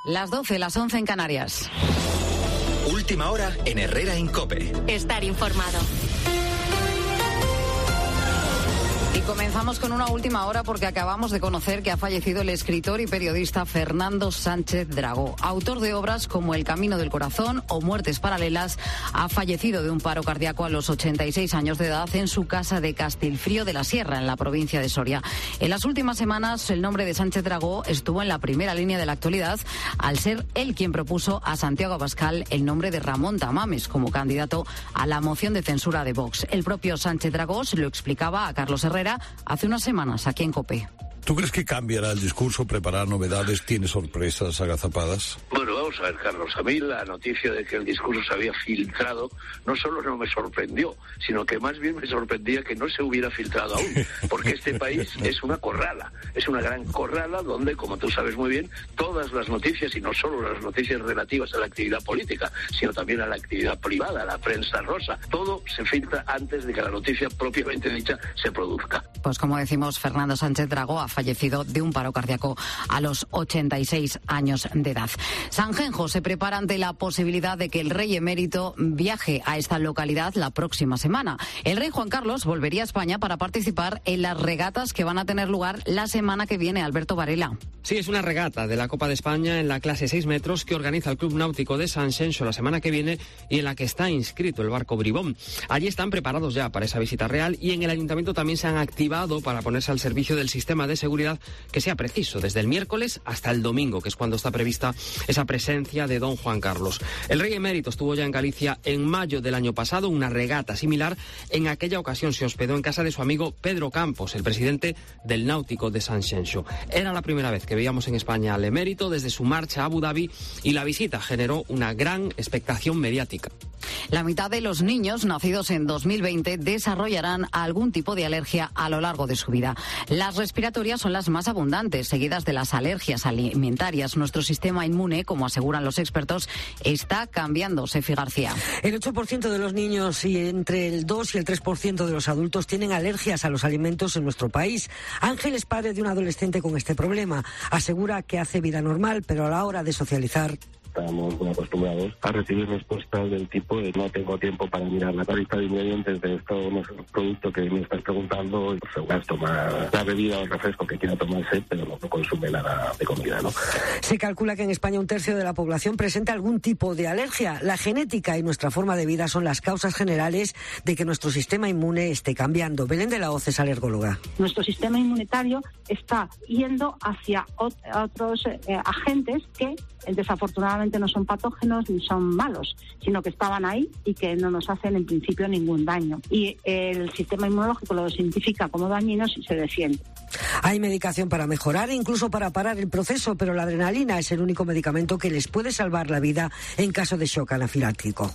Las 12, las 11 en Canarias. Última hora en Herrera en COPE. Estar informado. Y comenzamos con una última hora porque acabamos de conocer que ha fallecido el escritor y periodista Fernando Sánchez Dragó. Autor de obras como El camino del corazón o Muertes paralelas, ha fallecido de un paro cardíaco a los 86 años de edad en su casa de Castilfrío de la Sierra, en la provincia de Soria. En las últimas semanas, el nombre de Sánchez Dragó estuvo en la primera línea de la actualidad, al ser él quien propuso a Santiago Abascal el nombre de Ramón Tamames como candidato a la moción de censura de Vox. El propio Sánchez Dragó se lo explicaba a Carlos Herrera hace unas semanas aquí en COPE. ¿Tú crees que cambiará el discurso, preparar novedades, tiene sorpresas agazapadas? Bueno, vamos a ver, Carlos, a mí la noticia de que el discurso se había filtrado no solo no me sorprendió, sino que más bien me sorprendía que no se hubiera filtrado aún, porque este país es una corrala, es una gran corrala donde, como tú sabes muy bien, todas las noticias, y no solo las noticias relativas a la actividad política, sino también a la actividad privada, a la prensa rosa, todo se filtra antes de que la noticia propiamente dicha se produzca. Pues como decimos, Fernando Sánchez Dragó ha fallecido de un paro cardíaco a los 86 años de edad. Sanjenjo se prepara ante la posibilidad de que el rey emérito viaje a esta localidad la próxima semana. El rey Juan Carlos volvería a España para participar en las regatas que van a tener lugar la semana que viene. Alberto Varela. Sí, es una regata de la Copa de España en la clase 6 metros que organiza el Club Náutico de Sanxenxo la semana que viene y en la que está inscrito el barco Bribón. Allí están preparados ya para esa visita real y en el ayuntamiento también se han activado para ponerse al servicio del sistema de seguridad que sea preciso, desde el miércoles hasta el domingo, que es cuando está prevista esa presencia de don Juan Carlos. El rey emérito estuvo ya en Galicia en mayo del año pasado, una regata similar. En aquella ocasión se hospedó en casa de su amigo Pedro Campos, el presidente del Náutico de Sanxenxo. Era la primera vez que veíamos en España al emérito desde su marcha a Abu Dhabi y la visita generó una gran expectación mediática. La mitad de los niños nacidos en 2020 desarrollarán algún tipo de alergia a lo largo de su vida. Las respiratorias son las más abundantes, seguidas de las alergias alimentarias. Nuestro sistema inmune, como aseguran los expertos, está cambiando. Sefi García. El 8% de los niños y entre el 2 y el 3% de los adultos tienen alergias a los alimentos en nuestro país. Ángel es padre de un adolescente con este problema. Asegura que hace vida normal, pero a la hora de socializar estamos muy acostumbrados a recibir respuestas del tipo de no tengo tiempo para mirar la lista de ingredientes de estos productos que me estás preguntando, y pues toma la bebida o el refresco que quiera tomarse, pero no consume nada de comida, ¿no? Se calcula que en España 1/3 de la población presenta algún tipo de alergia. La genética y nuestra forma de vida son las causas generales de que nuestro sistema inmune esté cambiando. Belén de la Hoz es alergóloga. Nuestro sistema inmunitario está yendo hacia otros agentes que desafortunadamente no son patógenos ni son malos, sino que estaban ahí y que no nos hacen en principio ningún daño. Y el sistema inmunológico lo identifica como dañinos y se defiende. Hay medicación para mejorar e incluso para parar el proceso, pero la adrenalina es el único medicamento que les puede salvar la vida en caso de shock anafiláctico.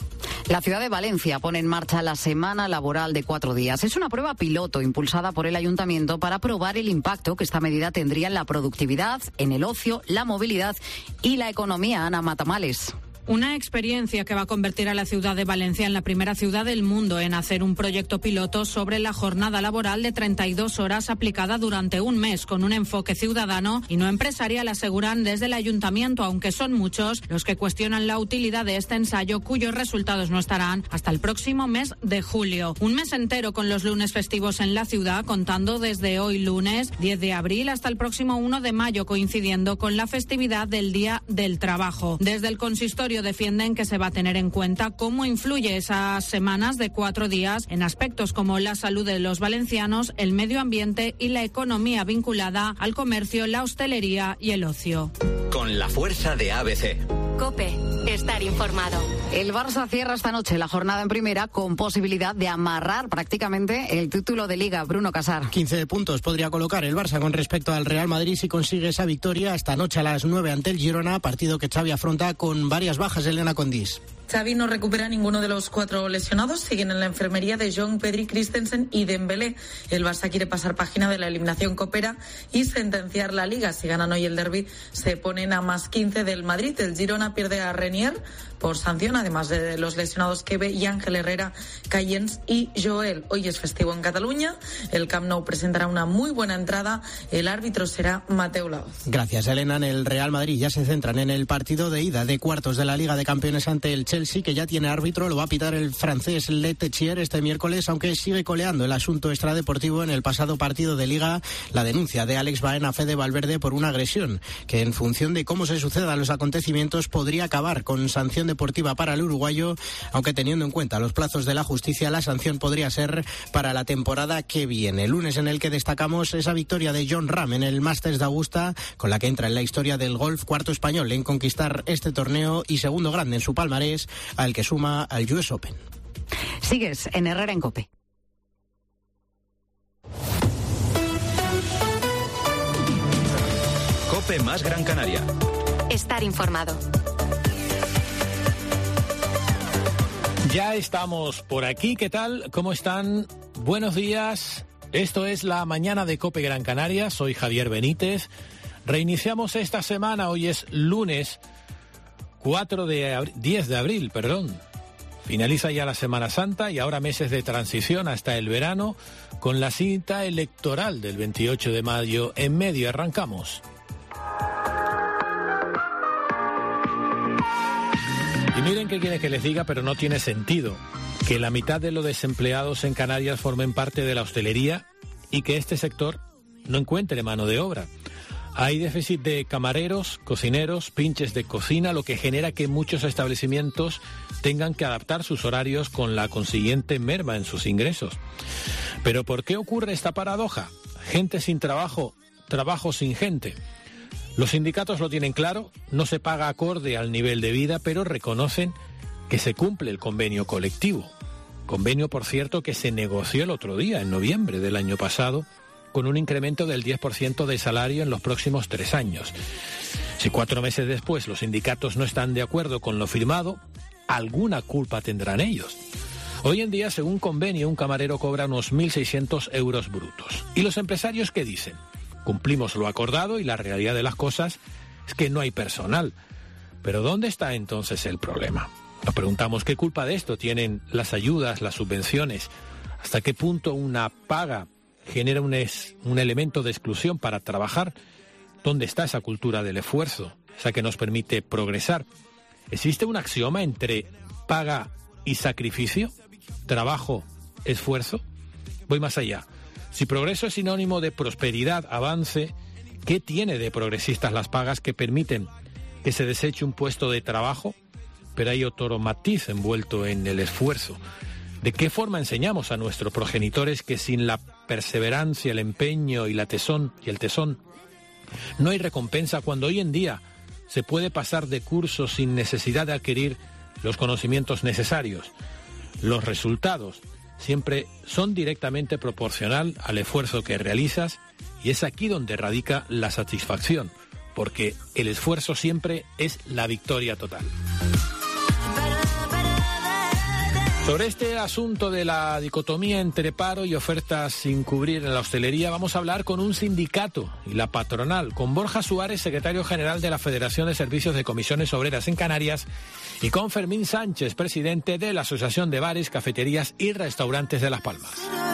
La ciudad de Valencia pone en marcha la semana laboral de 4 días. Es una prueba piloto impulsada por el ayuntamiento para probar el impacto que esta medida tendría en la productividad, en el ocio, la movilidad y la economía. Ana Matamales. Una experiencia que va a convertir a la ciudad de Valencia en la primera ciudad del mundo en hacer un proyecto piloto sobre la jornada laboral de 32 horas aplicada durante un mes, con un enfoque ciudadano y no empresarial, aseguran desde el ayuntamiento, aunque son muchos los que cuestionan la utilidad de este ensayo, cuyos resultados no estarán hasta el próximo mes de julio. Un mes entero con los lunes festivos en la ciudad, contando desde hoy lunes 10 de abril hasta el próximo 1 de mayo, coincidiendo con la festividad del Día del Trabajo. Desde el consistorio defienden que se va a tener en cuenta cómo influye esas semanas de 4 días en aspectos como la salud de los valencianos, el medio ambiente y la economía vinculada al comercio, la hostelería y el ocio. Con la fuerza de ABC. COPE. Estar informado. El Barça cierra esta noche la jornada en primera con posibilidad de amarrar prácticamente el título de Liga. Bruno Casar. 15 puntos podría colocar el Barça con respecto al Real Madrid si consigue esa victoria esta noche a las 9 ante el Girona, partido que Xavi afronta con varias bajas. Elena Condís. Xavi no recupera ninguno de los 4 lesionados. Siguen en la enfermería de Jong, Pedri, Christensen y Dembélé. El Barça quiere pasar página de la eliminación copera y sentenciar la Liga. Si ganan hoy el derbi, se ponen a más 15 del Madrid. El Girona pierde a Renier por sanción, además de los lesionados Kebe y Ángel Herrera, Cayens y Joel. Hoy es festivo en Cataluña, el Camp Nou presentará una muy buena entrada, el árbitro será Mateu Laoz. Gracias, Elena. En el Real Madrid ya se centran en el partido de ida de cuartos de la Liga de Campeones ante el Chelsea, que ya tiene árbitro, lo va a pitar el francés Letechier este miércoles, aunque sigue coleando el asunto extradeportivo. En el pasado partido de Liga, la denuncia de Alex Baena a Fede Valverde por una agresión que, en función de cómo se sucedan los acontecimientos, podría acabar con sanción deportiva para el uruguayo, aunque teniendo en cuenta los plazos de la justicia, la sanción podría ser para la temporada que viene. El lunes en el que destacamos esa victoria de Jon Rahm en el Masters de Augusta, con la que entra en la historia del golf, cuarto español en conquistar este torneo y segundo grande en su palmarés, al que suma al US Open. Sigues en Herrera en COPE. COPE más Gran Canaria. Estar informado. Ya estamos por aquí. ¿Qué tal? ¿Cómo están? Buenos días. Esto es la mañana de COPE Gran Canaria. Soy Javier Benítez. Reiniciamos esta semana. Hoy es lunes 10 de abril. Finaliza ya la Semana Santa y ahora meses de transición hasta el verano con la cita electoral del 28 de mayo en medio. Arrancamos. Y miren qué quiere que les diga, pero no tiene sentido que la mitad de los desempleados en Canarias formen parte de la hostelería y que este sector no encuentre mano de obra. Hay déficit de camareros, cocineros, pinches de cocina, lo que genera que muchos establecimientos tengan que adaptar sus horarios con la consiguiente merma en sus ingresos. Pero ¿por qué ocurre esta paradoja? Gente sin trabajo, trabajo sin gente. Los sindicatos lo tienen claro, no se paga acorde al nivel de vida, pero reconocen que se cumple el convenio colectivo. Convenio, por cierto, que se negoció el otro día, en noviembre del año pasado, con un incremento del 10% de salario en los próximos 3 años. Si 4 meses después los sindicatos no están de acuerdo con lo firmado, alguna culpa tendrán ellos. Hoy en día, según convenio, un camarero cobra unos 1.600 euros brutos. ¿Y los empresarios qué dicen? Cumplimos lo acordado y la realidad de las cosas es que no hay personal. Pero ¿dónde está entonces el problema? Nos preguntamos qué culpa de esto tienen las ayudas, las subvenciones. ¿Hasta qué punto una paga genera un elemento de exclusión para trabajar? ¿Dónde está esa cultura del esfuerzo, esa que nos permite progresar? ¿Existe un axioma entre paga y sacrificio? ¿Trabajo, esfuerzo? Voy más allá. Si progreso es sinónimo de prosperidad, avance, ¿qué tiene de progresistas las pagas que permiten que se deseche un puesto de trabajo? Pero hay otro matiz envuelto en el esfuerzo. ¿De qué forma enseñamos a nuestros progenitores que sin la perseverancia, el empeño y el tesón no hay recompensa, cuando hoy en día se puede pasar de curso sin necesidad de adquirir los conocimientos necesarios? Los resultados siempre son directamente proporcional al esfuerzo que realizas, y es aquí donde radica la satisfacción, porque el esfuerzo siempre es la victoria total. Sobre este asunto de la dicotomía entre paro y ofertas sin cubrir en la hostelería, vamos a hablar con un sindicato y la patronal, con Borja Suárez, secretario general de la Federación de Servicios de Comisiones Obreras en Canarias, y con Fermín Sánchez, presidente de la Asociación de Bares, Cafeterías y Restaurantes de Las Palmas.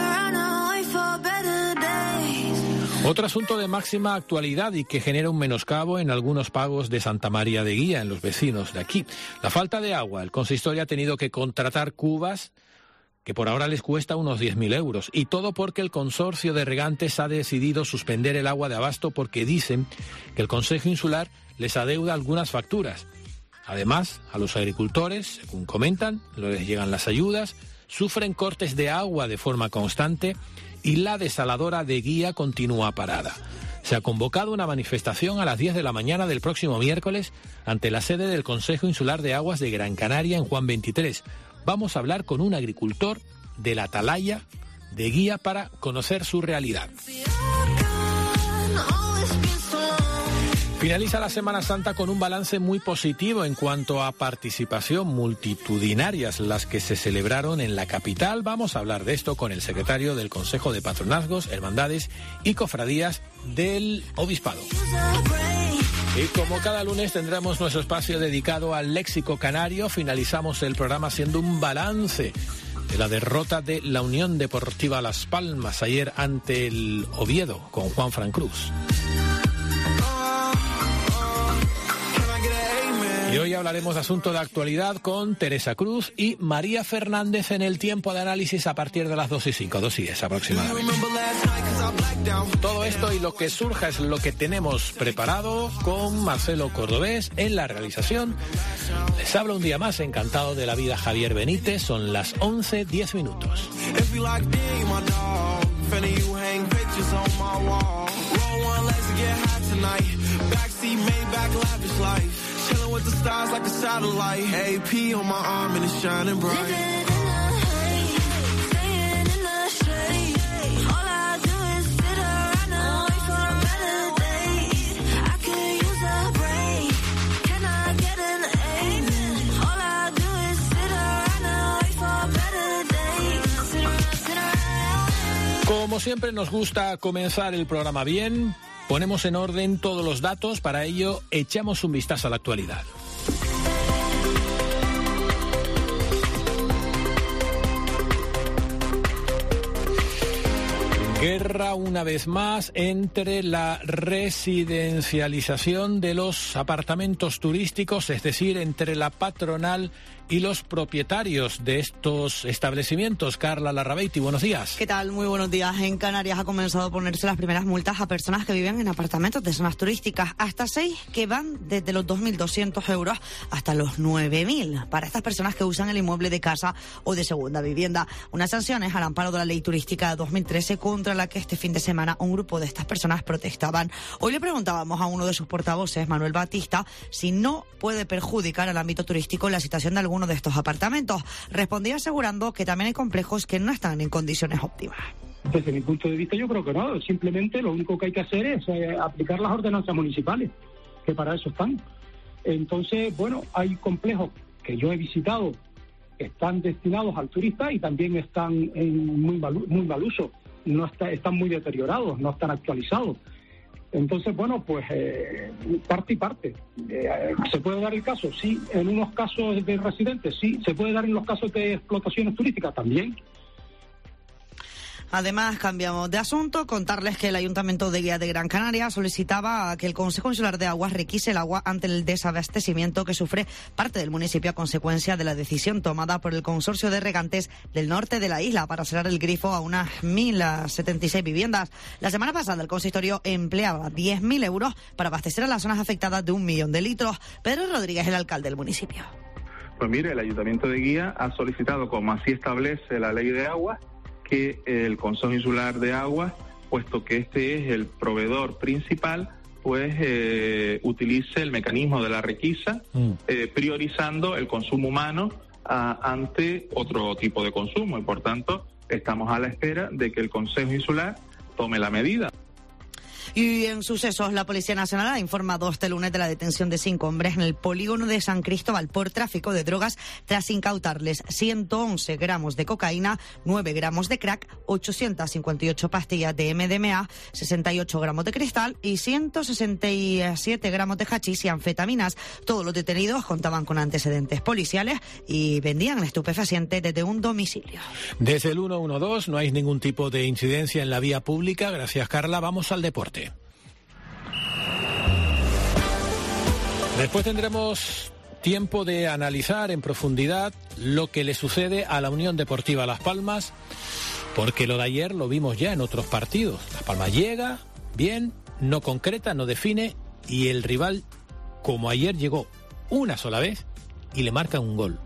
Otro asunto de máxima actualidad y que genera un menoscabo en algunos pagos de Santa María de Guía, en los vecinos de aquí. La falta de agua. El consistorio ha tenido que contratar cubas que por ahora les cuesta unos 10.000 euros. Y todo porque el consorcio de regantes ha decidido suspender el agua de abasto porque dicen que el Consejo Insular les adeuda algunas facturas. Además, a los agricultores, según comentan, no les llegan las ayudas, sufren cortes de agua de forma constante y la desaladora de Guía continúa parada. Se ha convocado una manifestación a las 10 de la mañana del próximo miércoles ante la sede del Consejo Insular de Aguas de Gran Canaria en Juan 23. Vamos a hablar con un agricultor de la atalaya de Guía para conocer su realidad. Finaliza la Semana Santa con un balance muy positivo en cuanto a participación, multitudinarias las que se celebraron en la capital. Vamos a hablar de esto con el secretario del Consejo de Patronazgos, Hermandades y Cofradías del Obispado. Y como cada lunes tendremos nuestro espacio dedicado al léxico canario. Finalizamos el programa haciendo un balance de la derrota de la Unión Deportiva Las Palmas ayer ante el Oviedo con Juanfran Cruz. Y hoy hablaremos de asunto de actualidad con Teresa Cruz y María Fernández en el tiempo de análisis a partir de las 2:05, 2:10 aproximadamente. Todo esto y lo que surja es lo que tenemos preparado con Marcelo Cordobés en la realización. Les habla un día más, encantado de la vida, Javier Benítez. Son las 11:10 minutos. Chillin' with the stars like a satellite. AP on my arm and it's shining bright. All I do is sit around and wait for a better day. I could use a break. Can I get an amen? All I do is sit around and wait for a better day. Sit around. Como siempre nos gusta comenzar el programa bien. Ponemos en orden todos los datos, para ello echamos un vistazo a la actualidad. Guerra una vez más entre la residencialización de los apartamentos turísticos, es decir, entre la patronal y los propietarios de estos establecimientos. Carla Larrabeiti, buenos días. ¿Qué tal? Muy buenos días. En Canarias ha comenzado a ponerse las primeras multas a personas que viven en apartamentos de zonas turísticas, hasta 6 que van desde los 2.200 euros hasta los 9.000 para estas personas que usan el inmueble de casa o de segunda vivienda. Unas sanciones al amparo de la Ley Turística de 2013 contra la que este fin de semana un grupo de estas personas protestaban. Hoy le preguntábamos a uno de sus portavoces, Manuel Batista, si no puede perjudicar al ámbito turístico la situación de algunos de estos apartamentos. Respondía asegurando que también hay complejos que no están en condiciones óptimas. Desde mi punto de vista yo creo que no, simplemente lo único que hay que hacer es aplicar las ordenanzas municipales, que para eso están. Entonces, bueno, hay complejos que yo he visitado, que están destinados al turista y también están en muy mal uso, están muy deteriorados, no están actualizados. Entonces, bueno, pues parte y parte. ¿Se puede dar el caso? Sí. En unos casos de residentes, sí. ¿Se puede dar en los casos de explotaciones turísticas? También. Además, cambiamos de asunto, contarles que el Ayuntamiento de Guía de Gran Canaria solicitaba que el Consejo Insular de Aguas requise el agua ante el desabastecimiento que sufre parte del municipio a consecuencia de la decisión tomada por el Consorcio de Regantes del norte de la isla para cerrar el grifo a unas 1.076 viviendas. La semana pasada el consistorio empleaba 10.000 euros para abastecer a las zonas afectadas de 1 millón de litros. Pedro Rodríguez, el alcalde del municipio. Pues mire, el Ayuntamiento de Guía ha solicitado, como así establece la Ley de Agua, que el Consejo Insular de Aguas, puesto que este es el proveedor principal, pues utilice el mecanismo de la requisa, priorizando el consumo humano ante otro tipo de consumo, y por tanto estamos a la espera de que el Consejo Insular tome la medida. Y en sucesos, la Policía Nacional ha informado este lunes de la detención de 5 hombres en el polígono de San Cristóbal por tráfico de drogas tras incautarles 111 gramos de cocaína, 9 gramos de crack, 858 pastillas de MDMA, 68 gramos de cristal y 167 gramos de hachís y anfetaminas. Todos los detenidos contaban con antecedentes policiales y vendían estupefacientes desde un domicilio. Desde el 112 no hay ningún tipo de incidencia en la vía pública. Gracias, Carla. Vamos al deporte. Después tendremos tiempo de analizar en profundidad lo que le sucede a la Unión Deportiva Las Palmas, porque lo de ayer lo vimos ya en otros partidos. Las Palmas llega bien, no concreta, no define, y el rival, como ayer, llegó una sola vez y le marca un gol.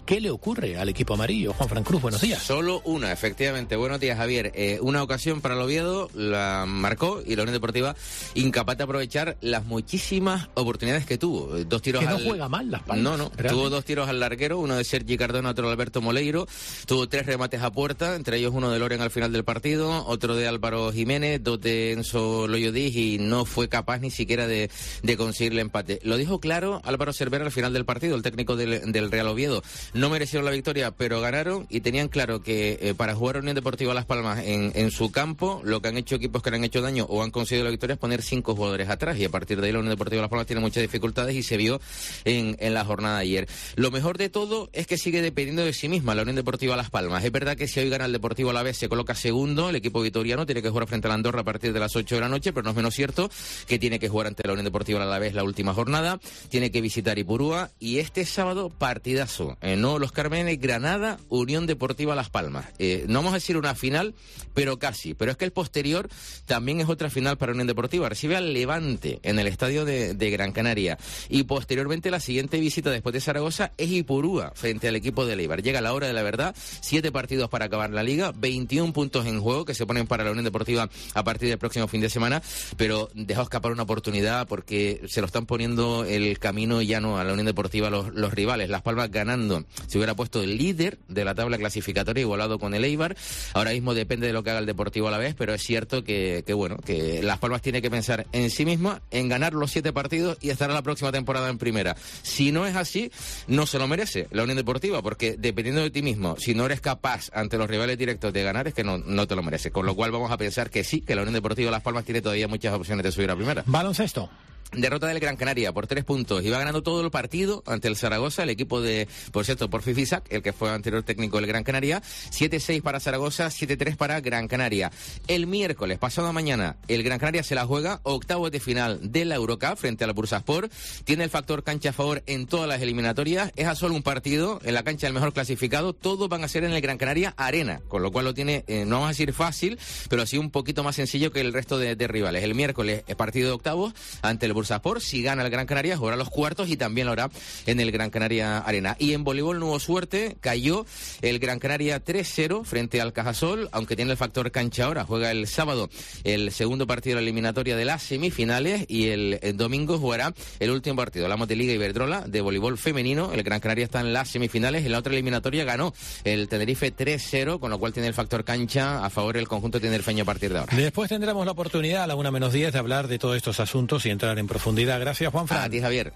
¿Qué le ocurre al equipo amarillo? Juan Fran Cruz, buenos días. Solo una, efectivamente. Buenos días, Javier. Una ocasión para el Oviedo la marcó y la Unión Deportiva incapaz de aprovechar las muchísimas oportunidades que tuvo. Dos tiros que no juega mal Las Palmas. No. Tuvo 2 tiros al larguero, uno de Sergi Cardona, otro de Alberto Moleiro. Tuvo 3 remates a puerta, entre ellos uno de Loren al final del partido, otro de Álvaro Jiménez, 2 de Enzo Loyo Díaz, y no fue capaz ni siquiera de conseguir el empate. Lo dijo claro Álvaro Cervera al final del partido, el técnico del Real Oviedo. No merecieron la victoria, pero ganaron y tenían claro que para jugar a Unión Deportiva Las Palmas en su campo, lo que han hecho equipos que le han hecho daño o han conseguido la victoria es poner 5 jugadores atrás, y a partir de ahí la Unión Deportiva Las Palmas tiene muchas dificultades y se vio en la jornada de ayer. Lo mejor de todo es que sigue dependiendo de sí misma la Unión Deportiva Las Palmas. Es verdad que si hoy gana el Deportivo Alavés se coloca segundo, el equipo vitoriano tiene que jugar frente a la Andorra a partir de las 8 de la noche, pero no es menos cierto que tiene que jugar ante la Unión Deportiva Alavés la última jornada, tiene que visitar Ipurúa, y este sábado partidazo, no los Cármenes, Granada, Unión Deportiva Las Palmas. No vamos a decir una final, pero casi. Pero es que el posterior también es otra final para Unión Deportiva. Recibe al Levante en el estadio de Gran Canaria. Y posteriormente la siguiente visita después de Zaragoza es Ipurúa frente al equipo de Eibar. Llega la hora de la verdad. 7 partidos para acabar la liga. 21 puntos en juego que se ponen para la Unión Deportiva a partir del próximo fin de semana. Pero dejó escapar una oportunidad porque se lo están poniendo el camino llano a la Unión Deportiva los rivales. Las Palmas ganando. Se hubiera puesto el líder de la tabla clasificatoria, igualado con el Eibar. Ahora mismo depende de lo que haga el Deportivo Alavés, pero es cierto que Las Palmas tiene que pensar en sí misma, en ganar los 7 partidos y estará la próxima temporada en primera. Si no es así, no se lo merece la Unión Deportiva, porque dependiendo de ti mismo, si no eres capaz ante los rivales directos de ganar, es que no te lo merece. Con lo cual vamos a pensar que sí, que la Unión Deportiva Las Palmas tiene todavía muchas opciones de subir a primera. Baloncesto. Derrota del Gran Canaria por 3 puntos. Iba ganando todo el partido ante el Zaragoza, el equipo de, por cierto, por Fifisac, el que fue anterior técnico del Gran Canaria. 7-6 para Zaragoza, 7-3 para Gran Canaria. El miércoles, pasado mañana, el Gran Canaria se la juega, octavos de final de la Eurocup frente al Bursaspor. Tiene el factor cancha a favor en todas las eliminatorias. Es a solo un partido en la cancha del mejor clasificado. Todos van a ser en el Gran Canaria Arena, con lo cual lo tiene, no vamos a decir fácil, pero sí un poquito más sencillo que el resto de rivales. El miércoles es partido de octavos ante el Bursaspor. Si gana el Gran Canaria, jugará los cuartos y también lo hará en el Gran Canaria Arena. Y en voleibol no hubo suerte, cayó el Gran Canaria 3-0 frente al Cajasol, aunque tiene el factor cancha ahora. Juega el sábado el segundo partido de la eliminatoria de las semifinales y el domingo jugará el último partido. Hablamos de Liga Iberdrola, de voleibol femenino. El Gran Canaria está en las semifinales. En la otra eliminatoria ganó el Tenerife 3-0, con lo cual tiene el factor cancha a favor del conjunto tinerfeño a partir de ahora. Después tendremos la oportunidad a la 1:10 de hablar de todos estos asuntos y entrar en profundidad. Gracias, Juan Fran. A ti, Javier.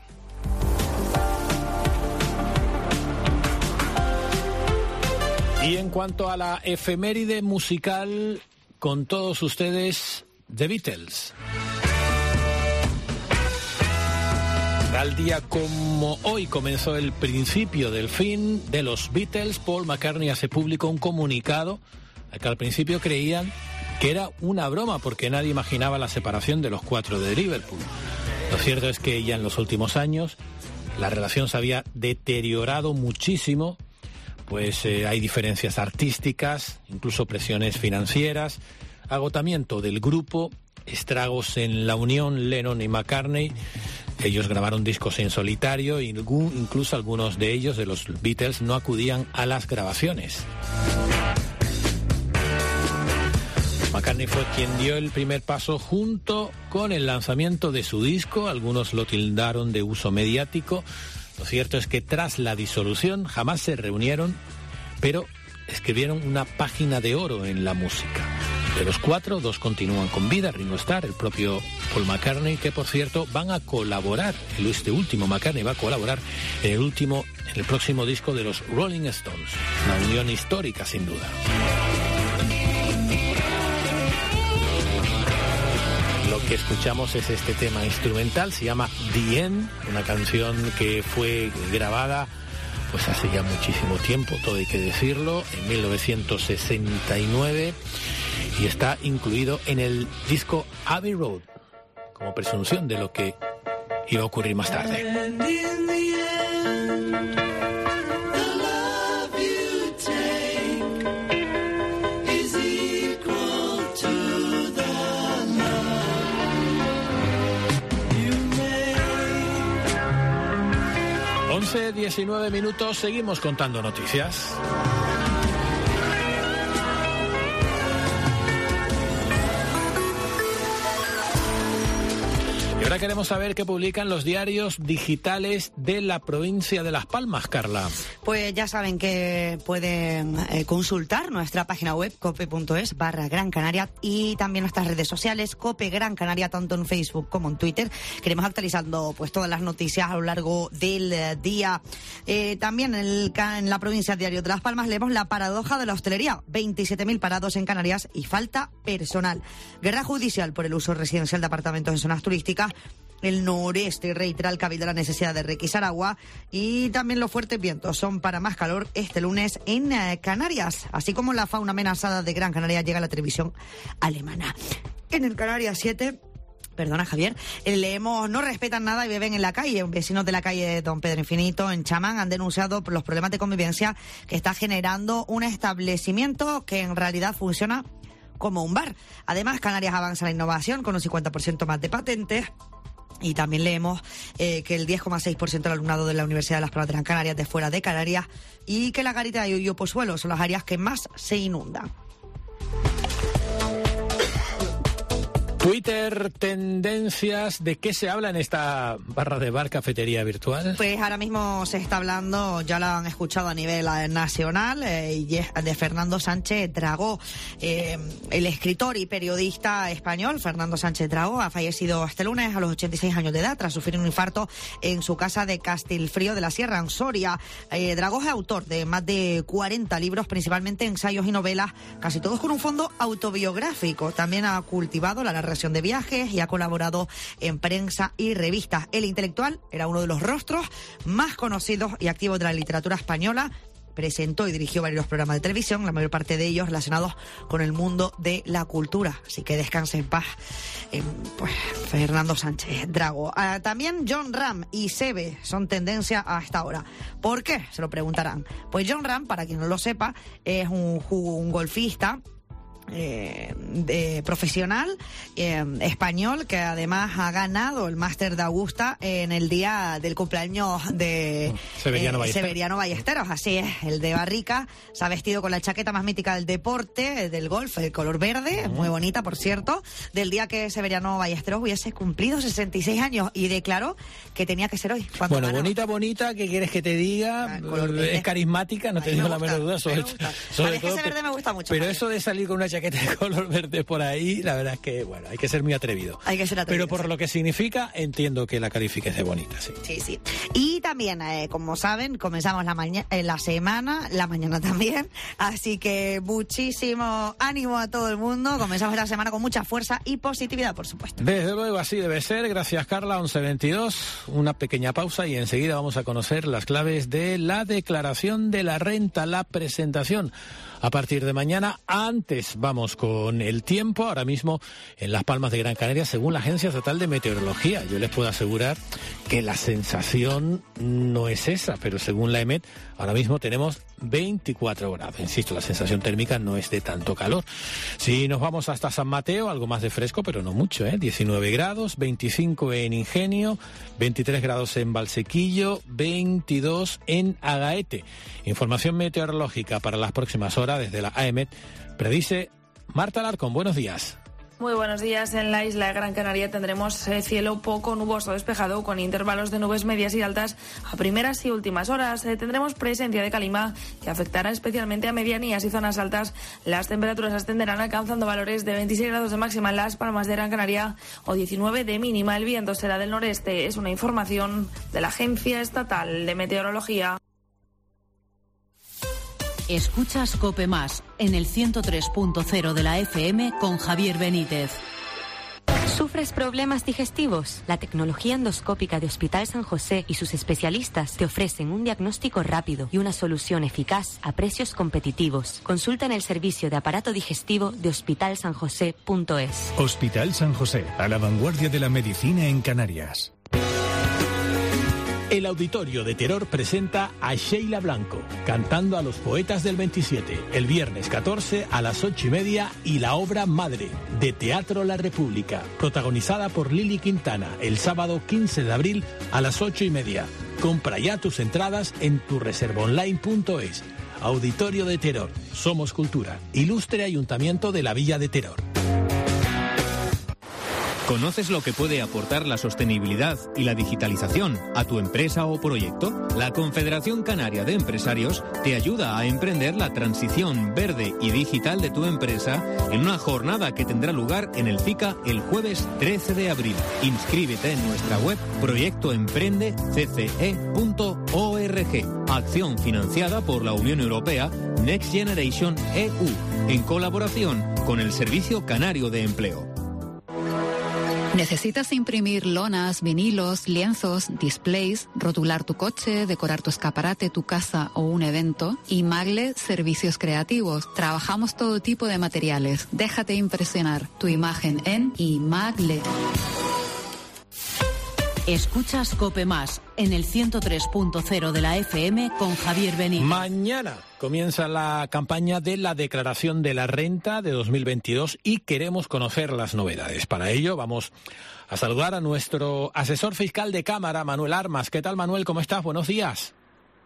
Y en cuanto a la efeméride musical, con todos ustedes, The Beatles. Tal día como hoy comenzó el principio del fin de los Beatles. Paul McCartney hace público un comunicado que al principio creían que era una broma porque nadie imaginaba la separación de los 4 de Liverpool. Lo cierto es que ya en los últimos años la relación se había deteriorado muchísimo, pues hay diferencias artísticas, incluso presiones financieras, agotamiento del grupo, estragos en la unión Lennon y McCartney. Ellos grabaron discos en solitario e incluso algunos de ellos, de los Beatles, no acudían a las grabaciones. McCartney fue quien dio el primer paso junto con el lanzamiento de su disco. Algunos lo tildaron de uso mediático. Lo cierto es que tras la disolución jamás se reunieron, pero escribieron una página de oro en la música. De los 4, 2 continúan con vida: Ringo Starr, el propio Paul McCartney, que por cierto van a colaborar, este último McCartney va a colaborar en el próximo disco de los Rolling Stones. Una unión histórica sin duda. Lo que escuchamos es este tema instrumental, se llama The End, una canción que fue grabada pues hace ya muchísimo tiempo, todo hay que decirlo, en 1969, y está incluido en el disco Abbey Road, como presunción de lo que iba a ocurrir más tarde. 11:19 minutos, seguimos contando noticias. Y ahora queremos saber qué publican los diarios digitales de la provincia de Las Palmas, Carla. Pues ya saben que pueden consultar nuestra página web cope.es/Gran Canaria y también nuestras redes sociales Cope Gran Canaria, tanto en Facebook como en Twitter. Queremos actualizando pues todas las noticias a lo largo del día. También en la provincia Diario de Las Palmas leemos la paradoja de la hostelería. 27.000 parados en Canarias y falta personal. Guerra judicial por el uso residencial de apartamentos en zonas turísticas. El noreste reitera al Cabildo la necesidad de requisar agua y también los fuertes vientos son para más calor este lunes en Canarias, así como la fauna amenazada de Gran Canaria llega a la televisión alemana. En el Canarias 7... Perdona, Javier. Leemos, no respetan nada y beben en la calle. Vecinos de la calle Don Pedro Infinito, en Chamán, han denunciado los problemas de convivencia que está generando un establecimiento que en realidad funciona como un bar. Además, Canarias avanza la innovación con un 50% más de patentes. Y también leemos que el 10,6% del alumnado de la Universidad de Las Palmas de Gran Canaria es de fuera de Canarias y que la Garita y Pozuelo son las áreas que más se inundan. Twitter, tendencias, ¿de qué se habla en esta barra de bar cafetería virtual? Pues ahora mismo se está hablando, ya lo han escuchado a nivel nacional, y es de Fernando Sánchez Dragó. El escritor y periodista español, Fernando Sánchez Dragó, ha fallecido este lunes a los 86 años de edad tras sufrir un infarto en su casa de Castilfrío de la Sierra, en Soria. Dragó es autor de más de 40 libros, principalmente ensayos y novelas, casi todos con un fondo autobiográfico. También ha cultivado la narración de viajes y ha colaborado en prensa y revistas. El intelectual era uno de los rostros más conocidos y activos de la literatura española. Presentó y dirigió varios programas de televisión, la mayor parte de ellos relacionados con el mundo de la cultura. Así que descanse en paz, pues Fernando Sánchez Dragó. También Jon Rahm y Seve son tendencia a esta hora. ¿Por qué? Se lo preguntarán. Pues Jon Rahm, para quien no lo sepa, es un golfista profesional español que además ha ganado el Máster de Augusta en el día del cumpleaños de Severiano Ballesteros. Así es, el de Barrica se ha vestido con la chaqueta más mítica del deporte, del golf, el color verde, muy bonita por cierto, del día que Severiano Ballesteros hubiese cumplido 66 años y declaró que tenía que ser hoy. Bueno, bonita, ¿qué quieres que te diga? Es carismática, no te digo la menor duda sobre todo. Ese verde me gusta mucho. Pero eso de salir con una chaqueta de color verde por ahí, la verdad es que, bueno, hay que ser muy atrevido. Hay que ser atrevido. Pero por lo que significa, entiendo que la califiques de bonita, sí. Sí. Y también, como saben, comenzamos la semana, la mañana también, así que muchísimo ánimo a todo el mundo. Comenzamos la semana con mucha fuerza y positividad, por supuesto. Desde luego, así debe ser. Gracias, Carla. 11:22, una pequeña pausa y enseguida vamos a conocer las claves de la declaración de la renta, la presentación a partir de mañana. Antes vamos con el tiempo. Ahora mismo en Las Palmas de Gran Canaria, según la Agencia Estatal de Meteorología, yo les puedo asegurar que la sensación no es esa, pero según la EMET, ahora mismo tenemos 24 grados. Insisto, la sensación térmica no es de tanto calor. Si nos vamos hasta San Mateo, algo más de fresco, pero no mucho, 19 grados, 25 en Ingenio, 23 grados en Valsequillo, 22 en Agaete. Información meteorológica para las próximas horas desde la AEMET. Predice Marta Alarcón. Buenos días. Muy buenos días. En la isla de Gran Canaria tendremos cielo poco nuboso despejado con intervalos de nubes medias y altas a primeras y últimas horas. Tendremos presencia de calima que afectará especialmente a medianías y zonas altas. Las temperaturas ascenderán alcanzando valores de 26 grados de máxima en Las Palmas de Gran Canaria o 19 de mínima. El viento será del noreste. Es una información de la Agencia Estatal de Meteorología. Escuchas COPE Más en el 103.0 de la FM con Javier Benítez. ¿Sufres problemas digestivos? La tecnología endoscópica de Hospital San José y sus especialistas te ofrecen un diagnóstico rápido y una solución eficaz a precios competitivos. Consulta en el servicio de aparato digestivo de hospitalsanjose.es. Hospital San José, a la vanguardia de la medicina en Canarias. El Auditorio de Terror presenta a Sheila Blanco, cantando a los poetas del 27, el viernes 14 a las 8:30, y la obra Madre, de Teatro La República, protagonizada por Lili Quintana, el sábado 15 de abril a las 8:30. Compra ya tus entradas en tureservaonline.es. Auditorio de Terror, somos cultura. Ilustre Ayuntamiento de la Villa de Terror. ¿Conoces lo que puede aportar la sostenibilidad y la digitalización a tu empresa o proyecto? La Confederación Canaria de Empresarios te ayuda a emprender la transición verde y digital de tu empresa en una jornada que tendrá lugar en el CICA el jueves 13 de abril. Inscríbete en nuestra web proyectoemprendecce.org. Acción financiada por la Unión Europea Next Generation EU, en colaboración con el Servicio Canario de Empleo. ¿Necesitas imprimir lonas, vinilos, lienzos, displays, rotular tu coche, decorar tu escaparate, tu casa o un evento? Imagle Servicios Creativos. Trabajamos todo tipo de materiales. Déjate impresionar. Tu imagen en Imagle. Escuchas COPE Más en el 103.0 de la FM con Javier Benítez. Mañana comienza la campaña de la declaración de la renta de 2022 y queremos conocer las novedades. Para ello vamos a saludar a nuestro asesor fiscal de Cámara, Manuel Armas. ¿Qué tal, Manuel? ¿Cómo estás? Buenos días.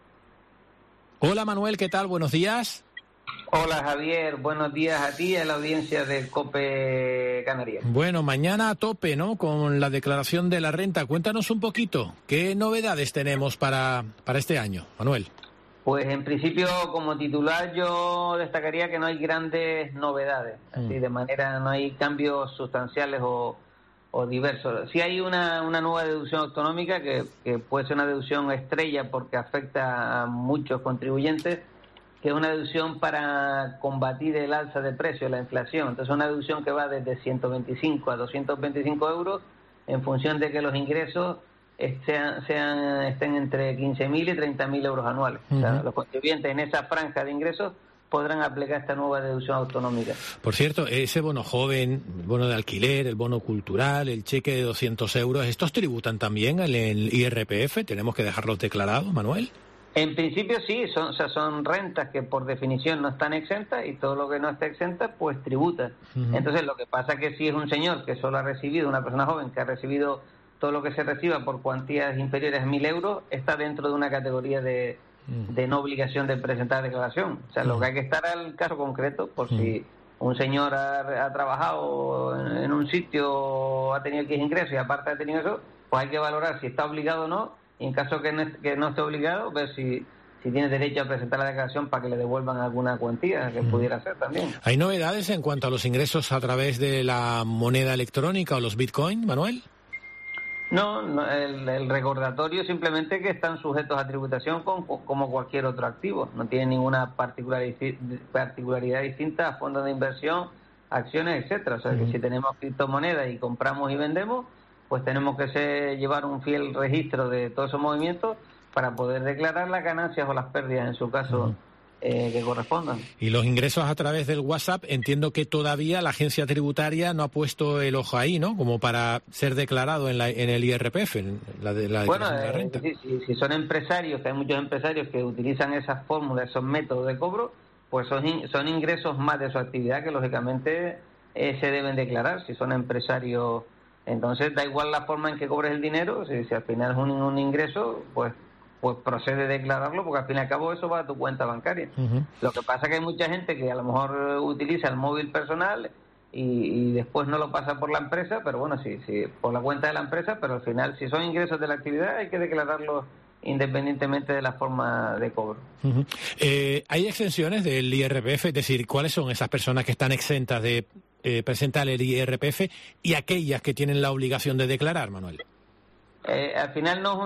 Hola, Manuel. ¿Qué tal? Buenos días. Hola Javier, buenos días a ti y a la audiencia del COPE Canarias. Bueno, mañana a tope, ¿no?, con la declaración de la renta. Cuéntanos un poquito, ¿qué novedades tenemos para este año, Manuel? Pues en principio, como titular, yo destacaría que no hay grandes novedades, así de manera, no hay cambios sustanciales o diversos. Sí hay una nueva deducción autonómica que puede ser una deducción estrella porque afecta a muchos contribuyentes, que es una deducción para combatir el alza de precios, la inflación. Entonces, es una deducción que va desde 125 a 225 euros en función de que los ingresos estén entre 15.000 y 30.000 euros anuales. O sea, los contribuyentes en esa franja de ingresos podrán aplicar esta nueva deducción autonómica. Por cierto, ese bono joven, el bono de alquiler, el bono cultural, el cheque de 200 euros, ¿estos tributan también en el IRPF? ¿Tenemos que dejarlos declarados, Manuel? En principio sí, son rentas que por definición no están exentas y todo lo que no está exenta pues tributa. Entonces lo que pasa es que si es un señor que solo ha recibido, una persona joven que ha recibido todo lo que se reciba por cuantías inferiores a 1.000 euros, está dentro de una categoría de no obligación de presentar declaración. O sea, lo que hay que estar al caso concreto, por si un señor ha trabajado en un sitio, ha tenido X ingresos y aparte ha tenido eso, pues hay que valorar si está obligado o no. Y en caso que no esté obligado, ver si tiene derecho a presentar la declaración para que le devuelvan alguna cuantía que pudiera ser también. ¿Hay novedades en cuanto a los ingresos a través de la moneda electrónica o los bitcoin, Manuel? No, el recordatorio simplemente que están sujetos a tributación como cualquier otro activo. No tienen ninguna particularidad distinta a fondos de inversión, acciones, etcétera. O sea, que si tenemos criptomonedas y compramos y vendemos, pues tenemos que llevar un fiel registro de todos esos movimientos para poder declarar las ganancias o las pérdidas en su caso que correspondan. Y los ingresos a través del WhatsApp, entiendo que todavía la agencia tributaria no ha puesto el ojo ahí, ¿no?, como para ser declarado en el IRPF, en la declaración de la renta. Si son empresarios, que hay muchos empresarios que utilizan esas fórmulas, esos métodos de cobro, pues son ingresos más de su actividad que lógicamente se deben declarar si son empresarios. Entonces da igual la forma en que cobres el dinero, si al final es un ingreso, pues procede a declararlo, porque al fin y al cabo eso va a tu cuenta bancaria. Lo que pasa es que hay mucha gente que a lo mejor utiliza el móvil personal y después no lo pasa por la empresa, pero bueno, sí, por la cuenta de la empresa, pero al final si son ingresos de la actividad hay que declararlos independientemente de la forma de cobro. ¿Hay exenciones del IRPF? Es decir, ¿cuáles son esas personas que están exentas de presentar el IRPF y aquellas que tienen la obligación de declarar, Manuel? Al final no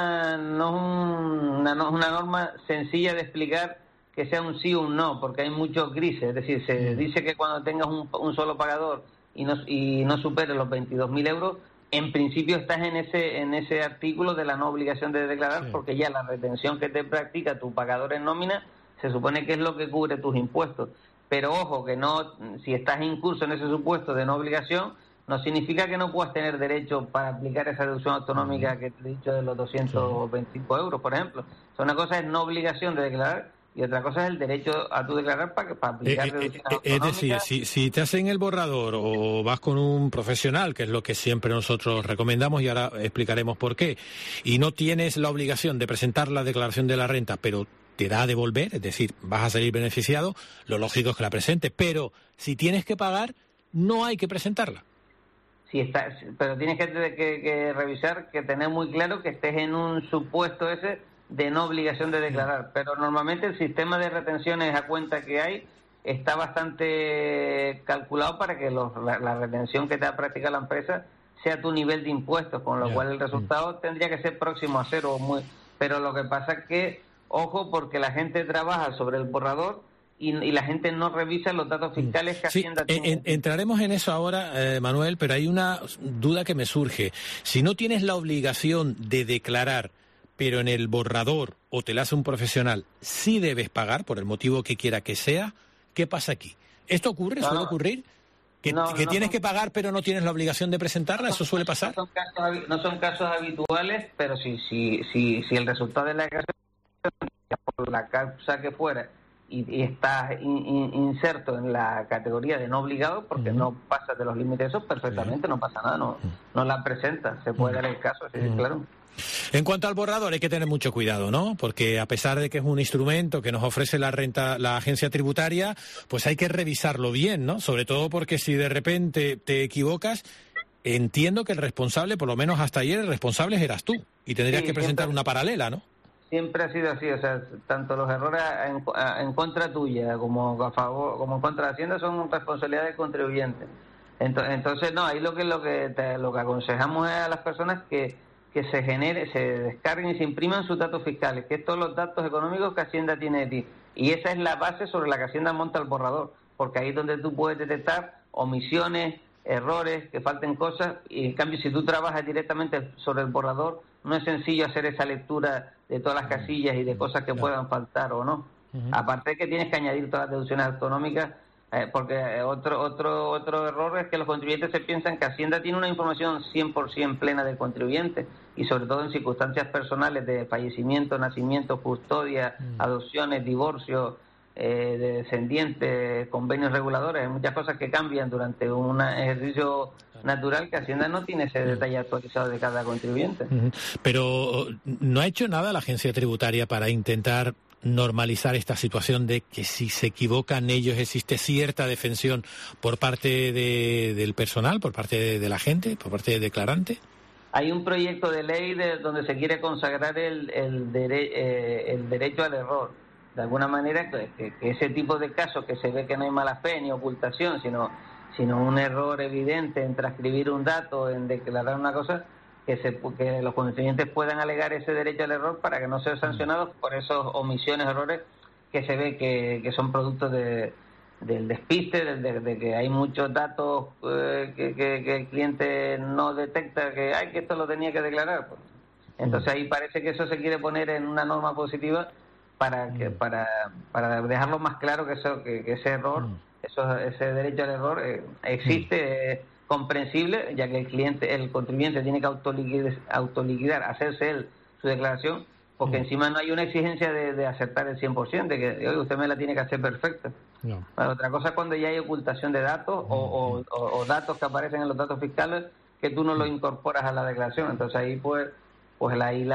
es una norma sencilla de explicar que sea un sí o un no, porque hay muchos grises. Es decir, se dice que cuando tengas un solo pagador y no superes los 22.000 euros, en principio estás en ese artículo de la no obligación de declarar, porque ya la retención que te practica tu pagador en nómina se supone que es lo que cubre tus impuestos. Pero ojo, que no, si estás incurso en ese supuesto de no obligación, no significa que no puedas tener derecho para aplicar esa deducción autonómica que te he dicho de los 225 euros, por ejemplo. O sea, una cosa es no obligación de declarar y otra cosa es el derecho a tu declarar para aplicar deducciones autonómicas. Es decir, si te hacen el borrador o vas con un profesional, que es lo que siempre nosotros recomendamos y ahora explicaremos por qué, y no tienes la obligación de presentar la declaración de la renta, pero te da a devolver, es decir, vas a salir beneficiado, lo lógico es que la presentes, pero si tienes que pagar, no hay que presentarla. Pero tienes que revisar, que tener muy claro que estés en un supuesto ese de no obligación de declarar. Pero normalmente el sistema de retenciones a cuenta que hay está bastante calculado para que la retención que te va a practicar la empresa sea tu nivel de impuestos, con lo cual el resultado tendría que ser próximo a cero. Pero lo que pasa es que, ojo, porque la gente trabaja sobre el borrador y la gente no revisa los datos fiscales que Hacienda tiene. Entraremos en eso ahora, Manuel, pero hay una duda que me surge. Si no tienes la obligación de declarar, pero en el borrador o te la hace un profesional, sí debes pagar, por el motivo que quiera que sea, ¿qué pasa aquí? ¿Esto ocurre? ¿Suele ocurrir? ¿Que tienes que pagar pero no tienes la obligación de presentarla? ¿Eso suele pasar? No son casos habituales, pero si el resultado de la declaración, por la causa que fuera, y estás inserto en la categoría de no obligado, porque no pasas de los límites esos, perfectamente, no pasa nada, no la presentas, se puede dar el caso, sí, claro. En cuanto al borrador, hay que tener mucho cuidado, ¿no? Porque a pesar de que es un instrumento que nos ofrece la agencia tributaria, pues hay que revisarlo bien, ¿no? Sobre todo porque si de repente te equivocas, entiendo que el responsable, por lo menos hasta ayer, el responsable eras tú y tendrías que presentar una paralela, ¿no? Siempre ha sido así, o sea, tanto los errores en contra tuya como a favor, como en contra de Hacienda son responsabilidad del contribuyente. Entonces, no, ahí lo que aconsejamos es a las personas que se descarguen y se impriman sus datos fiscales, que es todos los datos económicos que Hacienda tiene de ti. Y esa es la base sobre la que Hacienda monta el borrador, porque ahí es donde tú puedes detectar omisiones, errores, que falten cosas, y en cambio si tú trabajas directamente sobre el borrador, no es sencillo hacer esa lectura de todas las casillas y de cosas que puedan faltar o no. Aparte de que tienes que añadir todas las deducciones autonómicas, porque otro error es que los contribuyentes se piensan que Hacienda tiene una información 100% plena del contribuyente, y sobre todo en circunstancias personales de fallecimiento, nacimiento, custodia, adopciones, divorcio, de descendientes, convenios reguladores, hay muchas cosas que cambian durante un ejercicio natural que Hacienda no tiene ese detalle actualizado de cada contribuyente. Pero ¿no ha hecho nada la agencia tributaria para intentar normalizar esta situación de que si se equivocan ellos existe cierta defensión por parte del personal, por parte de la gente, por parte del declarante? Hay un proyecto de ley donde se quiere consagrar el derecho al error. De alguna manera, que ese tipo de casos que se ve que no hay mala fe ni ocultación, sino un error evidente en transcribir un dato, en declarar una cosa, que los contribuyentes puedan alegar ese derecho al error para que no sean sancionados por esos omisiones, errores que se ve que son productos del despiste, de que hay muchos datos que el cliente no detecta que esto lo tenía que declarar. Pues. Entonces ahí parece que eso se quiere poner en una norma positiva para dejarlo más claro que ese error, ese derecho al error existe, comprensible, ya que el contribuyente tiene que autoliquidar, hacerse él su declaración, porque encima no hay una exigencia de aceptar el 100%, de que usted me la tiene que hacer perfecta. No. Bueno, otra cosa es cuando ya hay ocultación de datos o datos que aparecen en los datos fiscales que tú no los incorporas a la declaración. Entonces ahí pues ahí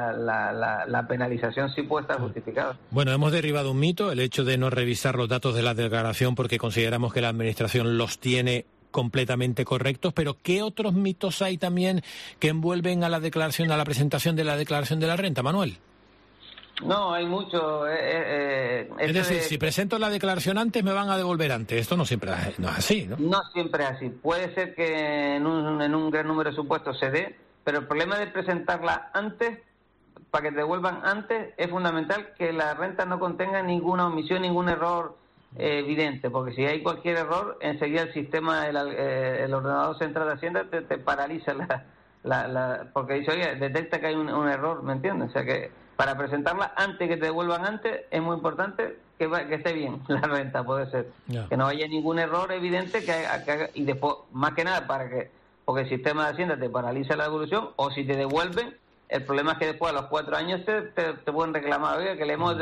la penalización sí puede estar justificada. Bueno, hemos derribado un mito, el hecho de no revisar los datos de la declaración porque consideramos que la Administración los tiene completamente correctos, pero ¿qué otros mitos hay también que envuelven a la presentación de la declaración de la renta, Manuel? No, hay mucho. Es decir, si presento la declaración antes, me van a devolver antes. Esto no siempre no es así, ¿no? No siempre es así. Puede ser que en un gran número de supuestos se dé, pero el problema de presentarla antes, para que te devuelvan antes, es fundamental que la renta no contenga ninguna omisión, ningún error evidente, porque si hay cualquier error, enseguida el sistema, el ordenador central de Hacienda te paraliza porque dice, oye, detecta que hay un error, ¿me entiendes? O sea que para presentarla antes, que te devuelvan antes, es muy importante que esté bien la renta, puede ser. Que no haya ningún error evidente y después, más que nada, porque el sistema de Hacienda te paraliza la devolución, o si te devuelven, el problema es que después a los 4 años te pueden reclamar, oiga, que nos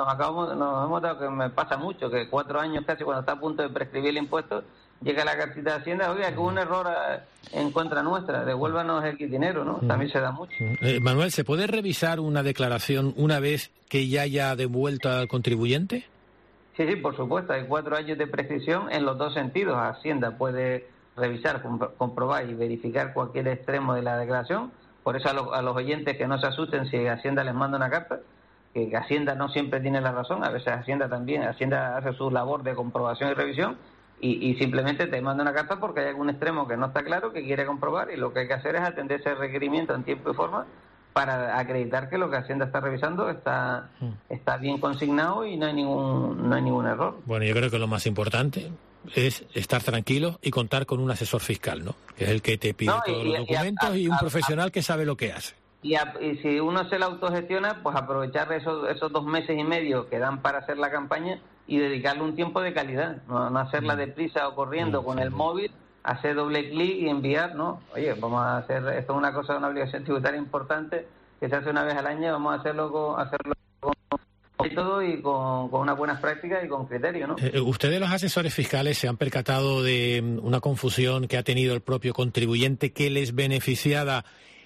hemos dado, que me pasa mucho, que 4 años casi cuando está a punto de prescribir el impuesto, llega la cartita de Hacienda, oiga, que hubo un error en contra nuestra, devuélvanos el dinero, ¿no? También se da mucho. Manuel, ¿se puede revisar una declaración una vez que ya haya devuelto al contribuyente? Sí, por supuesto, hay 4 años de prescripción en los dos sentidos. Hacienda puede revisar, comprobar y verificar cualquier extremo de la declaración. Por eso a los oyentes que no se asusten si Hacienda les manda una carta, que Hacienda no siempre tiene la razón, a veces Hacienda hace su labor de comprobación y revisión, y simplemente te manda una carta porque hay algún extremo que no está claro, que quiere comprobar, y lo que hay que hacer es atender ese requerimiento en tiempo y forma para acreditar que lo que Hacienda está revisando está bien consignado y no hay ningún error. Bueno, yo creo que lo más importante es estar tranquilo y contar con un asesor fiscal, ¿no? Que es el que te pide todos los documentos y un profesional que sabe lo que hace. Y si uno se la autogestiona, pues aprovechar esos 2 meses y medio que dan para hacer la campaña y dedicarle un tiempo de calidad, no hacerla deprisa o corriendo con el móvil, hacer doble clic y enviar, ¿no? Oye, vamos a hacer esto, una obligación tributaria importante que se hace una vez al año, vamos a hacerlo con todo y con unas buenas prácticas y con criterio, ¿no? ¿Ustedes, los asesores fiscales, se han percatado de una confusión que ha tenido el propio contribuyente que les beneficiaba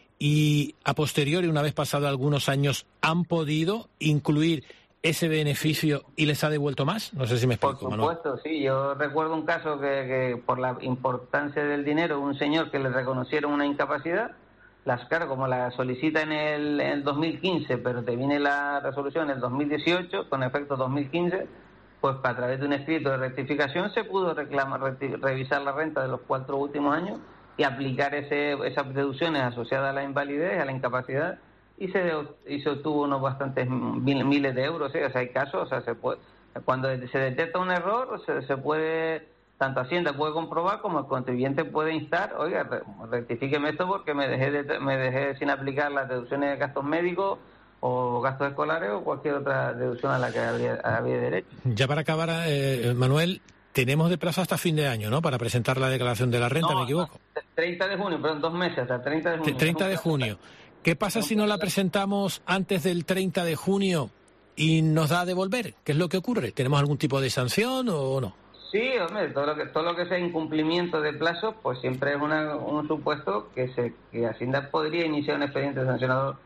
y a posteriori, una vez pasado algunos años, han podido incluir ese beneficio y les ha devuelto más? No sé si me explico, Manuel. Por supuesto, sí. Yo recuerdo un caso que por la importancia del dinero, un señor que le reconocieron una incapacidad, como la solicita en el 2015, pero te viene la resolución en el 2018, con efecto 2015, pues a través de un escrito de rectificación se pudo revisar la renta de los 4 últimos años y aplicar esas deducciones asociadas a la invalidez, a la incapacidad, y se obtuvo unos bastantes miles de euros. ¿Sí? O sea, hay casos, cuando se detecta un error, se puede, tanto Hacienda puede comprobar como el contribuyente puede instar, oiga, rectifíqueme esto porque me dejé sin aplicar las deducciones de gastos médicos o gastos escolares o cualquier otra deducción a la que había derecho. Ya para acabar, Manuel, tenemos de plazo hasta fin de año, ¿no?, para presentar la declaración de la renta, ¿me equivoco? 30 de junio, perdón, 2 meses, hasta 30 de junio. 30 de junio. ¿Qué pasa si no la presentamos antes del 30 de junio y nos da a devolver? ¿Qué es lo que ocurre? ¿Tenemos algún tipo de sanción o no? Sí, hombre, todo lo que sea incumplimiento de plazo, pues siempre es un supuesto que Hacienda podría iniciar un expediente sancionador,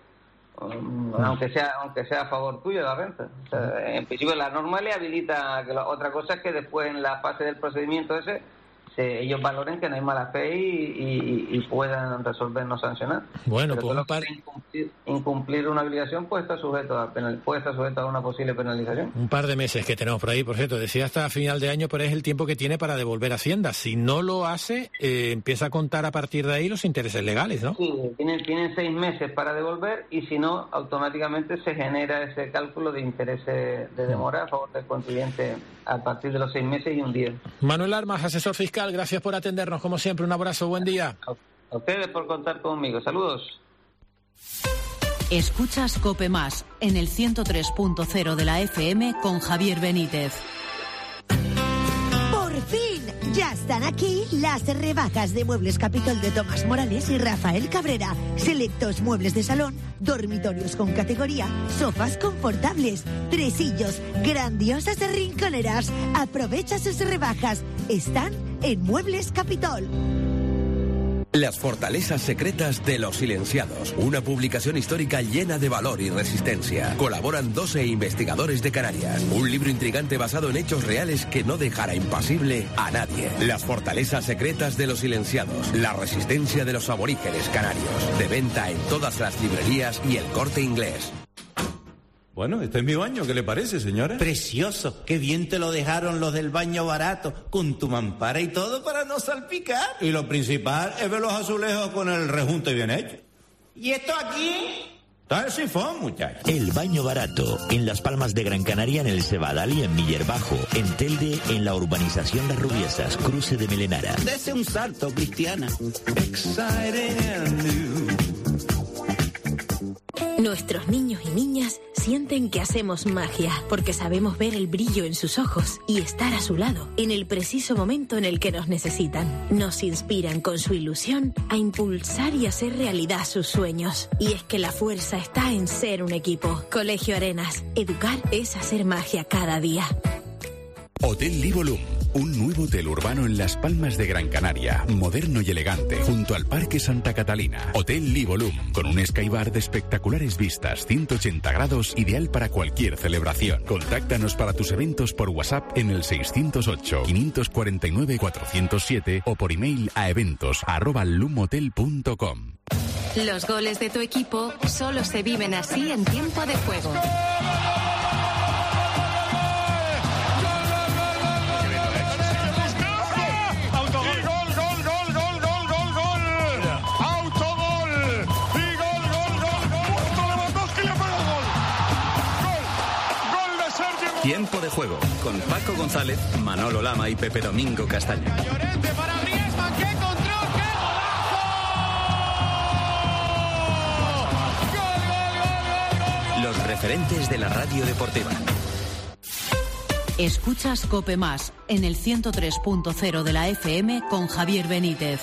aunque sea a favor tuyo de la renta. O sea, en principio la norma le habilita, otra cosa es que después en la fase del procedimiento ellos valoren que no hay mala fe y puedan resolver no sancionar. Bueno, pues incumplir una obligación puede estar sujeto a una posible penalización. Un par de meses que tenemos por ahí, por cierto, decía hasta final de año, pero es el tiempo que tiene para devolver Hacienda. Si no lo hace, empieza a contar a partir de ahí los intereses legales, ¿no? Sí, tienen 6 meses para devolver y si no, automáticamente se genera ese cálculo de intereses de demora a favor del contribuyente a partir de los 6 meses y un día. Manuel Armas, asesor fiscal, gracias por atendernos, como siempre, un abrazo, buen día. A ustedes por contar conmigo, saludos. Escuchas COPE Más en el 103.0 de la FM con Javier Benítez. ¡Por fin! Ya están aquí las rebajas de Muebles Capitol de Tomás Morales y Rafael Cabrera. Selectos muebles de salón, dormitorios con categoría, sofás confortables, tresillos, grandiosas rinconeras. Aprovecha sus rebajas. Están en Muebles Capitol. Las fortalezas secretas de los silenciados. Una publicación histórica llena de valor y resistencia. Colaboran 12 investigadores de Canarias. Un libro intrigante basado en hechos reales que no dejará impasible a nadie. Las fortalezas secretas de los silenciados. La resistencia de los aborígenes canarios. De venta en todas las librerías y El Corte Inglés. Bueno, este es mi baño, ¿qué le parece, señora? Precioso, qué bien te lo dejaron los del baño barato, con tu mampara y todo para no salpicar. Y lo principal es ver los azulejos con el rejunte bien hecho. ¿Y esto aquí? Está el sifón, muchacho. El baño barato, en Las Palmas de Gran Canaria, en el Cebadal y en Miller Bajo. En Telde, en la urbanización Las Rubiesas, cruce de Melenara. Dese un salto, Cristiana. Nuestros niños y niñas sienten que hacemos magia, porque sabemos ver el brillo en sus ojos y estar a su lado en el preciso momento en el que nos necesitan. Nos inspiran con su ilusión a impulsar y hacer realidad sus sueños. Y es que la fuerza está en ser un equipo. Colegio Arenas. Educar es hacer magia cada día. Hotel Livolum, un nuevo hotel urbano en Las Palmas de Gran Canaria, moderno y elegante, junto al Parque Santa Catalina. Hotel Livolum, con un skybar de espectaculares vistas, 180 grados, ideal para cualquier celebración. Contáctanos para tus eventos por WhatsApp en el 608-549-407 o por email a eventos@lumhotel.com. Los goles de tu equipo solo se viven así en tiempo de juego. Tiempo de juego con Paco González, Manolo Lama y Pepe Domingo Castaño. Los referentes de la radio deportiva. Escuchas COPE Más en el 103.0 de la FM con Javier Benítez.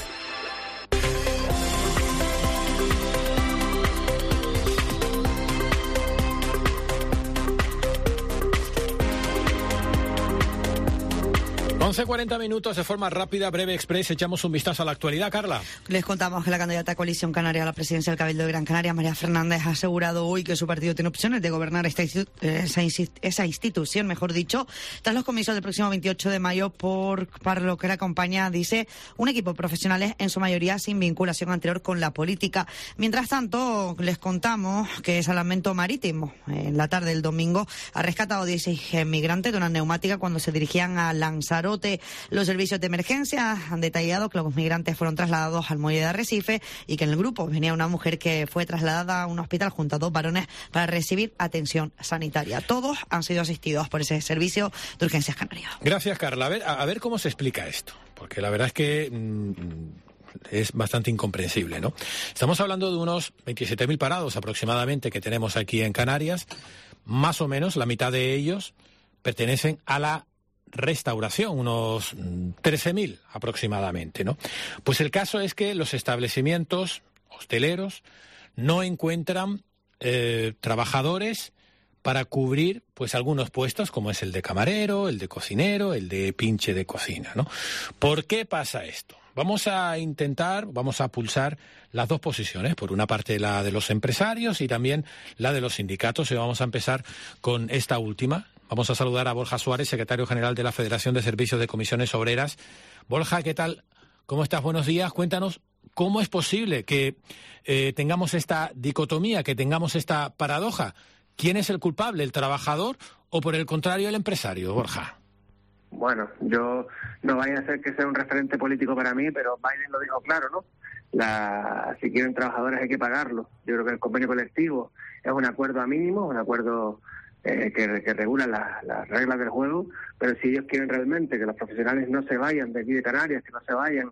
Once 40 minutos de forma rápida, breve, express. Echamos un vistazo a la actualidad, Carla. Les contamos que la candidata a Coalición Canaria a la presidencia del Cabildo de Gran Canaria, María Fernández, ha asegurado hoy que su partido tiene opciones de gobernar esa institución, mejor dicho, tras los comicios del próximo 28 de mayo, para lo que la acompaña, dice, un equipo de profesionales en su mayoría sin vinculación anterior con la política. Mientras tanto, les contamos que Salvamento Marítimo, en la tarde del domingo, ha rescatado 16 migrantes de una neumática cuando se dirigían a Lanzarote. Los servicios de emergencia han detallado que los migrantes fueron trasladados al muelle de Arrecife y que en el grupo venía una mujer que fue trasladada a un hospital junto a 2 varones para recibir atención sanitaria. Todos han sido asistidos por ese servicio de urgencias canarias. Gracias, Carla. A ver cómo se explica esto, porque la verdad es que es bastante incomprensible, ¿no? Estamos hablando de unos 27.000 parados aproximadamente que tenemos aquí en Canarias. Más o menos la mitad de ellos pertenecen a la restauración, unos 13.000 aproximadamente, ¿no? Pues el caso es que los establecimientos hosteleros no encuentran trabajadores para cubrir pues algunos puestos como es el de camarero, el de cocinero, el de pinche de cocina, ¿no? ¿Por qué pasa esto? Vamos a pulsar las dos posiciones, por una parte la de los empresarios y también la de los sindicatos, y vamos a empezar con esta última. Vamos a saludar a Borja Suárez, secretario general de la Federación de Servicios de Comisiones Obreras. Borja, ¿qué tal? ¿Cómo estás? Buenos días. Cuéntanos cómo es posible que tengamos esta dicotomía, que tengamos esta paradoja. ¿Quién es el culpable, el trabajador o, por el contrario, el empresario, Borja? Bueno, yo no vaya a ser que sea un referente político para mí, pero Biden lo dijo claro, ¿no? Si quieren trabajadores hay que pagarlos. Yo creo que el convenio colectivo es un acuerdo a mínimo, un acuerdo que regula las reglas del juego, pero si ellos quieren realmente que los profesionales no se vayan de aquí de Canarias, que no se vayan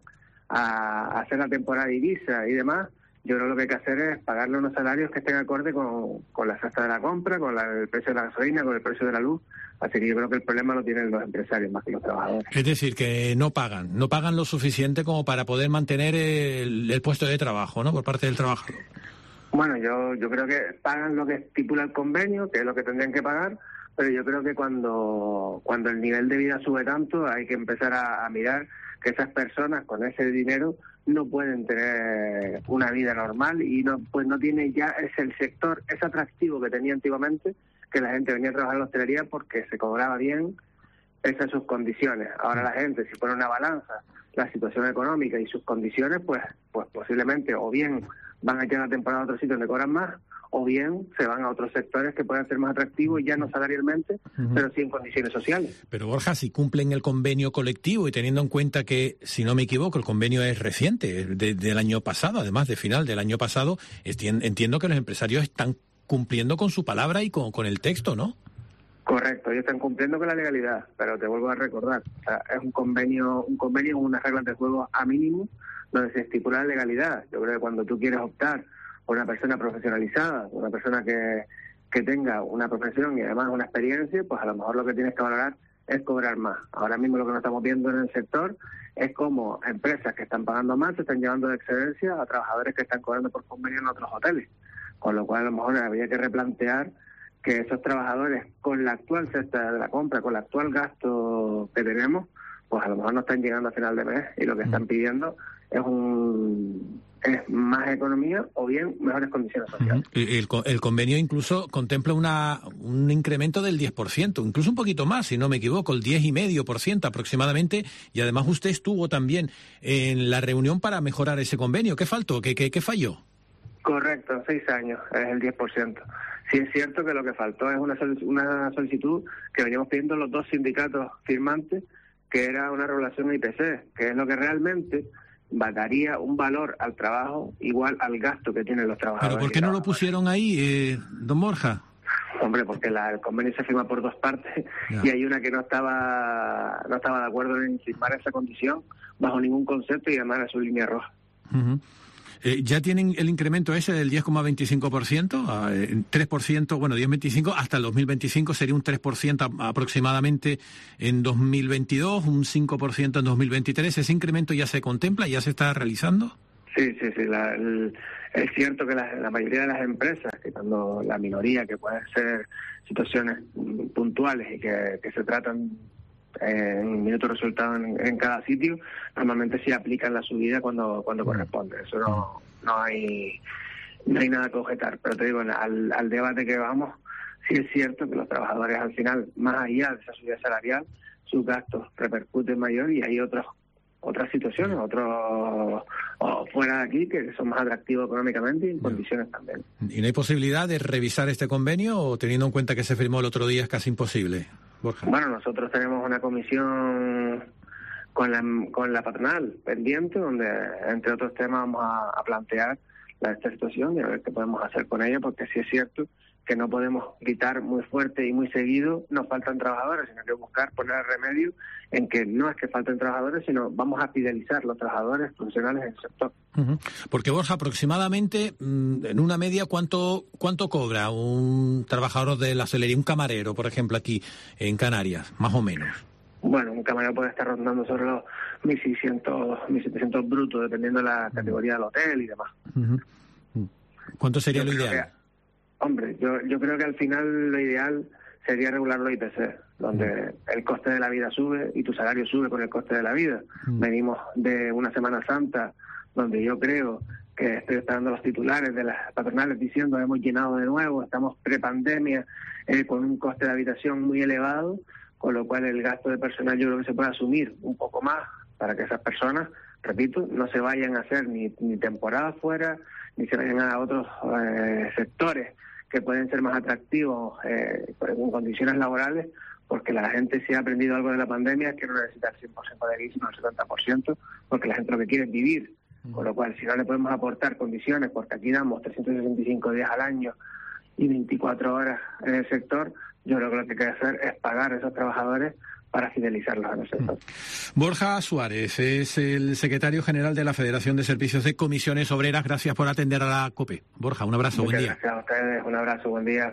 a hacer la temporada de Ibiza y demás, yo creo que lo que hay que hacer es pagarle unos salarios que estén acorde con la cesta de la compra, con el precio de la gasolina, con el precio de la luz. Así que yo creo que el problema lo tienen los empresarios más que los trabajadores. Es decir, que no pagan lo suficiente como para poder mantener el puesto de trabajo, ¿no?, por parte del trabajador. Bueno, yo creo que pagan lo que estipula el convenio, que es lo que tendrían que pagar, pero yo creo que cuando el nivel de vida sube tanto hay que empezar a mirar que esas personas con ese dinero no pueden tener una vida normal y no tiene ya el sector, ese atractivo que tenía antiguamente, que la gente venía a trabajar en la hostelería porque se cobraba bien pese a sus condiciones. Ahora la gente, si pone una balanza la situación económica y sus condiciones, pues posiblemente o bien van a ir a la temporada a otro sitio donde cobran más, o bien se van a otros sectores que puedan ser más atractivos, ya no salarialmente, pero sí en condiciones sociales. Pero Borja, si cumplen el convenio colectivo y teniendo en cuenta que, si no me equivoco, el convenio es reciente, del año pasado, además de final del año pasado, entiendo que los empresarios están cumpliendo con su palabra y con el texto, ¿no? Correcto, ellos están cumpliendo con la legalidad, pero te vuelvo a recordar, o sea, es un convenio con unas reglas de juego a mínimo, donde se estipula la legalidad. Yo creo que cuando tú quieres optar por una persona profesionalizada, una persona que que tenga una profesión y además una experiencia, pues a lo mejor lo que tienes que valorar es cobrar más. Ahora mismo lo que nos estamos viendo en el sector es como empresas que están pagando más se están llevando de excedencia a trabajadores que están cobrando por convenio en otros hoteles, con lo cual a lo mejor habría que replantear que esos trabajadores, con la actual cesta de la compra, con el actual gasto que tenemos, pues a lo mejor no están llegando a final de mes y lo que están pidiendo es más economía o bien mejores condiciones sociales. El convenio incluso contempla un incremento del 10%, incluso un poquito más, si no me equivoco, el 10,5% aproximadamente, y además usted estuvo también en la reunión para mejorar ese convenio. ¿Qué faltó? ¿Qué falló? Correcto, 6 años, es el 10%. Sí es cierto que lo que faltó es una solicitud que veníamos pidiendo los dos sindicatos firmantes, que era una regulación IPC, que es lo que realmente daría un valor al trabajo igual al gasto que tienen los trabajadores. ¿Pero por qué no lo pusieron ahí, don Borja? Hombre, porque el convenio se firma por dos partes y hay una que no estaba de acuerdo en firmar esa condición bajo ningún concepto y además era su línea roja. ¿Ya tienen el incremento ese del 10,25%? 3%, bueno, 10,25% hasta el 2025 sería un 3% aproximadamente en 2022, un 5% en 2023. ¿Ese incremento ya se contempla, ya se está realizando? Sí. Es cierto que la mayoría de las empresas, que cuando la minoría, que pueden ser situaciones puntuales y que se tratan en minutos resultados en cada sitio, normalmente se aplican la subida cuando corresponde. Eso no hay nada que objetar. Pero te digo, al debate que vamos, sí es cierto que los trabajadores al final, más allá de esa subida salarial, sus gastos repercuten mayor y hay otras situaciones, o fuera de aquí, que son más atractivos económicamente y en condiciones también. ¿Y no hay posibilidad de revisar este convenio o teniendo en cuenta que se firmó el otro día es casi imposible, Borja? Bueno, nosotros tenemos una comisión con la patronal pendiente, donde entre otros temas vamos a plantear esta situación y a ver qué podemos hacer con ella, porque sí es cierto que no podemos gritar muy fuerte y muy seguido nos faltan trabajadores, sino que buscar poner remedio en que no es que falten trabajadores, sino vamos a fidelizar los trabajadores profesionales del sector. Porque, Borja, aproximadamente, en una media, ¿cuánto cobra un trabajador de la hostelería, un camarero, por ejemplo, aquí en Canarias, más o menos? Bueno, un camarero puede estar rondando sobre los 1.600, 1.700 brutos, dependiendo de la categoría del hotel y demás. ¿Cuánto sería lo ideal? Hombre, yo creo que al final lo ideal sería regular los IPC, donde el coste de la vida sube y tu salario sube con el coste de la vida. Venimos de una Semana Santa donde yo creo que estoy esperando los titulares de las patronales diciendo hemos llenado de nuevo, estamos prepandemia con un coste de habitación muy elevado, con lo cual el gasto de personal yo creo que se puede asumir un poco más para que esas personas, repito, no se vayan a hacer ni temporadas fuera, ni se vayan a otros sectores que pueden ser más atractivos en condiciones laborales, porque la gente si ha aprendido algo de la pandemia es que no necesita el 100% de guía, sino el 70%, porque la gente lo que quiere es vivir. Con lo cual, si no le podemos aportar condiciones, porque aquí damos 365 días al año y 24 horas en el sector, yo creo que lo que hay que hacer es pagar a esos trabajadores para fidelizarlos en el sector. Borja Suárez es el secretario general de la Federación de Servicios de Comisiones Obreras. Gracias por atender a la COPE. Borja, un abrazo, buen día. Gracias a ustedes, un abrazo, buen día.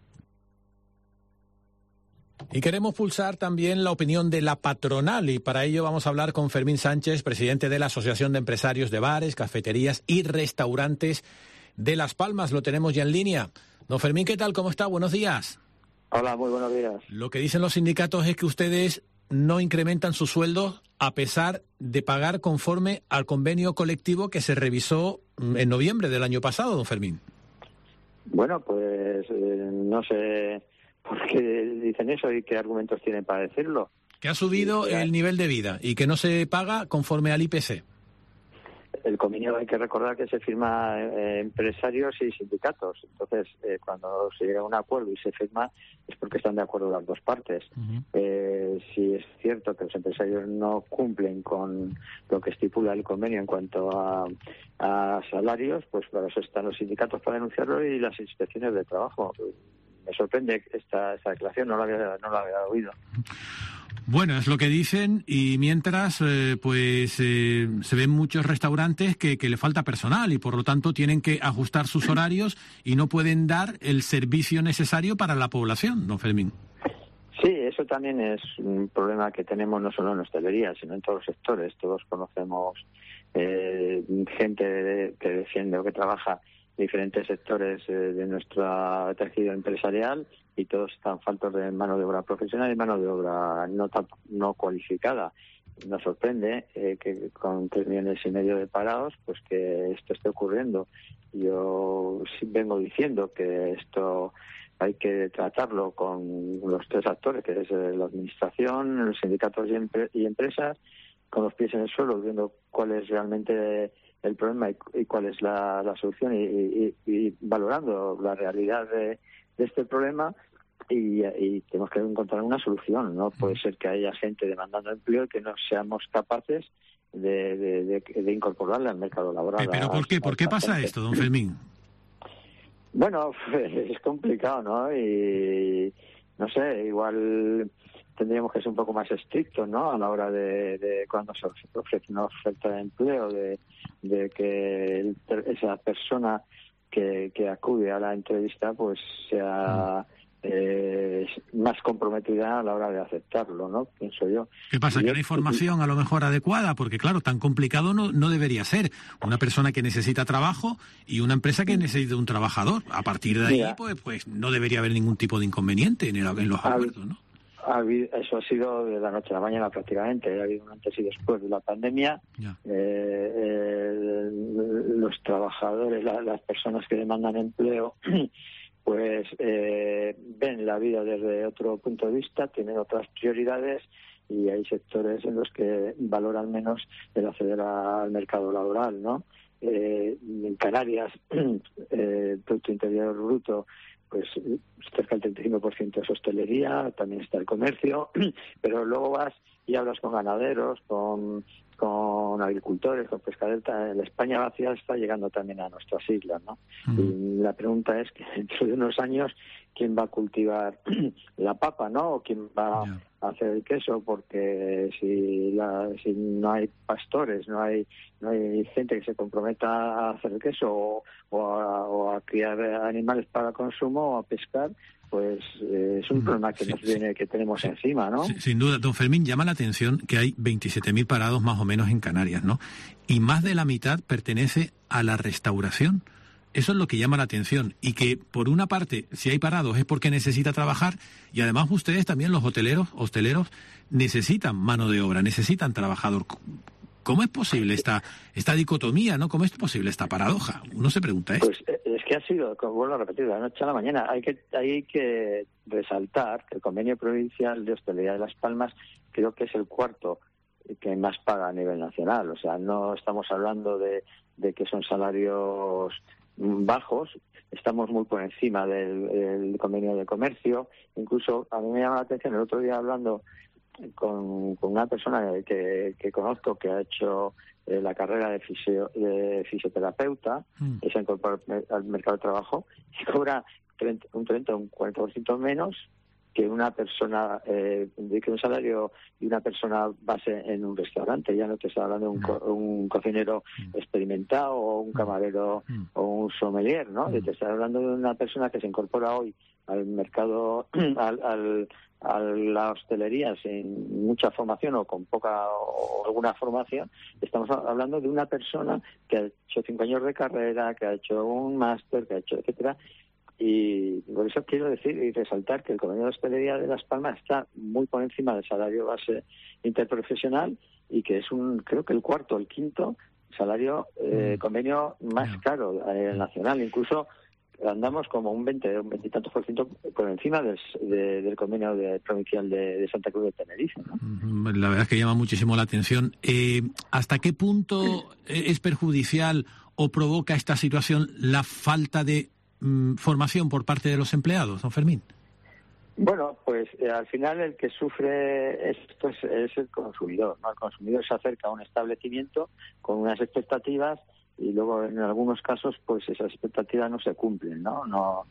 Y queremos pulsar también la opinión de la patronal y para ello vamos a hablar con Fermín Sánchez, presidente de la Asociación de Empresarios de Bares, Cafeterías y Restaurantes de Las Palmas. Lo tenemos ya en línea. Don Fermín, ¿qué tal? ¿Cómo está? Buenos días. Hola, muy buenos días. Lo que dicen los sindicatos es que ustedes no incrementan sus sueldos a pesar de pagar conforme al convenio colectivo que se revisó en noviembre del año pasado, don Fermín. Bueno, pues no sé por qué dicen eso y qué argumentos tienen para decirlo. Que ha subido el nivel de vida y que no se paga conforme al IPC. El convenio hay que recordar que se firma empresarios y sindicatos. Entonces, cuando se llega a un acuerdo y se firma es porque están de acuerdo las dos partes. Si es cierto que los empresarios no cumplen con lo que estipula el convenio en cuanto a salarios, pues para eso están los sindicatos para denunciarlo y las inspecciones de trabajo. Me sorprende esta declaración, no la había oído. Bueno, es lo que dicen, y mientras se ven muchos restaurantes que le falta personal y por lo tanto tienen que ajustar sus horarios y no pueden dar el servicio necesario para la población, don Fermín. Sí, eso también es un problema que tenemos no solo en hostelería, sino en todos los sectores. Todos conocemos gente que defiende o que trabaja en diferentes sectores de nuestro tejido empresarial, y todos están faltos de mano de obra profesional y mano de obra no cualificada. Nos sorprende que con 3,5 millones de parados, pues que esto esté ocurriendo. Yo sí vengo diciendo que esto hay que tratarlo con los 3 actores, que es la administración, los sindicatos y empresas, con los pies en el suelo, viendo cuál es realmente el problema y cuál es la solución, y valorando la realidad de este problema, y tenemos que encontrar una solución. No puede ser que haya gente demandando empleo y que no seamos capaces de incorporarla al mercado laboral. ¿Pero por qué? ¿Por qué pasa esto, don Fermín? Bueno, es complicado, ¿no? Y no sé, igual tendríamos que ser un poco más estrictos, ¿no? A la hora de cuando se ofrece una oferta de empleo, de que esa persona que acude a la entrevista pues sea más comprometida a la hora de aceptarlo, ¿no? Pienso yo. ¿Qué pasa? ¿Que no hay formación a lo mejor adecuada? Porque claro, tan complicado no debería ser. Una persona que necesita trabajo y una empresa que necesita un trabajador. A partir de ahí, pues no debería haber ningún tipo de inconveniente en los acuerdos, ¿no? Eso ha sido de la noche a la mañana prácticamente. Ha habido un antes y después de la pandemia. Los trabajadores, las personas que demandan empleo, pues ven la vida desde otro punto de vista, tienen otras prioridades, y hay sectores en los que valoran menos el acceder al mercado laboral, ¿no? En Canarias, el Producto Interior Bruto, pues cerca del 35% es hostelería, también está el comercio, pero luego vas y hablas con ganaderos, con agricultores, con pescadores. La España vacía está llegando también a nuestras islas, ¿no? Y la pregunta es que dentro de unos años, ¿quién va a cultivar la papa, no? ¿O quién va a hacer el queso? Porque si no hay pastores, no hay gente que se comprometa a hacer el queso o a criar animales para consumo o a pescar, pues es un problema que tenemos encima, ¿no? Sin duda, don Fermín, llama la atención que hay 27.000 parados más o menos en Canarias, ¿no? Y más de la mitad pertenece a la restauración. Eso es lo que llama la atención. Y que, por una parte, si hay parados es porque necesita trabajar, y además ustedes también, los hosteleros, necesitan mano de obra, necesitan trabajador. ¿Cómo es posible esta dicotomía, no? ¿Cómo es posible esta paradoja? Uno se pregunta esto. Pues es que ha sido, como vuelvo a repetir, de la noche a la mañana. Hay que resaltar que el Convenio Provincial de Hostelería de Las Palmas creo que es el 4º que más paga a nivel nacional. O sea, no estamos hablando de que son salarios bajos, estamos muy por encima del Convenio de Comercio. Incluso a mí me llama la atención, el otro día hablando con una persona que conozco que ha hecho la carrera de fisioterapeuta, y se ha incorporado al mercado de trabajo, y cobra un 30 o un 40% menos que una persona, que un salario de una persona base en un restaurante. Ya no te está hablando de un cocinero experimentado o un camarero o un sommelier, ¿no? Te está hablando de una persona que se incorpora hoy al mercado, a la hostelería sin mucha formación o con poca o alguna formación. Estamos hablando de una persona que ha hecho 5 años de carrera, que ha hecho un máster, que ha hecho etcétera. Y por eso quiero decir y resaltar que el Convenio de Hostelería de Las Palmas está muy por encima del salario base interprofesional, y que es creo que el 4º o el 5º salario convenio más caro a nivel nacional. Incluso andamos como un 20 y tantos por ciento por encima del convenio provincial de Santa Cruz de Tenerife, ¿no? La verdad es que llama muchísimo la atención. ¿Hasta qué punto es perjudicial o provoca esta situación la falta de formación por parte de los empleados, don Fermín? Bueno, pues al final el que sufre esto es el consumidor, ¿no? El consumidor se acerca a un establecimiento con unas expectativas y luego en algunos casos pues esas expectativas no se cumplen, ¿no?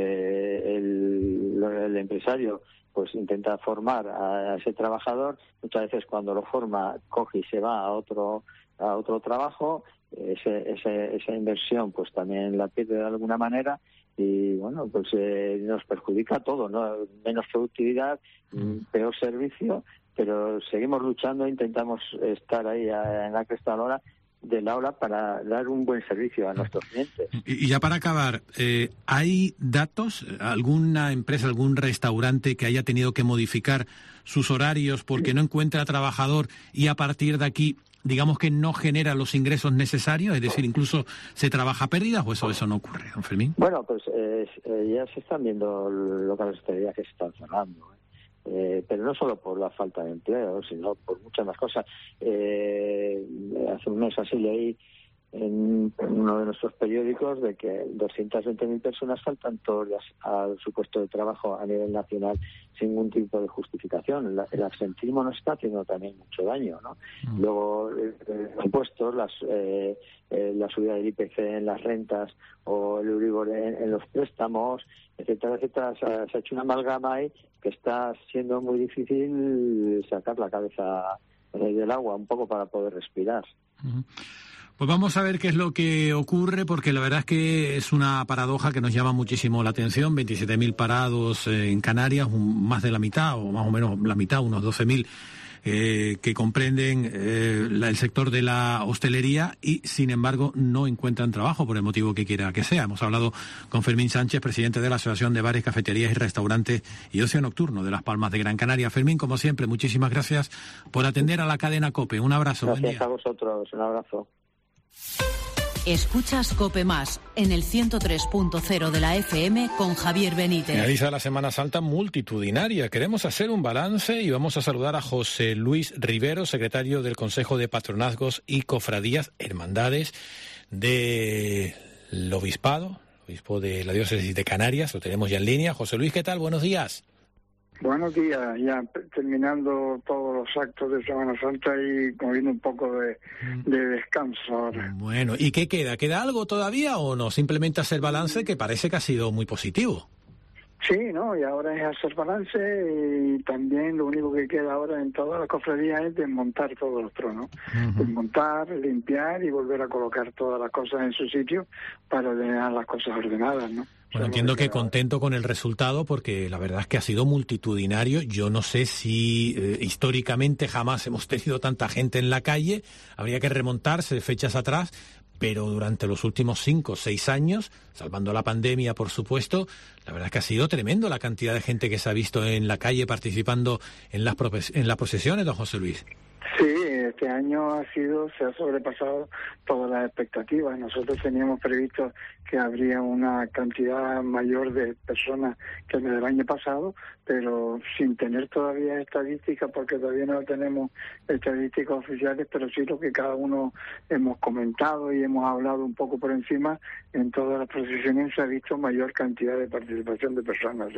El empresario pues intenta formar a ese trabajador, muchas veces cuando lo forma coge y se va a otro trabajo, esa inversión pues también la pierde de alguna manera y bueno, pues nos perjudica a todo, ¿no? Menos productividad, peor servicio, pero seguimos luchando, intentamos estar ahí en la cresta de la ola para dar un buen servicio a nuestros clientes. Y ya para acabar, ¿hay datos, alguna empresa, algún restaurante que haya tenido que modificar sus horarios porque no encuentra trabajador y a partir de aquí, digamos que no genera los ingresos necesarios? Es decir, incluso se trabaja a pérdidas, ¿o eso no ocurre, don Fermín? Bueno, pues ya se están viendo locales de hostelería que se están cerrando, pero no solo por la falta de empleo, sino por muchas más cosas. Hace un mes así leí en uno de nuestros periódicos de que 220.000 personas faltan todos los días a su puesto de trabajo a nivel nacional sin ningún tipo de justificación. El absentismo nos está haciendo también mucho daño, ¿no? Luego los impuestos, la subida del IPC en las rentas o el Euribor en los préstamos, etcétera, etcétera, se ha hecho una amalgama ahí que está siendo muy difícil sacar la cabeza del agua un poco para poder respirar. Pues vamos a ver qué es lo que ocurre, porque la verdad es que es una paradoja que nos llama muchísimo la atención. 27.000 parados en Canarias, más de la mitad, o más o menos la mitad, unos 12.000, que comprenden el sector de la hostelería y, sin embargo, no encuentran trabajo por el motivo que quiera que sea. Hemos hablado con Fermín Sánchez, presidente de la Asociación de Bares, Cafeterías y Restaurantes y Ocio Nocturno de Las Palmas de Gran Canaria. Fermín, como siempre, muchísimas gracias por atender a la cadena COPE. Un abrazo. Gracias a vosotros. Un abrazo. Escuchas COPE Más en el 103.0 de la FM con Javier Benítez. Finaliza la Semana Santa multitudinaria. Queremos hacer un balance y vamos a saludar a José Luis Rivero, secretario del Consejo de Patronazgos y Cofradías, Hermandades del Obispo de la Diócesis de Canarias. Lo tenemos ya en línea. José Luis, ¿qué tal? Buenos días. Buenos días, ya terminando todos los actos de Semana Santa y cogiendo un poco de descanso ahora. Bueno, ¿y qué queda? ¿Queda algo todavía o no? Simplemente hacer balance, que parece que ha sido muy positivo. Sí, ¿no? Y ahora es hacer balance y también lo único que queda ahora en todas las cofradías es desmontar todos los tronos. Desmontar, limpiar y volver a colocar todas las cosas en su sitio para dejar las cosas ordenadas, ¿no? Bueno, entiendo que contento con el resultado porque la verdad es que ha sido multitudinario. Yo no sé si históricamente jamás hemos tenido tanta gente en la calle. Habría que remontarse fechas atrás, pero durante los últimos 5 o 6 años, salvando la pandemia, por supuesto, la verdad es que ha sido tremendo la cantidad de gente que se ha visto en la calle participando en las procesiones, don José Luis. Sí, este año se ha sobrepasado todas las expectativas. Nosotros teníamos previsto que habría una cantidad mayor de personas que en el año pasado, pero sin tener todavía estadísticas, porque todavía no tenemos estadísticas oficiales, pero sí lo que cada uno hemos comentado y hemos hablado un poco por encima, en todas las procesiones se ha visto mayor cantidad de participación de personas.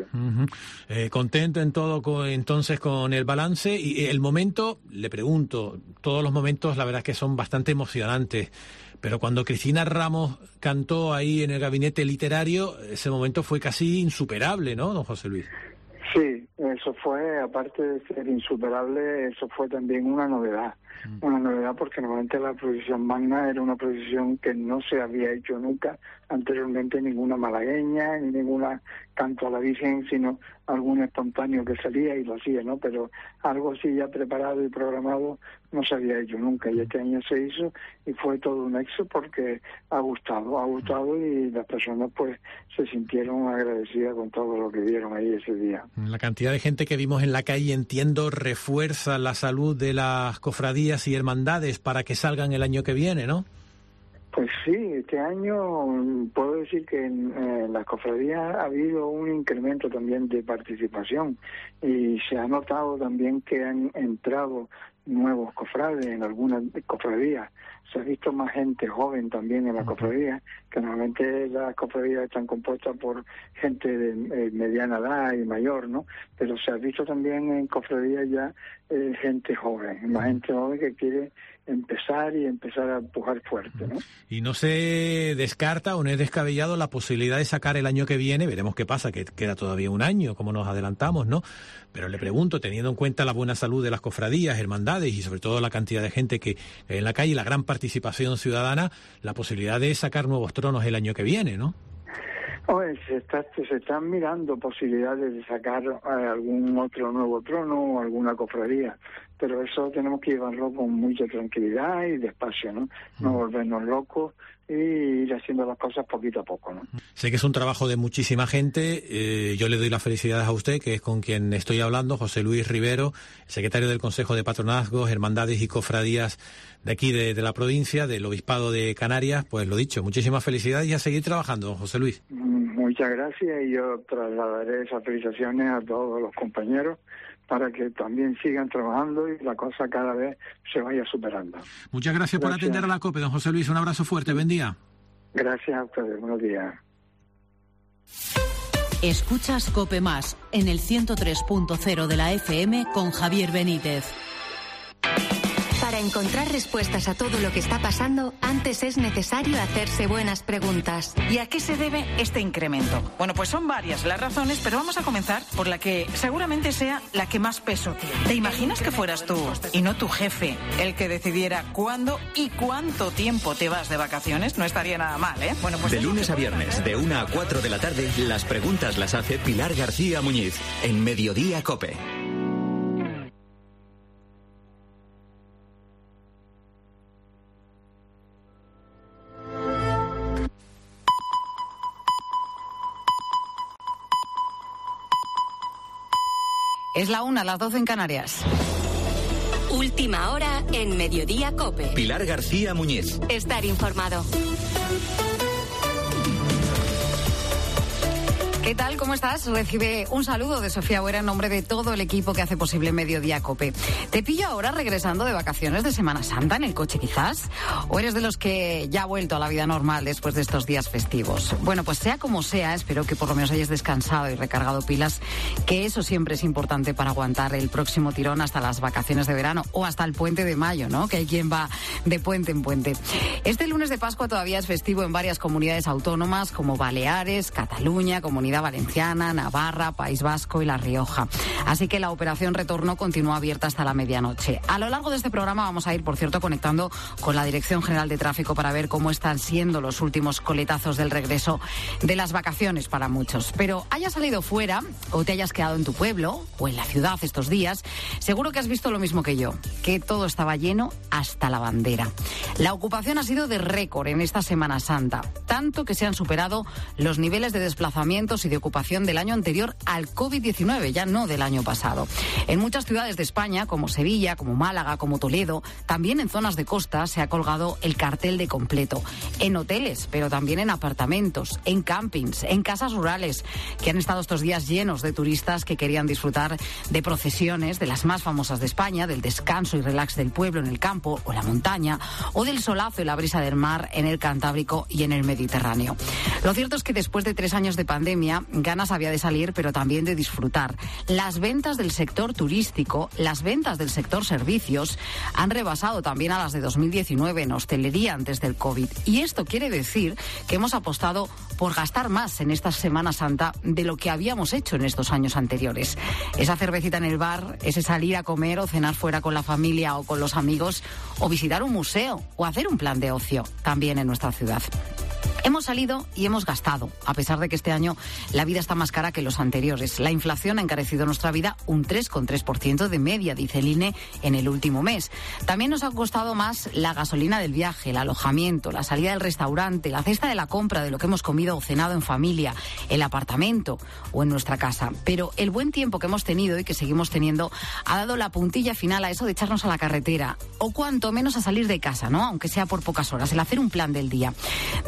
Contento en todo entonces con el balance y el momento, le pregunto, todos los momentos la verdad es que son bastante emocionantes, pero cuando Cristina Ramos cantó ahí en el gabinete literario, ese momento fue casi insuperable, ¿no, don José Luis? Sí, eso fue, aparte de ser insuperable, eso fue también una novedad. Una novedad porque normalmente la procesión magna era una procesión que no se había hecho nunca anteriormente, ninguna malagueña, ni ninguna canto a la Virgen, sino algún espontáneo que salía y lo hacía, ¿no? Pero algo así ya preparado y programado no se había hecho nunca, y este año se hizo y fue todo un éxito porque ha gustado y las personas pues se sintieron agradecidas con todo lo que vieron ahí ese día. La cantidad de gente que vimos en la calle, entiendo, refuerza la salud de las cofradías y hermandades para que salgan el año que viene, ¿no? Pues sí, este año puedo decir que en las cofradías ha habido un incremento también de participación y se ha notado también que han entrado nuevos cofrades en algunas cofradías. Se ha visto más gente joven también en la cofradía, que normalmente las cofradías están compuestas por gente de mediana edad y mayor, ¿no? Pero se ha visto también en cofradías ya gente joven, más gente joven que quiere empezar a empujar fuerte, ¿no? Y no se descarta o no es descabellado la posibilidad de sacar el año que viene, veremos qué pasa, que queda todavía un año, como nos adelantamos, ¿no? Pero le pregunto, teniendo en cuenta la buena salud de las cofradías, hermandades y sobre todo la cantidad de gente que hay en la calle y la gran participación ciudadana, la posibilidad de sacar nuevos tronos el año que viene, ¿no? Se están mirando posibilidades de sacar algún otro nuevo trono o alguna cofradía, pero eso tenemos que llevarlo con mucha tranquilidad y despacio, ¿no? No volvernos locos y ir haciendo las cosas poquito a poco, ¿no? Sé que es un trabajo de muchísima gente. Yo le doy las felicidades a usted, que es con quien estoy hablando, José Luis Rivero, secretario del Consejo de Patronazgos, Hermandades y Cofradías de aquí de la provincia, del Obispado de Canarias. Pues lo dicho, muchísimas felicidades y a seguir trabajando, José Luis. Muchas gracias, y yo trasladaré esas felicitaciones a todos los compañeros para que también sigan trabajando y la cosa cada vez se vaya superando. Muchas gracias por atender a la COPE, don José Luis. Un abrazo fuerte, buen día. Gracias a ustedes, buenos días. Escuchas COPE Más en el 103.0 de la FM con Javier Benítez. Para encontrar respuestas a todo lo que está pasando, antes es necesario hacerse buenas preguntas. ¿Y a qué se debe este incremento? Bueno, pues son varias las razones, pero vamos a comenzar por la que seguramente sea la que más peso tiene. ¿Te imaginas que fueras tú, y no tu jefe, el que decidiera cuándo y cuánto tiempo te vas de vacaciones? No estaría nada mal, ¿eh? Bueno, pues de lunes a viernes, de 1 a 4 de la tarde, las preguntas las hace Pilar García Muñiz, en Mediodía COPE. Es la 1, las 12 en Canarias. Última hora en Mediodía COPE. Pilar García Muñiz. Estar informado. ¿Qué tal? ¿Cómo estás? Recibe un saludo de Sofía Buera en nombre de todo el equipo que hace posible Mediodía COPE. ¿Te pillo ahora regresando de vacaciones de Semana Santa en el coche quizás? ¿O eres de los que ya ha vuelto a la vida normal después de estos días festivos? Bueno, pues sea como sea, espero que por lo menos hayas descansado y recargado pilas, que eso siempre es importante para aguantar el próximo tirón hasta las vacaciones de verano o hasta el puente de mayo, ¿no? Que hay quien va de puente en puente. Este lunes de Pascua todavía es festivo en varias comunidades autónomas como Baleares, Cataluña, Comunidad Valenciana, Navarra, País Vasco y La Rioja. Así que la operación Retorno continúa abierta hasta la medianoche. A lo largo de este programa vamos a ir, por cierto, conectando con la Dirección General de Tráfico para ver cómo están siendo los últimos coletazos del regreso de las vacaciones para muchos. Pero hayas salido fuera o te hayas quedado en tu pueblo o en la ciudad estos días, seguro que has visto lo mismo que yo, que todo estaba lleno hasta la bandera. La ocupación ha sido de récord en esta Semana Santa, tanto que se han superado los niveles de desplazamientos y de ocupación del año anterior al COVID-19, ya no del año pasado. En muchas ciudades de España, como Sevilla, como Málaga, como Toledo, también en zonas de costa se ha colgado el cartel de completo. En hoteles, pero también en apartamentos, en campings, en casas rurales, que han estado estos días llenos de turistas que querían disfrutar de procesiones, de las más famosas de España, del descanso y relax del pueblo en el campo o la montaña, o del solazo y la brisa del mar en el Cantábrico y en el Mediterráneo. Lo cierto es que después de 3 años de pandemia, ganas había de salir, pero también de disfrutar. Las ventas del sector turístico, las ventas del sector servicios han rebasado también a las de 2019 en hostelería antes del COVID. Y esto quiere decir que hemos apostado por gastar más en esta Semana Santa de lo que habíamos hecho en estos años anteriores. Esa cervecita en el bar, ese salir a comer o cenar fuera con la familia o con los amigos, o visitar un museo o hacer un plan de ocio también en nuestra ciudad. Hemos salido y hemos gastado, a pesar de que este año la vida está más cara que los anteriores. La inflación ha encarecido nuestra vida un 3,3% de media, dice el INE, en el último mes. También nos ha costado más la gasolina del viaje, el alojamiento, la salida del restaurante, la cesta de la compra de lo que hemos comido o cenado en familia, el apartamento o en nuestra casa. Pero el buen tiempo que hemos tenido y que seguimos teniendo ha dado la puntilla final a eso de echarnos a la carretera, o cuanto menos a salir de casa, ¿no? Aunque sea por pocas horas, el hacer un plan del día. Desde que la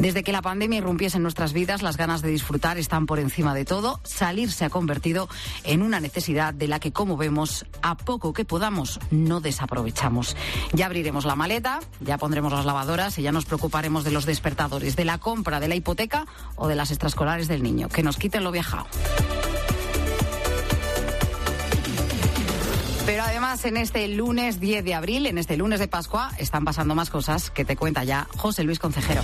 pandemia irrumpiese en nuestras vidas, las ganas de disfrutar están por encima de todo. Salir se ha convertido en una necesidad de la que, como vemos, a poco que podamos, no desaprovechamos. Ya abriremos la maleta, ya pondremos las lavadoras y ya nos preocuparemos de los despertadores, de la compra, de la hipoteca o de las extraescolares del niño. Que nos quiten lo viajado. Pero además, en este lunes 10 de abril, en este lunes de Pascua, están pasando más cosas que te cuenta ya José Luis Concejero.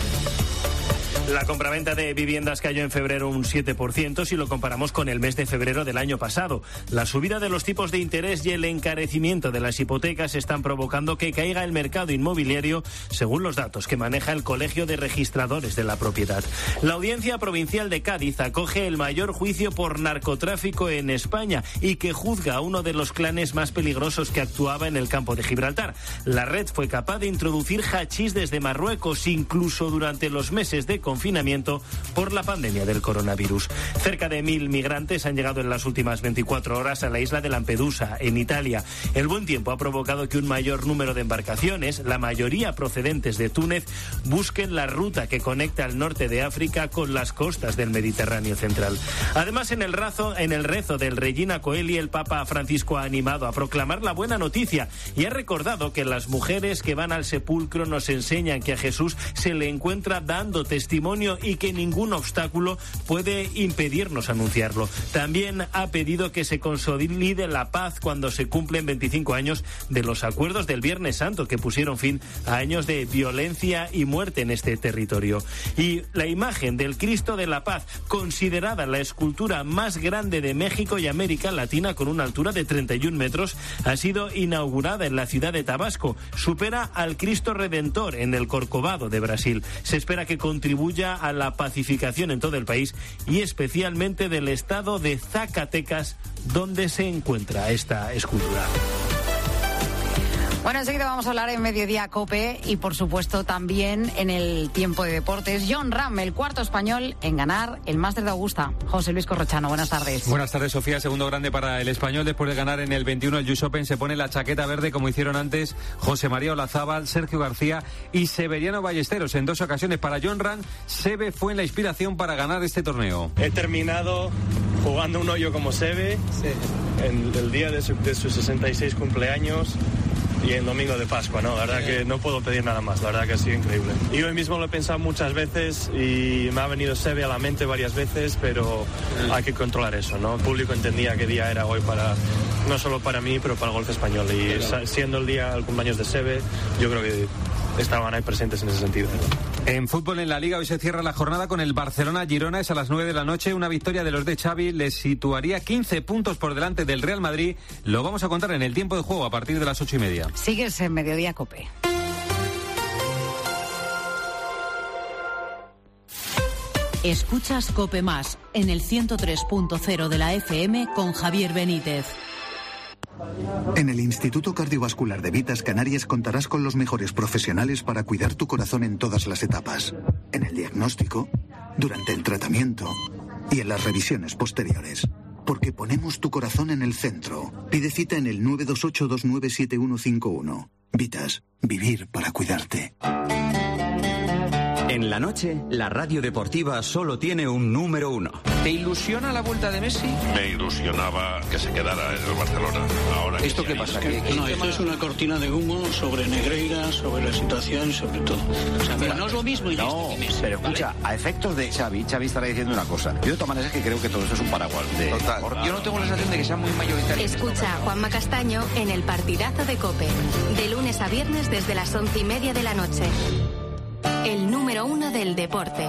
La compraventa de viviendas cayó en febrero un 7% si lo comparamos con el mes de febrero del año pasado. La subida de los tipos de interés y el encarecimiento de las hipotecas están provocando que caiga el mercado inmobiliario, según los datos que maneja el Colegio de Registradores de la Propiedad. La Audiencia Provincial de Cádiz acoge el mayor juicio por narcotráfico en España y que juzga a uno de los clanes más peligrosos que actuaba en el campo de Gibraltar. La red fue capaz de introducir hachís desde Marruecos, incluso durante los meses de confinamiento por la pandemia del coronavirus. Cerca de 1.000 migrantes han llegado en las últimas 24 horas a la isla de Lampedusa, en Italia. El buen tiempo ha provocado que un mayor número de embarcaciones, la mayoría procedentes de Túnez, busquen la ruta que conecta al norte de África con las costas del Mediterráneo central. Además, en el rezo del Regina Coeli, el Papa Francisco ha animado a proclamar la buena noticia y ha recordado que las mujeres que van al sepulcro nos enseñan que a Jesús se le encuentra dando testimonio y que ningún obstáculo puede impedirnos anunciarlo. También ha pedido que se consolide la paz cuando se cumplen 25 años de los acuerdos del Viernes Santo, que pusieron fin a años de violencia y muerte en este territorio. Y la imagen del Cristo de la Paz, considerada la escultura más grande de México y América Latina, con una altura de 31 metros, ha sido inaugurada en la ciudad de Tabasco. Supera al Cristo Redentor en el Corcovado de Brasil. Se espera que contribuya a la pacificación en todo el país y especialmente del estado de Zacatecas, donde se encuentra esta escultura. Bueno, enseguida vamos a hablar en Mediodía COPE y, por supuesto, también en el tiempo de deportes. Jon Rahm, el cuarto español en ganar el Máster de Augusta. José Luis Corrochano, buenas tardes. Buenas tardes, Sofía. Segundo grande para el español. Después de ganar en el 21 el US Open, se pone la chaqueta verde como hicieron antes José María Olazábal, Sergio García y Severiano Ballesteros en 2 ocasiones. Para Jon Rahm, Seve fue la inspiración para ganar este torneo. He terminado jugando un hoyo como Seve en el día de su 66 cumpleaños. Y el domingo de Pascua, ¿no? La verdad que no puedo pedir nada más, la verdad que ha sido increíble. Y hoy mismo lo he pensado muchas veces y me ha venido Seve a la mente varias veces, pero hay que controlar eso, ¿no? El público entendía qué día era hoy no solo para mí, pero para el golf español. Y siendo el día del cumpleaños de Seve, yo creo que estaban ahí presentes en ese sentido. En fútbol, en la Liga, hoy se cierra la jornada con el Barcelona-Girona. Es a las 9 de la noche. Una victoria de los de Xavi les situaría 15 puntos por delante del Real Madrid. Lo vamos a contar en el tiempo de juego a partir de las 8:30. Sigues en Mediodía COPE. Escuchas COPE Más en el 103.0 de la FM con Javier Benítez. En el Instituto Cardiovascular de Vitas Canarias contarás con los mejores profesionales para cuidar tu corazón en todas las etapas. En el diagnóstico, durante el tratamiento y en las revisiones posteriores. Porque ponemos tu corazón en el centro. Pide cita en el 928297151. Vitas, vivir para cuidarte. En la noche, la radio deportiva solo tiene un número 1. ¿Te ilusiona la vuelta de Messi? Me ilusionaba que se quedara en el Barcelona. Ahora ¿esto qué pasa? No, esto es una cortina de humo sobre Negreira, sobre la situación, sobre todo. O sea, pero no es lo mismo. No, pero escucha, a efectos de Xavi estará diciendo una cosa. Yo de todas maneras es que creo que todo esto es un paraguas. Total. Yo no tengo la sensación de que sea muy mayoritario. Escucha a Juanma Castaño en el partidazo de COPE. De lunes a viernes desde las 11:30 de la noche. El número 1 del deporte.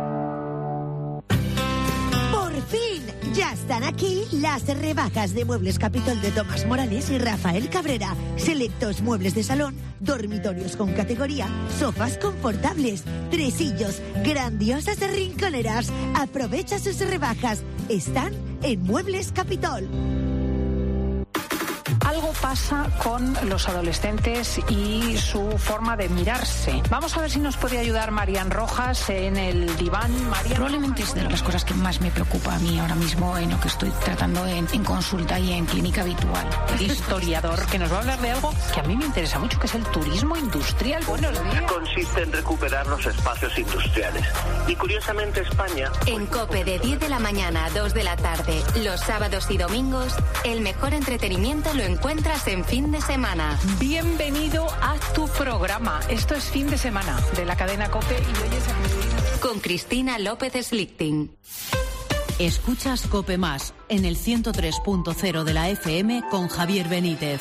Por fin, ya están aquí las rebajas de Muebles Capitol de Tomás Morales y Rafael Cabrera. Selectos muebles de salón, dormitorios con categoría, sofás confortables, tresillos, grandiosas rinconeras. Aprovecha sus rebajas. Están en Muebles Capitol. Algo pasa con los adolescentes y su forma de mirarse. Vamos a ver si nos puede ayudar Marian Rojas en el diván. Probablemente es de las cosas que más me preocupa a mí ahora mismo en lo que estoy tratando en consulta y en clínica habitual. Historiador que nos va a hablar de algo que a mí me interesa mucho, que es el turismo industrial. Buenos días. Consiste en recuperar los espacios industriales. Y curiosamente España... En COPE de 10 de la mañana a 2 de la tarde, los sábados y domingos, el mejor entretenimiento lo encuentras en Fin de Semana. Bienvenido a tu programa. Esto es Fin de Semana de la cadena COPE y oyes a Cristina. Con Cristina López Slichting. Escuchas COPE Más en el 103.0 de la FM con Javier Benítez.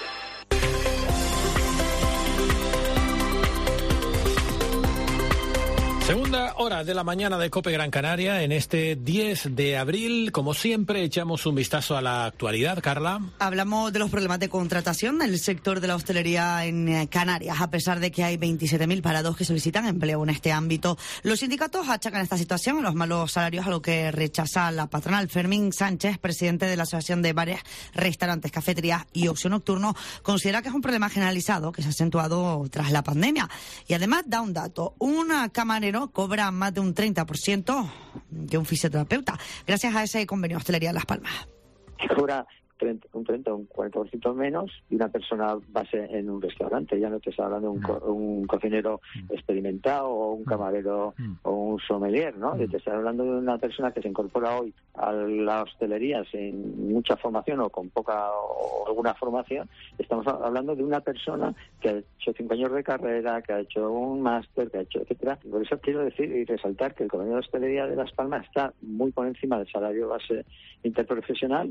Segunda hora de la mañana de COPE Gran Canaria, en este 10 de abril. Como siempre, echamos un vistazo a la actualidad. Carla. Hablamos de los problemas de contratación en el sector de la hostelería en Canarias. A pesar de que hay 27.000 parados que solicitan empleo en este ámbito, los sindicatos achacan esta situación a los malos salarios, a lo que rechaza la patronal. Fermín Sánchez, presidente de la Asociación de Bares, Restaurantes, Cafeterías y Ocio Nocturno, considera que es un problema generalizado que se ha acentuado tras la pandemia. Y además da un dato: un camarero cobra más de un 30% que un fisioterapeuta, gracias a ese convenio de hostelería de Las Palmas. Cobra un 30 o un 40% menos y una persona base en un restaurante. Ya no te está hablando de un cocinero experimentado o un camarero o un sommelier, ¿no? Te está hablando de una persona que se incorpora hoy a la hostelería sin mucha formación o con poca o alguna formación. Estamos hablando de una persona que ha hecho 5 años de carrera, que ha hecho un máster, que ha hecho etcétera. Por eso quiero decir y resaltar que el convenio de hostelería de Las Palmas está muy por encima del salario base interprofesional.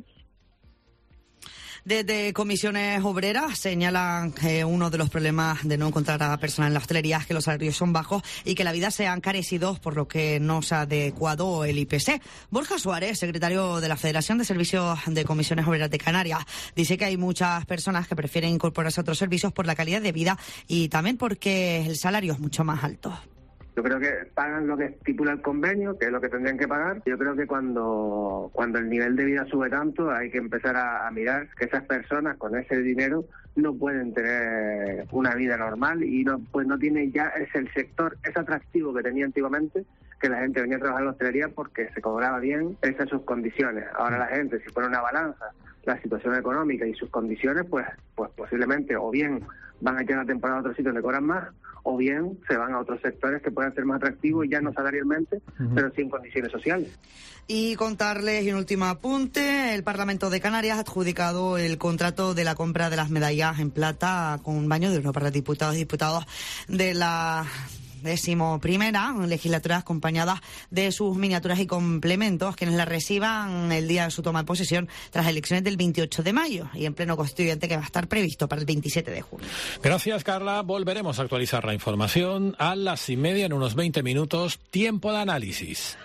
Desde Comisiones Obreras señalan que uno de los problemas de no encontrar a personal en la hostelería es que los salarios son bajos y que la vida se ha encarecido, por lo que no se ha adecuado el IPC. Borja Suárez, secretario de la Federación de Servicios de Comisiones Obreras de Canarias, dice que hay muchas personas que prefieren incorporarse a otros servicios por la calidad de vida y también porque el salario es mucho más alto. Yo creo que pagan lo que estipula el convenio, que es lo que tendrían que pagar. Yo creo que cuando el nivel de vida sube tanto, hay que empezar a mirar que esas personas con ese dinero no pueden tener una vida normal y no tienen ya el sector, ese atractivo que tenía antiguamente, que la gente venía a trabajar en la hostelería porque se cobraba bien, esas sus condiciones. Ahora la gente, si pone una balanza, la situación económica y sus condiciones, pues posiblemente o bien van a llegar a temporada a otros sitios donde cobran más, o bien se van a otros sectores que puedan ser más atractivos, ya no salarialmente, pero sí en condiciones sociales. Y contarles, y un último apunte, el Parlamento de Canarias ha adjudicado el contrato de la compra de las medallas en plata con baño de oro para diputados y diputadas de la 11ª legislatura, acompañadas de sus miniaturas y complementos, quienes la reciban el día de su toma de posesión tras las elecciones del 28 de mayo y en pleno constituyente que va a estar previsto para el 27 de junio. Gracias, Carla. Volveremos a actualizar la información a las 1:30 en unos 20 minutos. Tiempo de análisis.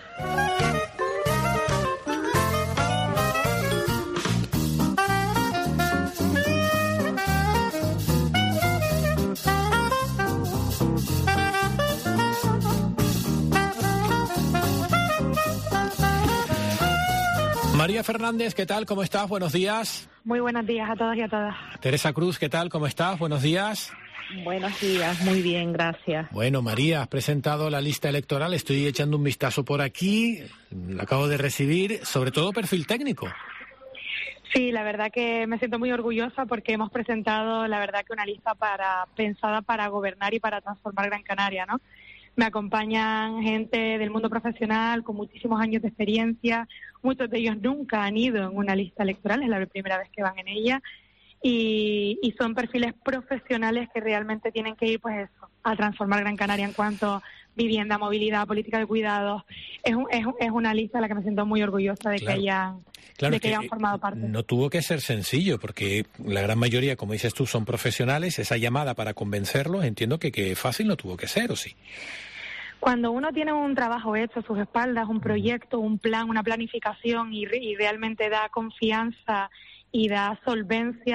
María Fernández, ¿qué tal? ¿Cómo estás? Buenos días. Muy buenos días a todos y a todas. Teresa Cruz, ¿qué tal? ¿Cómo estás? Buenos días. Buenos días, muy bien, gracias. Bueno, María, has presentado la lista electoral, estoy echando un vistazo por aquí, la acabo de recibir, sobre todo perfil técnico. Sí, la verdad que me siento muy orgullosa porque hemos presentado, la verdad que una lista pensada para gobernar y para transformar Gran Canaria, ¿no? Me acompañan gente del mundo profesional con muchísimos años de experiencia. Muchos de ellos nunca han ido en una lista electoral, es la primera vez que van en ella. Y son perfiles profesionales que realmente tienen que ir, pues eso, a transformar Gran Canaria en cuanto a vivienda, movilidad, política de cuidados. Es una lista de la que me siento muy orgullosa de que hayan formado parte. No tuvo que ser sencillo, porque la gran mayoría, como dices tú, son profesionales. Esa llamada para convencerlos, entiendo que fácil no tuvo que ser, ¿o sí? Cuando uno tiene un trabajo hecho a sus espaldas, un proyecto, un plan, una planificación y realmente da confianza y da solvencia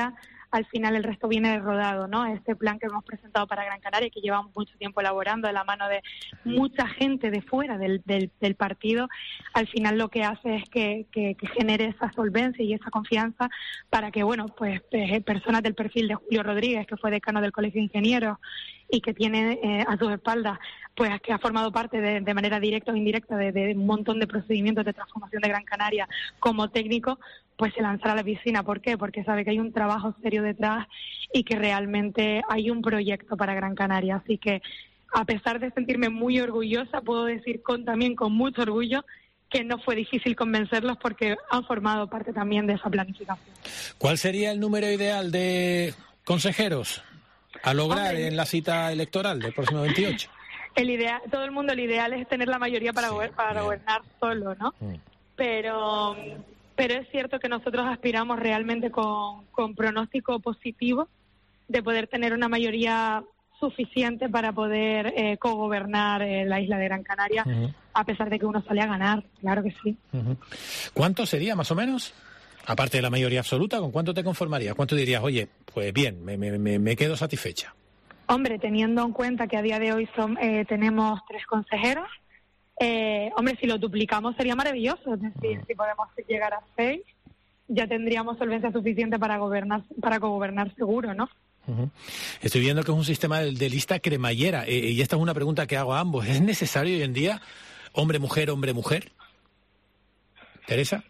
al final el resto viene rodado, ¿no? Este plan que hemos presentado para Gran Canaria, que llevamos mucho tiempo elaborando de la mano de mucha gente de fuera del partido, al final lo que hace es que genere esa solvencia y esa confianza para que, bueno, pues personas del perfil de Julio Rodríguez, que fue decano del Colegio de Ingenieros y que tiene a sus espaldas, pues que ha formado parte de manera directa o indirecta de un montón de procedimientos de transformación de Gran Canaria como técnico, pues se lanzará a la piscina. ¿Por qué? Porque sabe que hay un trabajo serio detrás y que realmente hay un proyecto para Gran Canaria. Así que, a pesar de sentirme muy orgullosa, puedo decir también con mucho orgullo que no fue difícil convencerlos porque han formado parte también de esa planificación. ¿Cuál sería el número ideal de consejeros a lograr en la cita electoral del próximo 28? El ideal es tener la mayoría para gobernar solo, ¿no? Pero es cierto que nosotros aspiramos realmente con pronóstico positivo de poder tener una mayoría suficiente para poder cogobernar la isla de Gran Canaria, a pesar de que uno sale a ganar, claro que sí. ¿Cuánto sería, más o menos? Aparte de la mayoría absoluta, ¿con cuánto te conformarías? ¿Cuánto dirías, oye, pues bien, me quedo satisfecha? Hombre, teniendo en cuenta que a día de hoy tenemos 3 consejeros, hombre, si lo duplicamos sería maravilloso. Es decir, si podemos llegar a 6, ya tendríamos solvencia suficiente para cogobernar seguro, ¿no? Estoy viendo que es un sistema de lista cremallera, y esta es una pregunta que hago a ambos. ¿Es necesario hoy en día hombre-mujer, hombre-mujer? ¿Teresa?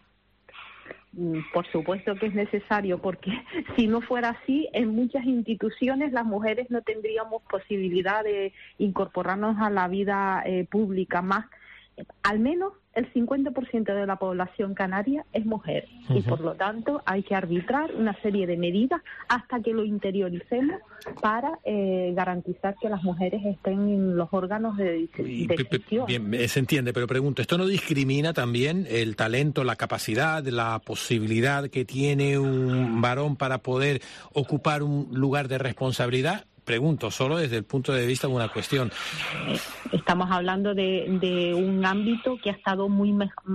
Por supuesto que es necesario, porque si no fuera así, en muchas instituciones las mujeres no tendríamos posibilidad de incorporarnos a la vida pública más. Al menos el 50% de la población canaria es mujer y por lo tanto hay que arbitrar una serie de medidas hasta que lo interioricemos para garantizar que las mujeres estén en los órganos de decisión. Bien, se entiende, pero pregunto, ¿esto no discrimina también el talento, la capacidad, la posibilidad que tiene un varón para poder ocupar un lugar de responsabilidad? Pregunto, solo desde el punto de vista de una cuestión. Estamos hablando de un ámbito que ha estado muy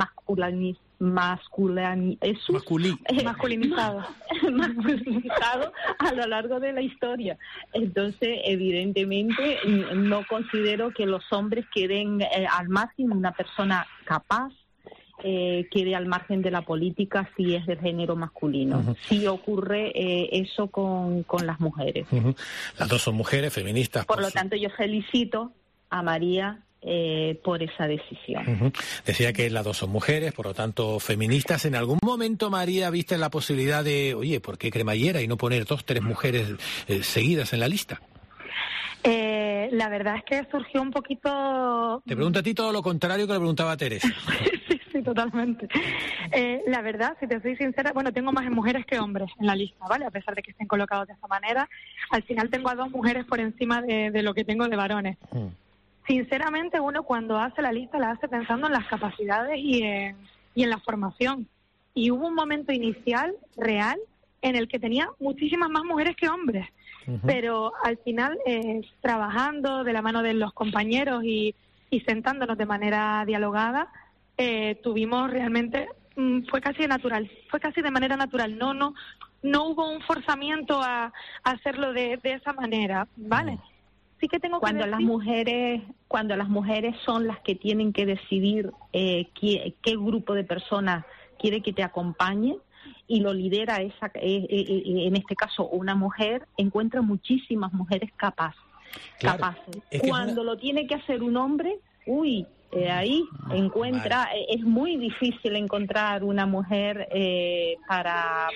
masculinizado a lo largo de la historia. Entonces, evidentemente, no considero que los hombres queden al margen. Una persona capaz quede al margen de la política si es del género masculino. Sí ocurre eso con las mujeres. Las dos son mujeres, feministas. Por lo tanto, yo felicito a María por esa decisión. Decía que las dos son mujeres, por lo tanto, feministas. ¿En algún momento, María, viste la posibilidad de, oye, ¿por qué cremallera y no poner 2, 3 mujeres seguidas en la lista? La verdad es que surgió un poquito... Te pregunto a ti todo lo contrario que le preguntaba a Teresa. Sí, totalmente. La verdad, si te soy sincera, bueno, tengo más mujeres que hombres en la lista, ¿vale? A pesar de que estén colocados de esa manera, al final tengo a 2 mujeres por encima de lo que tengo de varones. Sinceramente, uno cuando hace la lista la hace pensando en las capacidades y en la formación. Y hubo un momento inicial, real, en el que tenía muchísimas más mujeres que hombres. Pero al final, trabajando de la mano de los compañeros y sentándonos de manera dialogada, tuvimos realmente, fue casi de manera natural, no hubo un forzamiento a hacerlo de esa manera, ¿vale? Sí que tengo cuando las mujeres son las que tienen que decidir qué grupo de personas quiere que te acompañe, y lo lidera en este caso una mujer, encuentra muchísimas mujeres capaces. Cuando lo tiene que hacer un hombre, ahí encuentra, es muy difícil encontrar una mujer para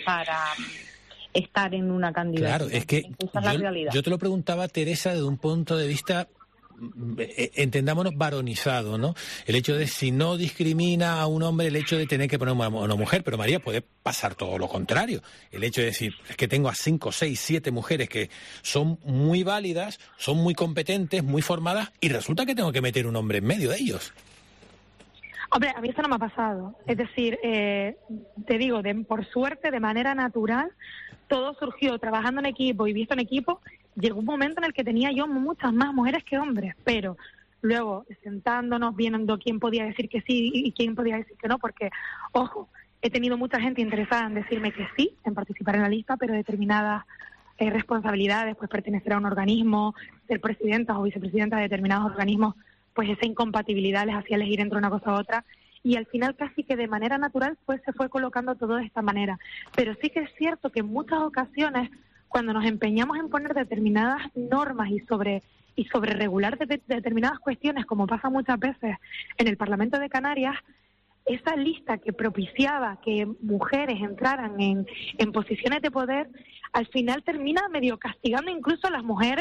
estar en una candidatura. Claro, es que yo te lo preguntaba, Teresa, desde un punto de vista, entendámonos, varonizado, ¿no? El hecho de, si no discrimina a un hombre, el hecho de tener que poner a una mujer, pero María, puede pasar todo lo contrario. El hecho de decir, es que tengo a 5, 6, 7 mujeres que son muy válidas, son muy competentes, muy formadas, y resulta que tengo que meter un hombre en medio de ellos. Hombre, a mí eso no me ha pasado. Es decir, te digo, por suerte, de manera natural, todo surgió trabajando en equipo y visto en equipo. Llegó un momento en el que tenía yo muchas más mujeres que hombres, pero luego sentándonos, viendo quién podía decir que sí y quién podía decir que no, porque, ojo, he tenido mucha gente interesada en decirme que sí, en participar en la lista, pero determinadas responsabilidades, pues pertenecer a un organismo, ser presidenta o vicepresidenta de determinados organismos, pues esa incompatibilidad les hacía elegir entre una cosa u otra, y al final casi que de manera natural pues se fue colocando todo de esta manera. Pero sí que es cierto que en muchas ocasiones, cuando nos empeñamos en poner determinadas normas y sobre regular determinadas cuestiones, como pasa muchas veces en el Parlamento de Canarias, esa lista que propiciaba que mujeres entraran en posiciones de poder, al final termina medio castigando incluso a las mujeres.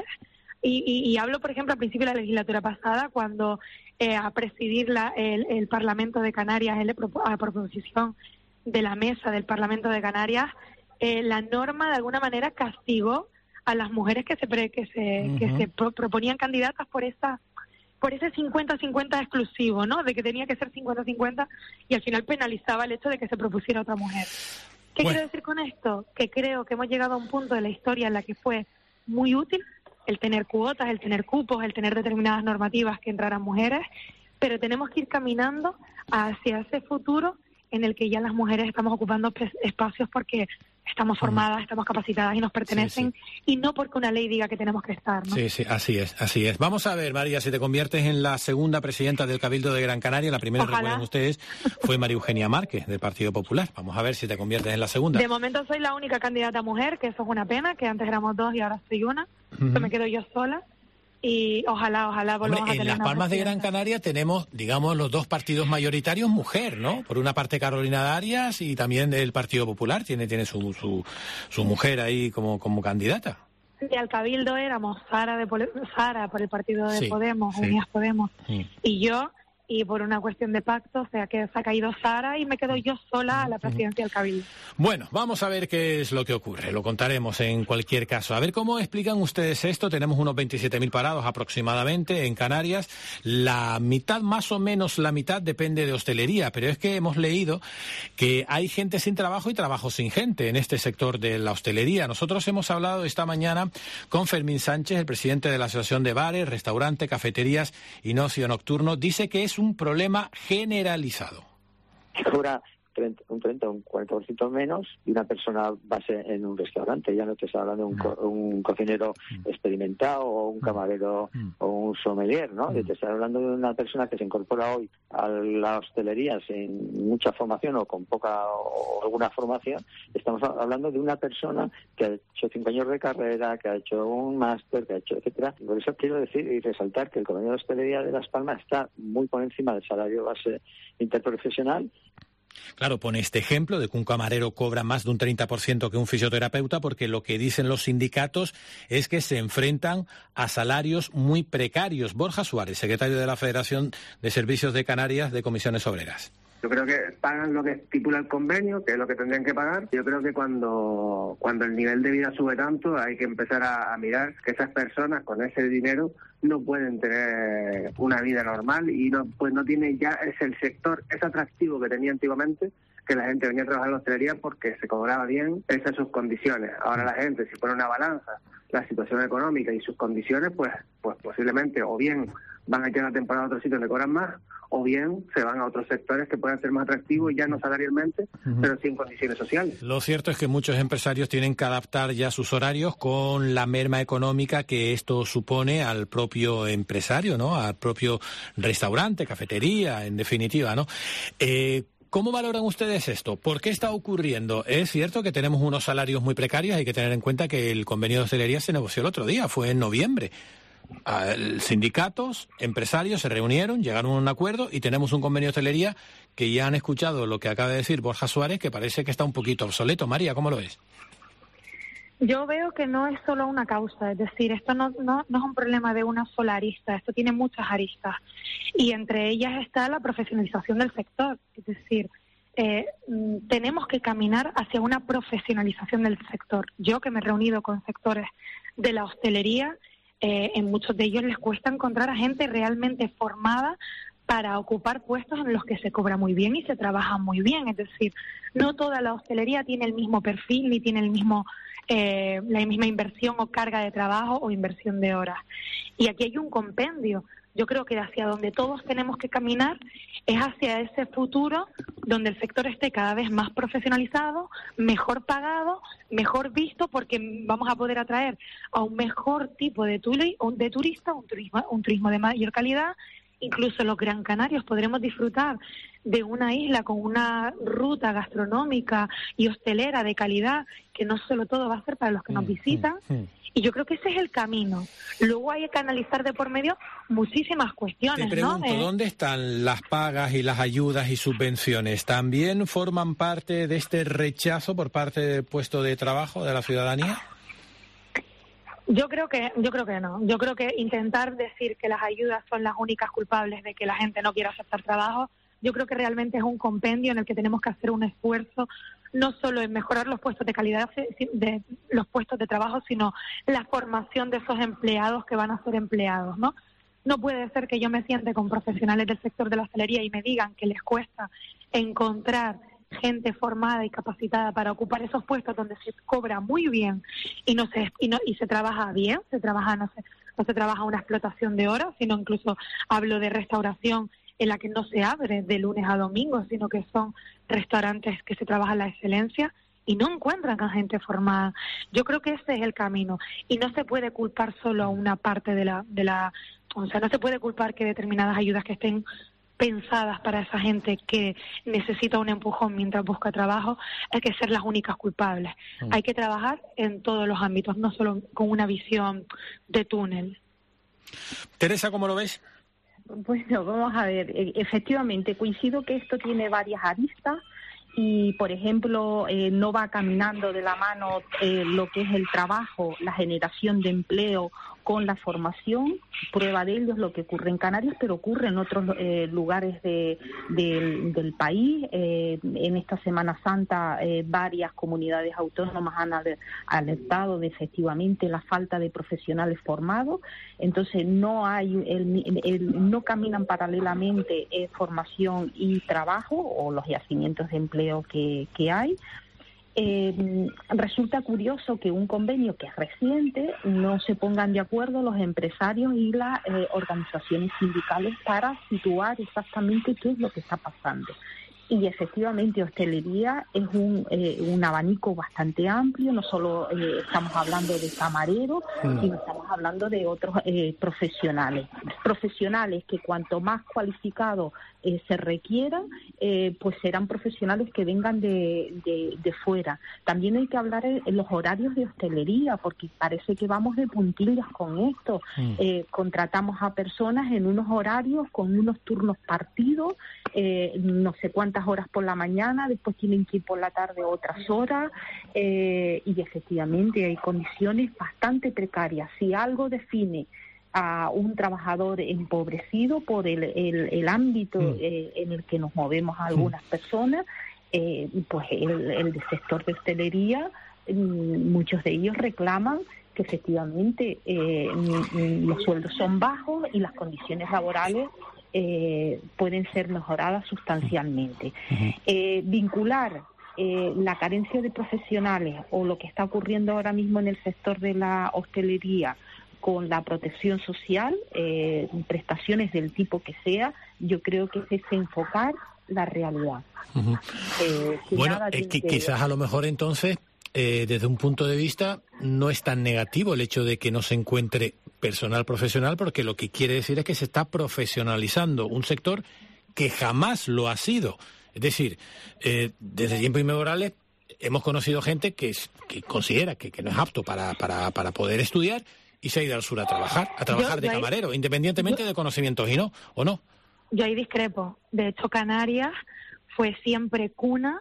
Y hablo, por ejemplo, al principio de la legislatura pasada, cuando a presidir el Parlamento de Canarias, a proposición de la mesa del Parlamento de Canarias, la norma de alguna manera castigó a las mujeres que se proponían candidatas por ese 50-50 exclusivo, ¿no? De que tenía que ser 50-50, y al final penalizaba el hecho de que se propusiera otra mujer. ¿Qué quiero decir con esto? Que creo que hemos llegado a un punto de la historia en la que fue muy útil el tener cuotas, el tener cupos, el tener determinadas normativas que entraran mujeres, pero tenemos que ir caminando hacia ese futuro en el que ya las mujeres estamos ocupando espacios porque estamos formadas, estamos capacitadas y nos pertenecen, y no porque una ley diga que tenemos que estar, ¿no? Sí, así es. Vamos a ver, María, si te conviertes en la segunda presidenta del Cabildo de Gran Canaria. La primera, recuerden ustedes, fue María Eugenia Márquez, del Partido Popular. Vamos a ver si te conviertes en la segunda. De momento soy la única candidata mujer, que eso es una pena, que antes éramos dos y ahora soy una. Yo me quedo yo sola. Y ojalá volvamos a tener. En Las Palmas de Gran Canaria tenemos, digamos, los dos partidos mayoritarios mujer, ¿no? Por una parte Carolina Darias, y también el Partido Popular tiene su mujer ahí como candidata. Sí, al Cabildo éramos Sara por el partido de Podemos, Unidas Podemos, y yo, y por una cuestión de pacto, o sea que se ha caído Sara y me quedo yo sola a la presidencia del Cabildo. Bueno, vamos a ver qué es lo que ocurre, lo contaremos en cualquier caso. A ver cómo explican ustedes esto. Tenemos unos 27.000 parados aproximadamente en Canarias. La mitad, más o menos la mitad, depende de hostelería, pero es que hemos leído que hay gente sin trabajo y trabajo sin gente en este sector de la hostelería. Nosotros hemos hablado esta mañana con Fermín Sánchez, el presidente de la Asociación de Bares, Restaurantes, Cafeterías y Ocio Nocturno. Dice que es un problema generalizado. Cobra un 30 o un 40% menos y una persona base en un restaurante. Ya no te está hablando de un cocinero experimentado o un camarero o un sommelier, ¿no? Te está hablando de una persona que se incorpora hoy a la hostelería sin mucha formación o con poca o alguna formación. Estamos hablando de una persona que ha hecho 5 años de carrera, que ha hecho un máster, que ha hecho etcétera. Por eso quiero decir y resaltar que el convenio de hostelería de Las Palmas está muy por encima del salario base interprofesional. Claro, pone este ejemplo de que un camarero cobra más de un 30% que un fisioterapeuta, porque lo que dicen los sindicatos es que se enfrentan a salarios muy precarios. Borja Suárez, secretario de la Federación de Servicios de Canarias de Comisiones Obreras. Yo creo que pagan lo que estipula el convenio, que es lo que tendrían que pagar. Yo creo que cuando el nivel de vida sube tanto, hay que empezar a mirar que esas personas con ese dinero no pueden tener una vida normal y no tiene ya el sector ese atractivo que tenía antiguamente, que la gente venía a trabajar en la hostelería porque se cobraba bien esas sus condiciones. Ahora la gente, si pone una balanza, la situación económica y sus condiciones, pues posiblemente o bien van a llegar a temporada a otros sitios donde cobran más, o bien se van a otros sectores que puedan ser más atractivos, ya no salarialmente, pero sí en condiciones sociales. Lo cierto es que muchos empresarios tienen que adaptar ya sus horarios con la merma económica que esto supone al propio empresario, ¿no? Al propio restaurante, cafetería, en definitiva, ¿no? ¿Cómo valoran ustedes esto? ¿Por qué está ocurriendo? Es cierto que tenemos unos salarios muy precarios, hay que tener en cuenta que el convenio de hostelería se negoció el otro día, fue en noviembre. Sindicatos, empresarios se reunieron, llegaron a un acuerdo y tenemos un convenio de hostelería que ya han escuchado lo que acaba de decir Borja Suárez, que parece que está un poquito obsoleto. María, ¿cómo lo ves? Yo veo que no es solo una causa, es decir, esto no es un problema de una sola arista, esto tiene muchas aristas y entre ellas está la profesionalización del sector, es decir, tenemos que caminar hacia una profesionalización del sector. Yo que me he reunido con sectores de la hostelería, en muchos de ellos les cuesta encontrar a gente realmente formada para ocupar puestos en los que se cobra muy bien y se trabaja muy bien. Es decir, no toda la hostelería tiene el mismo perfil ni tiene la misma inversión o carga de trabajo o inversión de horas. Y aquí hay un compendio Yo creo que hacia donde todos tenemos que caminar es hacia ese futuro donde el sector esté cada vez más profesionalizado, mejor pagado, mejor visto, porque vamos a poder atraer a un mejor tipo de turista, un turismo de mayor calidad. Incluso los Gran Canarios podremos disfrutar de una isla con una ruta gastronómica y hostelera de calidad, que no solo todo va a ser para los que nos visitan. Y yo creo que ese es el camino. Luego hay que analizar de por medio muchísimas cuestiones. Te pregunto, ¿dónde están las pagas y las ayudas y subvenciones? ¿También forman parte de este rechazo por parte del puesto de trabajo de la ciudadanía? Yo creo que no. Yo creo que intentar decir que las ayudas son las únicas culpables de que la gente no quiera aceptar trabajo, yo creo que realmente es un compendio en el que tenemos que hacer un esfuerzo, no solo en mejorar los puestos de calidad de los puestos de trabajo, sino la formación de esos empleados que van a ser empleados, ¿no? No puede ser que yo me siente con profesionales del sector de la hostelería y me digan que les cuesta encontrar gente formada y capacitada para ocupar esos puestos donde se cobra muy bien y se trabaja bien, no se trabaja una explotación de horas, sino incluso hablo de restauración en la que no se abre de lunes a domingo, sino que son restaurantes que se trabaja la excelencia y no encuentran a gente formada. Yo creo que ese es el camino y no se puede culpar solo a una parte o sea, no se puede culpar que determinadas ayudas que estén pensadas para esa gente que necesita un empujón mientras busca trabajo, hay que ser las únicas culpables. Hay que trabajar en todos los ámbitos, no solo con una visión de túnel. Teresa, ¿cómo lo ves? Bueno, vamos a ver, efectivamente coincido que esto tiene varias aristas y, por ejemplo, no va caminando de la mano lo que es el trabajo, la generación de empleo con la formación. Prueba de ello es lo que ocurre en Canarias, pero ocurre en otros lugares del país. En esta Semana Santa varias comunidades autónomas han alertado de efectivamente la falta de profesionales formados. Entonces no hay no caminan paralelamente formación y trabajo o los yacimientos de empleo que hay. Resulta curioso que un convenio que es reciente no se pongan de acuerdo los empresarios y las organizaciones sindicales para situar exactamente qué es lo que está pasando. Y efectivamente hostelería es un abanico bastante amplio, no solo estamos hablando de camareros, sino estamos hablando de otros profesionales que cuanto más cualificados se requieran, pues serán profesionales que vengan de fuera. También hay que hablar en los horarios de hostelería, porque parece que vamos de puntillas con esto. Contratamos a personas en unos horarios con unos turnos partidos, no sé cuántas horas por la mañana, después tienen que ir por la tarde otras horas, y efectivamente hay condiciones bastante precarias. Si algo define a un trabajador empobrecido por el ámbito en el que nos movemos algunas personas, pues el sector de hostelería, muchos de ellos reclaman que efectivamente los sueldos son bajos y las condiciones laborales pueden ser mejoradas sustancialmente. Vincular la carencia de profesionales o lo que está ocurriendo ahora mismo en el sector de la hostelería con la protección social, prestaciones del tipo que sea, yo creo que es desenfocar la realidad. Bueno, quizás a lo mejor entonces, desde un punto de vista, no es tan negativo el hecho de que no se encuentre personal profesional, porque lo que quiere decir es que se está profesionalizando un sector que jamás lo ha sido. Es decir, desde tiempos inmemorables hemos conocido gente que considera que no es apto para poder estudiar y se ha ido al sur a trabajar de camarero, independientemente de conocimientos ¿o no? Yo ahí discrepo. De hecho, Canarias fue siempre cuna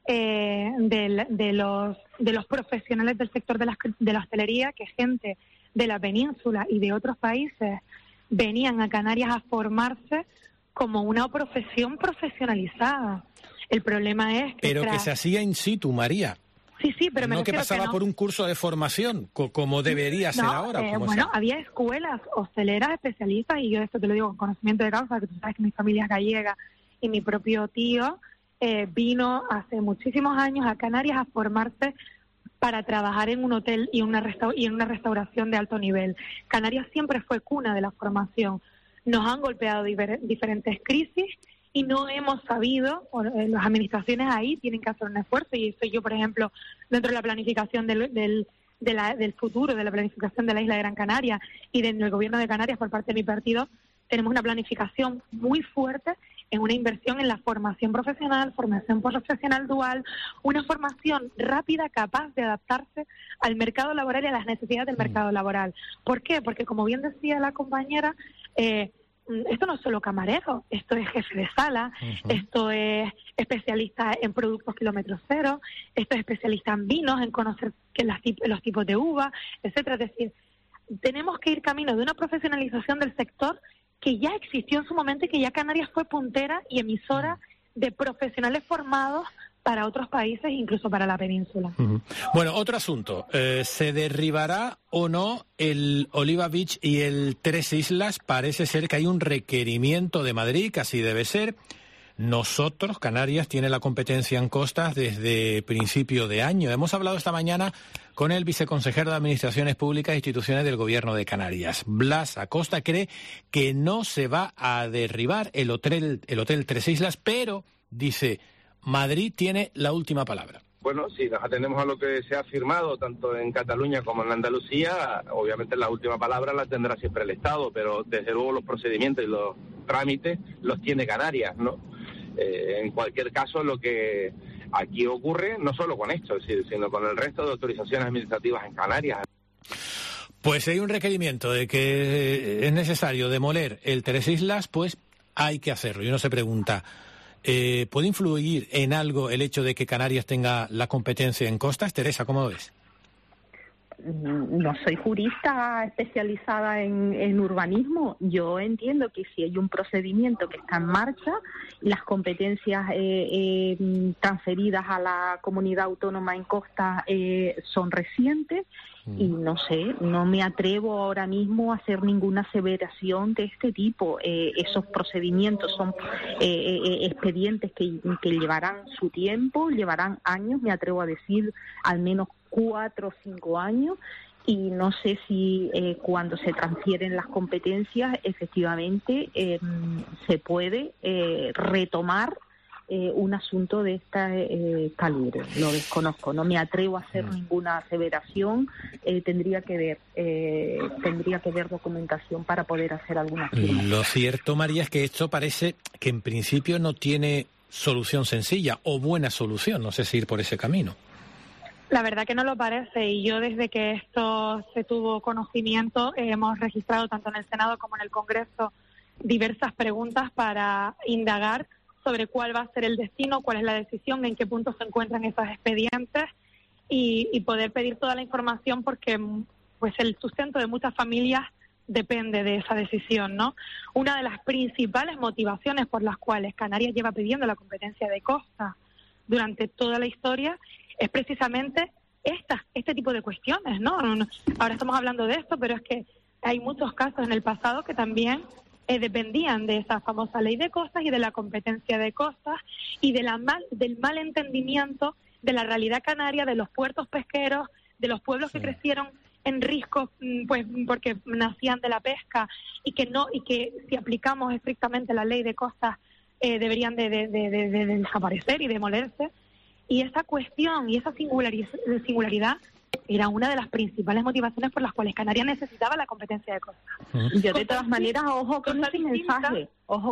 de los profesionales del sector de la hostelería, que gente de la península y de otros países venían a Canarias a formarse como una profesión profesionalizada. El problema es que... Pero que se hacía in situ, María. Sí, pero me no que pasaba por un curso de formación, como debería ser ahora. Había escuelas hosteleras especialistas, y yo esto te lo digo con conocimiento de causa, que tú sabes que mi familia es gallega y mi propio tío vino hace muchísimos años a Canarias a formarse para trabajar en un hotel y en una restauración de alto nivel. Canarias siempre fue cuna de la formación. nos han golpeado diferentes crisis y no hemos sabido, las administraciones ahí tienen que hacer un esfuerzo, y eso yo, por ejemplo, dentro de la planificación del futuro, de la planificación de la isla de Gran Canaria y del gobierno de Canarias por parte de mi partido, tenemos una planificación muy fuerte en una inversión en la formación profesional dual, una formación rápida capaz de adaptarse al mercado laboral y a las necesidades del mercado laboral. ¿Por qué? Porque, como bien decía la compañera, esto no es solo camarero, esto es jefe de sala, esto es especialista en productos kilómetro cero, esto es especialista en vinos, en conocer los tipos de uva, etcétera. Es decir, tenemos que ir camino de una profesionalización del sector que ya existió en su momento y que ya Canarias fue puntera y emisora de profesionales formados para otros países, incluso para la península. Bueno, otro asunto. ¿Se derribará o no el Oliva Beach y el Tres Islas? Parece ser que hay un requerimiento de Madrid, que así debe ser. Nosotros, Canarias, tiene la competencia en costas desde principio de año. Hemos hablado esta mañana con el viceconsejero de Administraciones Públicas e Instituciones del Gobierno de Canarias. Blas Acosta cree que no se va a derribar el hotel Tres Islas, pero dice, Madrid tiene la última palabra. Bueno, si nos atendemos a lo que se ha firmado tanto en Cataluña como en Andalucía, obviamente la última palabra la tendrá siempre el Estado, pero desde luego los procedimientos y los trámites los tiene Canarias, ¿no? En cualquier caso, lo que aquí ocurre, no solo con esto, sino con el resto de autorizaciones administrativas en Canarias. Pues si hay un requerimiento de que es necesario demoler el Tres Islas, pues hay que hacerlo. Y uno se pregunta, ¿puede influir en algo el hecho de que Canarias tenga la competencia en costas? Teresa, ¿cómo lo ves? No soy jurista especializada en urbanismo. Yo entiendo que si hay un procedimiento que está en marcha, las competencias transferidas a la comunidad autónoma en costa son recientes, y no sé, no me atrevo ahora mismo a hacer ninguna aseveración de este tipo. Esos procedimientos son expedientes que llevarán su tiempo, llevarán años, me atrevo a decir al menos 4 o 5 años, y no sé si cuando se transfieren las competencias efectivamente se puede retomar un asunto de este calibre. Lo desconozco, no me atrevo a hacer ninguna aseveración. Tendría que ver documentación para poder hacer alguna afirmación. Lo cierto, María, es que esto parece que en principio no tiene solución sencilla o buena solución. No sé si ir por ese camino. La verdad que no lo parece, y yo desde que esto se tuvo conocimiento hemos registrado tanto en el Senado como en el Congreso diversas preguntas para indagar sobre cuál va a ser el destino, cuál es la decisión, en qué punto se encuentran esos expedientes y poder pedir toda la información, porque pues el sustento de muchas familias depende de esa decisión, ¿no? Una de las principales motivaciones por las cuales Canarias lleva pidiendo la competencia de costa durante toda la historia es precisamente este tipo de cuestiones, ¿no? Ahora estamos hablando de esto, pero es que hay muchos casos en el pasado que también dependían de esa famosa ley de costas y de la competencia de costas y del mal entendimiento de la realidad canaria, de los puertos pesqueros, de los pueblos que crecieron en riscos, pues porque nacían de la pesca, y que si aplicamos estrictamente la ley de costas deberían de desaparecer y demolerse. Y esa cuestión y esa singularidad era una de las principales motivaciones por las cuales Canarias necesitaba la competencia de costas. Yo de todas maneras, ojo con ese mensaje.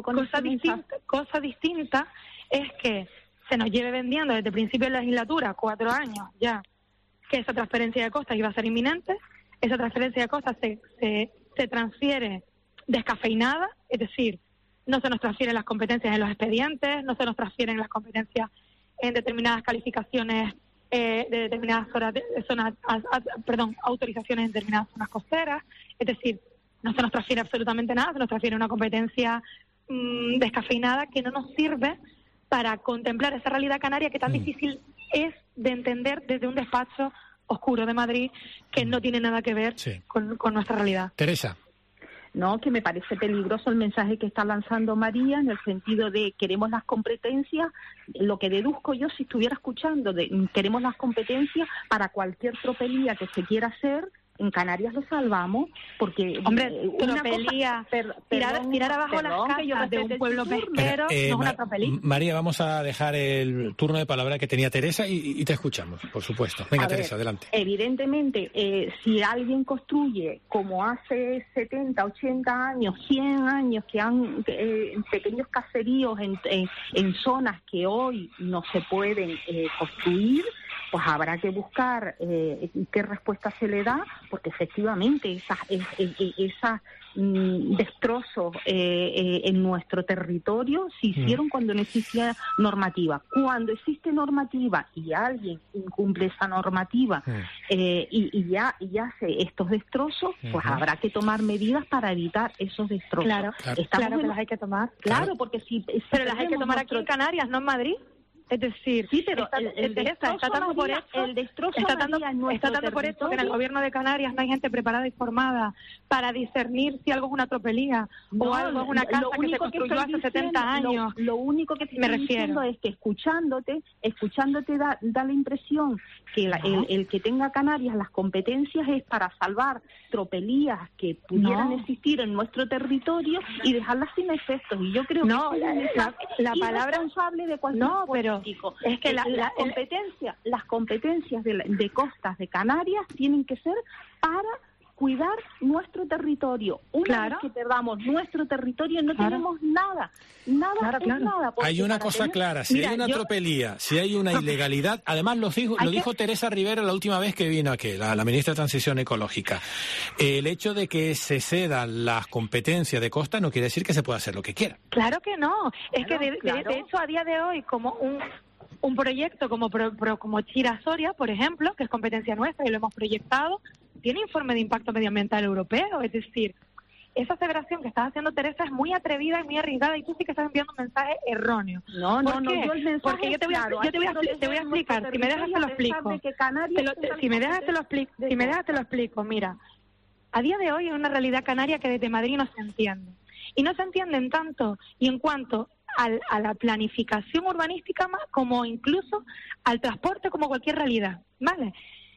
Cosa distinta es que se nos lleve vendiendo desde el principio de la legislatura, 4 años ya, que esa transferencia de costas iba a ser inminente. Esa transferencia de costas se transfiere descafeinada, es decir, no se nos transfieren las competencias en los expedientes, no se nos transfieren las competencias en determinadas calificaciones de determinadas autorizaciones en determinadas zonas costeras. Es decir, no se nos transfiere absolutamente nada, se nos transfiere una competencia descafeinada que no nos sirve para contemplar esa realidad canaria que tan difícil es de entender desde un despacho oscuro de Madrid que no tiene nada que ver con nuestra realidad. Teresa. No, que me parece peligroso el mensaje que está lanzando María, en el sentido de queremos las competencias. Lo que deduzco yo, si estuviera escuchando, queremos las competencias para cualquier tropelía que se quiera hacer en Canarias lo salvamos porque... Hombre, tropelía, tirar abajo las casas de un pueblo pesquero no es una tropelía. María, vamos a dejar el turno de palabra que tenía Teresa y te escuchamos, por supuesto. Venga, Teresa, adelante. Evidentemente, si alguien construye como hace 70, 80 años, 100 años, que han pequeños caseríos en zonas que hoy no se pueden construir, pues habrá que buscar qué respuesta se le da, porque efectivamente esas destrozos en nuestro territorio se hicieron cuando no existía normativa. Cuando existe normativa y alguien incumple esa normativa y ya hace estos destrozos, pues habrá que tomar medidas para evitar esos destrozos. Claro que las hay que tomar. Claro, porque pero las hay que tomar aquí en Canarias, no en Madrid. Es decir, sí, pero está dando por hecho que en el gobierno de Canarias no hay gente preparada y formada para discernir si algo es una tropelía o algo es una casa que se construyó hace 70 años. Lo único que te estoy diciendo es que escuchándote da la impresión que el que tenga Canarias las competencias es para salvar tropelías que pudieran existir en nuestro territorio y dejarlas sin efectos. Y yo creo que la palabra responsable de cualquier político. Es que las competencias de costas de Canarias tienen que ser para cuidar nuestro territorio. Una vez que perdamos nuestro territorio no tenemos nada. Nada. Hay una cosa clara, si hay una tropelía, si hay una ilegalidad, además lo dijo Teresa Rivera la última vez que vino aquí, la ministra de Transición Ecológica. El hecho de que se cedan las competencias de costa no quiere decir que se pueda hacer lo que quiera. Claro que no. Es que de hecho a día de hoy, como un proyecto como Chira Soria, por ejemplo, que es competencia nuestra y lo hemos proyectado, tiene informe de impacto medioambiental europeo. Es decir, esa aseveración que estás haciendo, Teresa, es muy atrevida y muy arriesgada, y tú sí que estás enviando un mensaje erróneo. No, yo el mensaje porque yo te voy a explicar, si me dejas te lo explico. Si me dejas te lo explico. Mira, a día de hoy hay una realidad canaria que desde Madrid no se entiende. Y no se entiende en tanto y en cuanto a la planificación urbanística como incluso al transporte como cualquier realidad, ¿vale?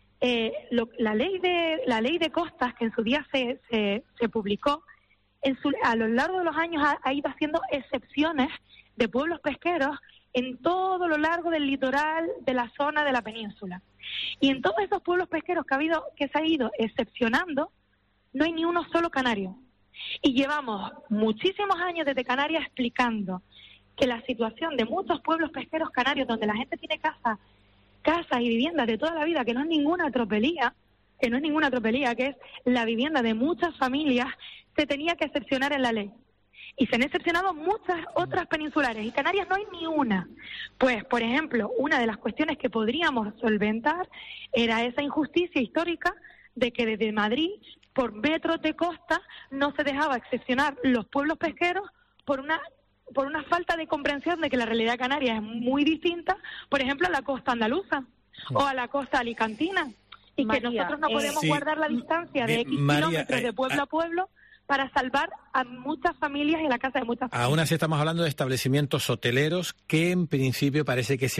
La ley de costas que en su día se publicó, a lo largo de los años ha ido haciendo excepciones de pueblos pesqueros en todo lo largo del litoral de la zona de la península. Y en todos esos pueblos pesqueros que se ha ido excepcionando, no hay ni uno solo canario. Y llevamos muchísimos años desde Canarias explicando que la situación de muchos pueblos pesqueros canarios donde la gente tiene casas y viviendas de toda la vida, que no es ninguna tropelía, que es la vivienda de muchas familias, se tenía que excepcionar en la ley. Y se han excepcionado muchas otras peninsulares, y Canarias no hay ni una. Pues, por ejemplo, una de las cuestiones que podríamos solventar era esa injusticia histórica de que desde Madrid, por metros de costa, no se dejaba excepcionar los pueblos pesqueros por una falta de comprensión de que la realidad canaria es muy distinta, por ejemplo, a la costa andaluza o a la costa alicantina, y María, que nosotros no podemos guardar la distancia de X kilómetros de pueblo a pueblo para salvar a muchas familias y la casa de muchas familias. Aún así estamos hablando de establecimientos hoteleros que en principio parece que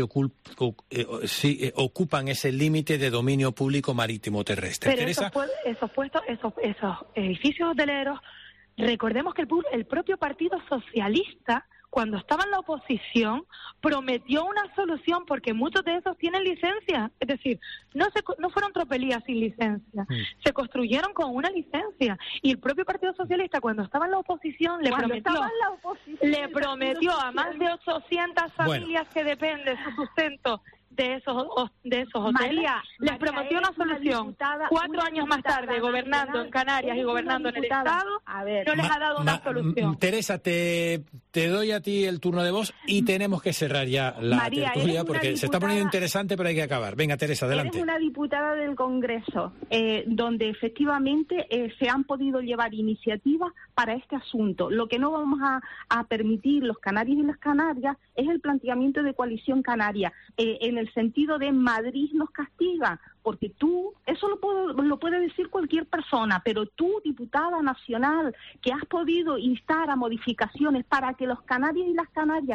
ocupan ese límite de dominio público marítimo terrestre. Pero esos edificios hoteleros, recordemos que el propio Partido Socialista, cuando estaba en la oposición, prometió una solución, porque muchos de esos tienen licencia. Es decir, no fueron tropelías sin licencia, se construyeron con una licencia. Y el propio Partido Socialista, cuando estaba en la oposición, le prometió a más de 800 familias que dependen de su sustento de esos hoteles, María, les prometió una solución. 4 años más tarde, gobernando en Canarias y gobernando en el Estado, no les ha dado una solución. Teresa, te doy a ti el turno de voz y tenemos que cerrar ya la tertulia porque se está poniendo interesante, pero hay que acabar. Venga, Teresa, adelante. Eres una diputada del Congreso, donde efectivamente se han podido llevar iniciativas para este asunto. Lo que no vamos a permitir los canarios y las canarias es el planteamiento de coalición canaria, en el sentido de Madrid nos castiga, porque eso lo puede decir cualquier persona, pero tú, diputada nacional, que has podido instar a modificaciones para que los canarios y las canarias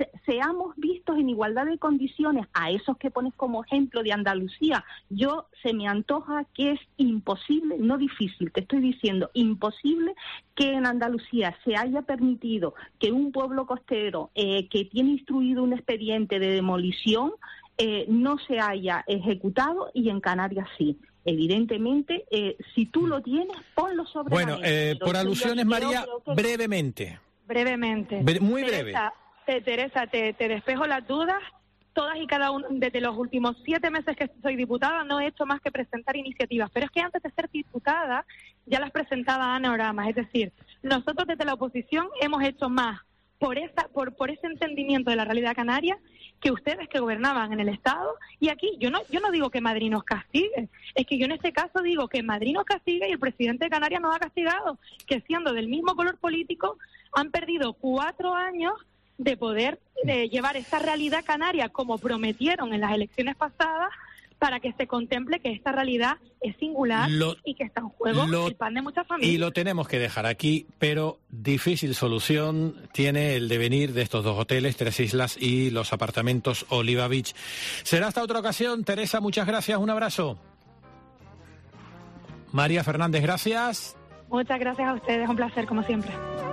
seamos vistos en igualdad de condiciones a esos que pones como ejemplo de Andalucía. Se me antoja que es imposible, no difícil, te estoy diciendo, imposible que en Andalucía se haya permitido que un pueblo costero que tiene instruido un expediente de demolición no se haya ejecutado, y en Canarias sí. Evidentemente, si tú lo tienes, ponlo sobre la mesa. Bueno, por alusiones, María, brevemente. Muy breve. Teresa, te despejo las dudas. Todas y cada una, desde los últimos 7 meses que soy diputada, no he hecho más que presentar iniciativas. Pero es que antes de ser diputada, ya las presentaba Ana Oramas. Es decir, nosotros desde la oposición hemos hecho más por ese entendimiento de la realidad canaria que ustedes que gobernaban en el Estado. Y aquí yo no digo que Madrid nos castigue, es que yo en este caso digo que Madrid nos castigue y el presidente de Canarias nos ha castigado, que siendo del mismo color político han perdido 4 años de poder llevar esta realidad canaria como prometieron en las elecciones pasadas, para que se contemple que esta realidad es singular y que está en juego el pan de muchas familias. Y lo tenemos que dejar aquí, pero difícil solución tiene el devenir de estos 2 hoteles, 3 Islas y los apartamentos Oliva Beach. Será hasta otra ocasión. Teresa, muchas gracias, un abrazo. María Fernández, gracias. Muchas gracias a ustedes, un placer como siempre.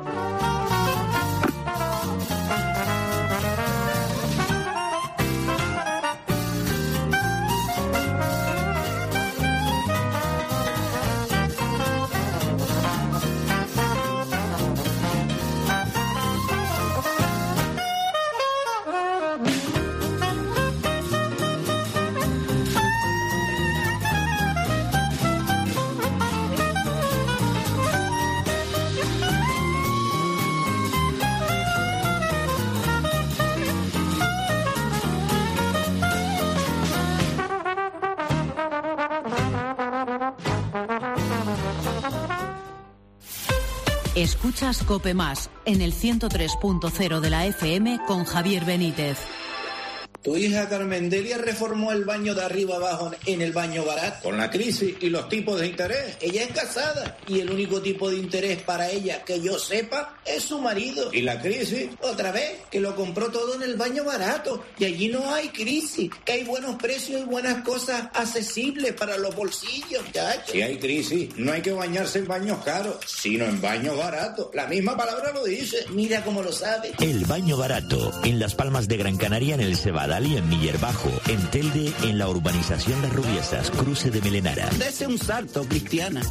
Escuchas COPE Más en el 103.0 de la FM con Javier Benítez. Tu hija Carmen Delia reformó el baño de arriba abajo en el baño barato. Con la crisis y los tipos de interés, ella es casada y el único tipo de interés para ella que yo sepa es su marido. Y la crisis, otra vez, que lo compró todo en el baño barato. Y allí no hay crisis, que hay buenos precios y buenas cosas accesibles para los bolsillos, chacho. Si hay crisis, no hay que bañarse en baños caros, sino en baños baratos. La misma palabra lo dice, mira cómo lo sabe. El baño barato, en Las Palmas de Gran Canaria, en el Cebadal y en Miller Bajo, en Telde, en la urbanización Las Rubiesas, cruce de Melenara. Dese un salto, Cristiana.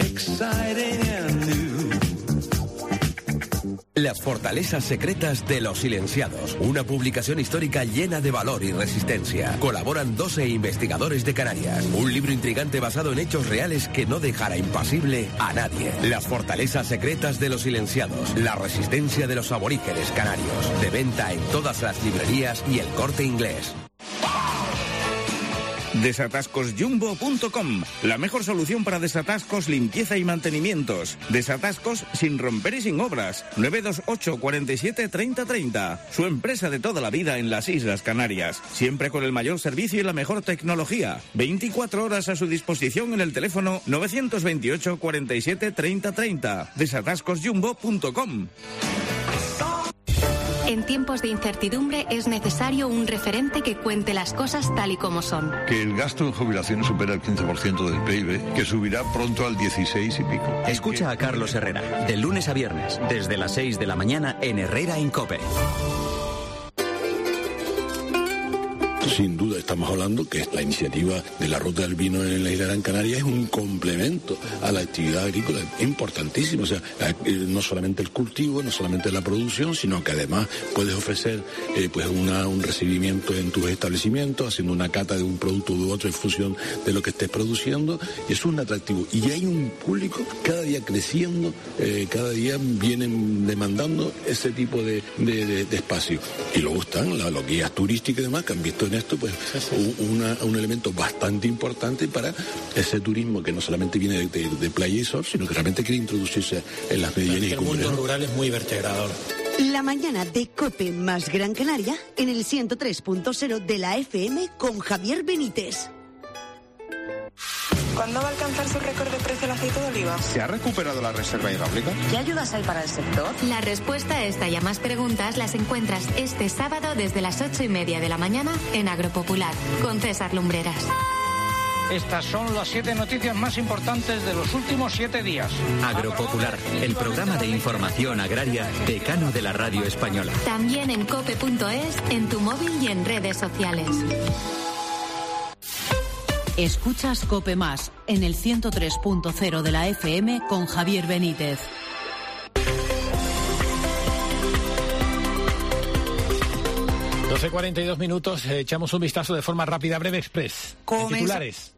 Las fortalezas secretas de los silenciados. Una publicación histórica llena de valor y resistencia. Colaboran 12 investigadores de Canarias. Un libro intrigante basado en hechos reales que no dejará impasible a nadie. Las fortalezas secretas de los silenciados. La resistencia de los aborígenes canarios. De venta en todas las librerías y El Corte Inglés. Desatascosjumbo.com, la mejor solución para desatascos, limpieza y mantenimientos. Desatascos sin romper y sin obras. 928 47 30 30. Su empresa de toda la vida en las Islas Canarias. Siempre con el mayor servicio y la mejor tecnología. 24 horas a su disposición en el teléfono 928 47 30 30. Desatascosjumbo.com. En tiempos de incertidumbre es necesario un referente que cuente las cosas tal y como son. Que el gasto en jubilaciones supera el 15% del PIB, que subirá pronto al 16 y pico. Escucha a Carlos Herrera, de lunes a viernes, desde las 6 de la mañana en Herrera en COPE. Sin duda estamos hablando que la iniciativa de la ruta del vino en la isla de Gran Canaria es un complemento a la actividad agrícola importantísimo. O sea, no solamente el cultivo, no solamente la producción, sino que además puedes ofrecer un recibimiento en tus establecimientos, haciendo una cata de un producto u otro en función de lo que estés produciendo. Y es un atractivo. Y hay un público cada día creciendo, cada día vienen demandando ese tipo de espacio. Y luego están los guías turísticos y demás que han visto en esto pues un elemento bastante importante para ese turismo que no solamente viene de playa y sol, sino que realmente quiere introducirse en las medianas y comunes. El mundo rural es muy vertebrador. La mañana de COPE más Gran Canaria en el 103.0 de la FM con Javier Benítez. ¿Cuándo va a alcanzar su récord de precio el aceite de oliva? ¿Se ha recuperado la reserva hidráulica? ¿Qué ayudas hay para el sector? La respuesta a esta y a más preguntas las encuentras este sábado desde las 8:30 de la mañana en Agropopular, con César Lumbreras. Estas son las 7 noticias más importantes de los últimos 7 días. Agropopular, el programa de información agraria decano de la radio española. También en cope.es, en tu móvil y en redes sociales. Escuchas COPE Más en el 103.0 de la FM con Javier Benítez. Hace 42 minutos, echamos un vistazo de forma rápida, breve express. Titulares.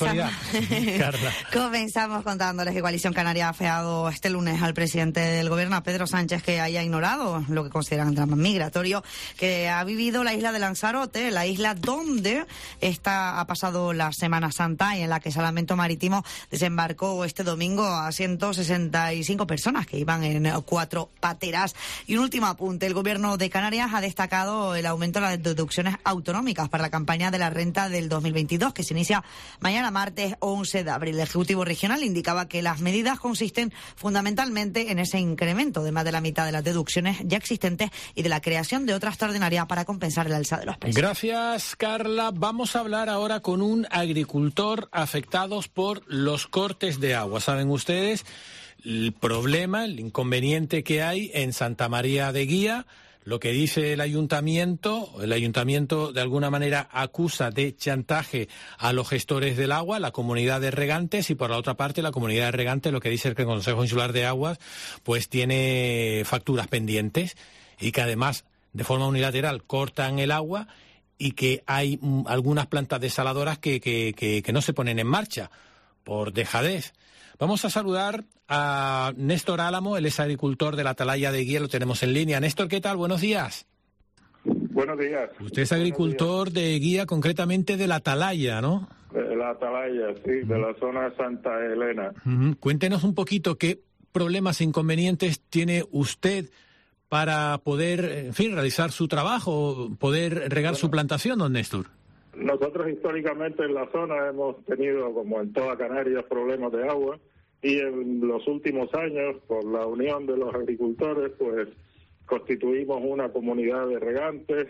Comenzamos contándoles que Coalición Canaria ha afeado este lunes al presidente del gobierno, a Pedro Sánchez, que haya ignorado lo que consideran drama migratorio que ha vivido la isla de Lanzarote, la isla donde ha pasado la Semana Santa y en la que Salvamento Marítimo desembarcó este domingo a 165 personas que iban en 4 pateras. Y un último apunte, el gobierno de Canarias ha destacado el aumento de las deducciones autonómicas para la campaña de la renta del 2022, que se inicia mañana martes 11 de abril. El Ejecutivo Regional indicaba que las medidas consisten fundamentalmente en ese incremento de más de la mitad de las deducciones ya existentes y de la creación de otra extraordinaria para compensar el alza de los precios. Gracias, Carla. Vamos a hablar ahora con un agricultor afectado por los cortes de agua. Saben ustedes el problema, el inconveniente que hay en Santa María de Guía. Lo que dice el ayuntamiento de alguna manera acusa de chantaje a los gestores del agua, la comunidad de regantes, y por la otra parte la comunidad de regantes lo que dice es que el Consejo Insular de Aguas pues tiene facturas pendientes y que además de forma unilateral cortan el agua y que hay algunas plantas desaladoras que no se ponen en marcha por dejadez. Vamos a saludar a Néstor Álamo, él es agricultor de la Atalaya de Guía, lo tenemos en línea. Néstor, ¿qué tal? Buenos días. Buenos días. Usted es agricultor de Guía, concretamente de la Atalaya, ¿no? De la Atalaya, sí, de la zona de Santa Elena. Cuéntenos un poquito qué problemas e inconvenientes tiene usted para poder, en fin, realizar su trabajo, poder regar su plantación, don Néstor. Nosotros históricamente en la zona hemos tenido, como en toda Canarias, problemas de agua, y en los últimos años, por la unión de los agricultores, pues constituimos una comunidad de regantes,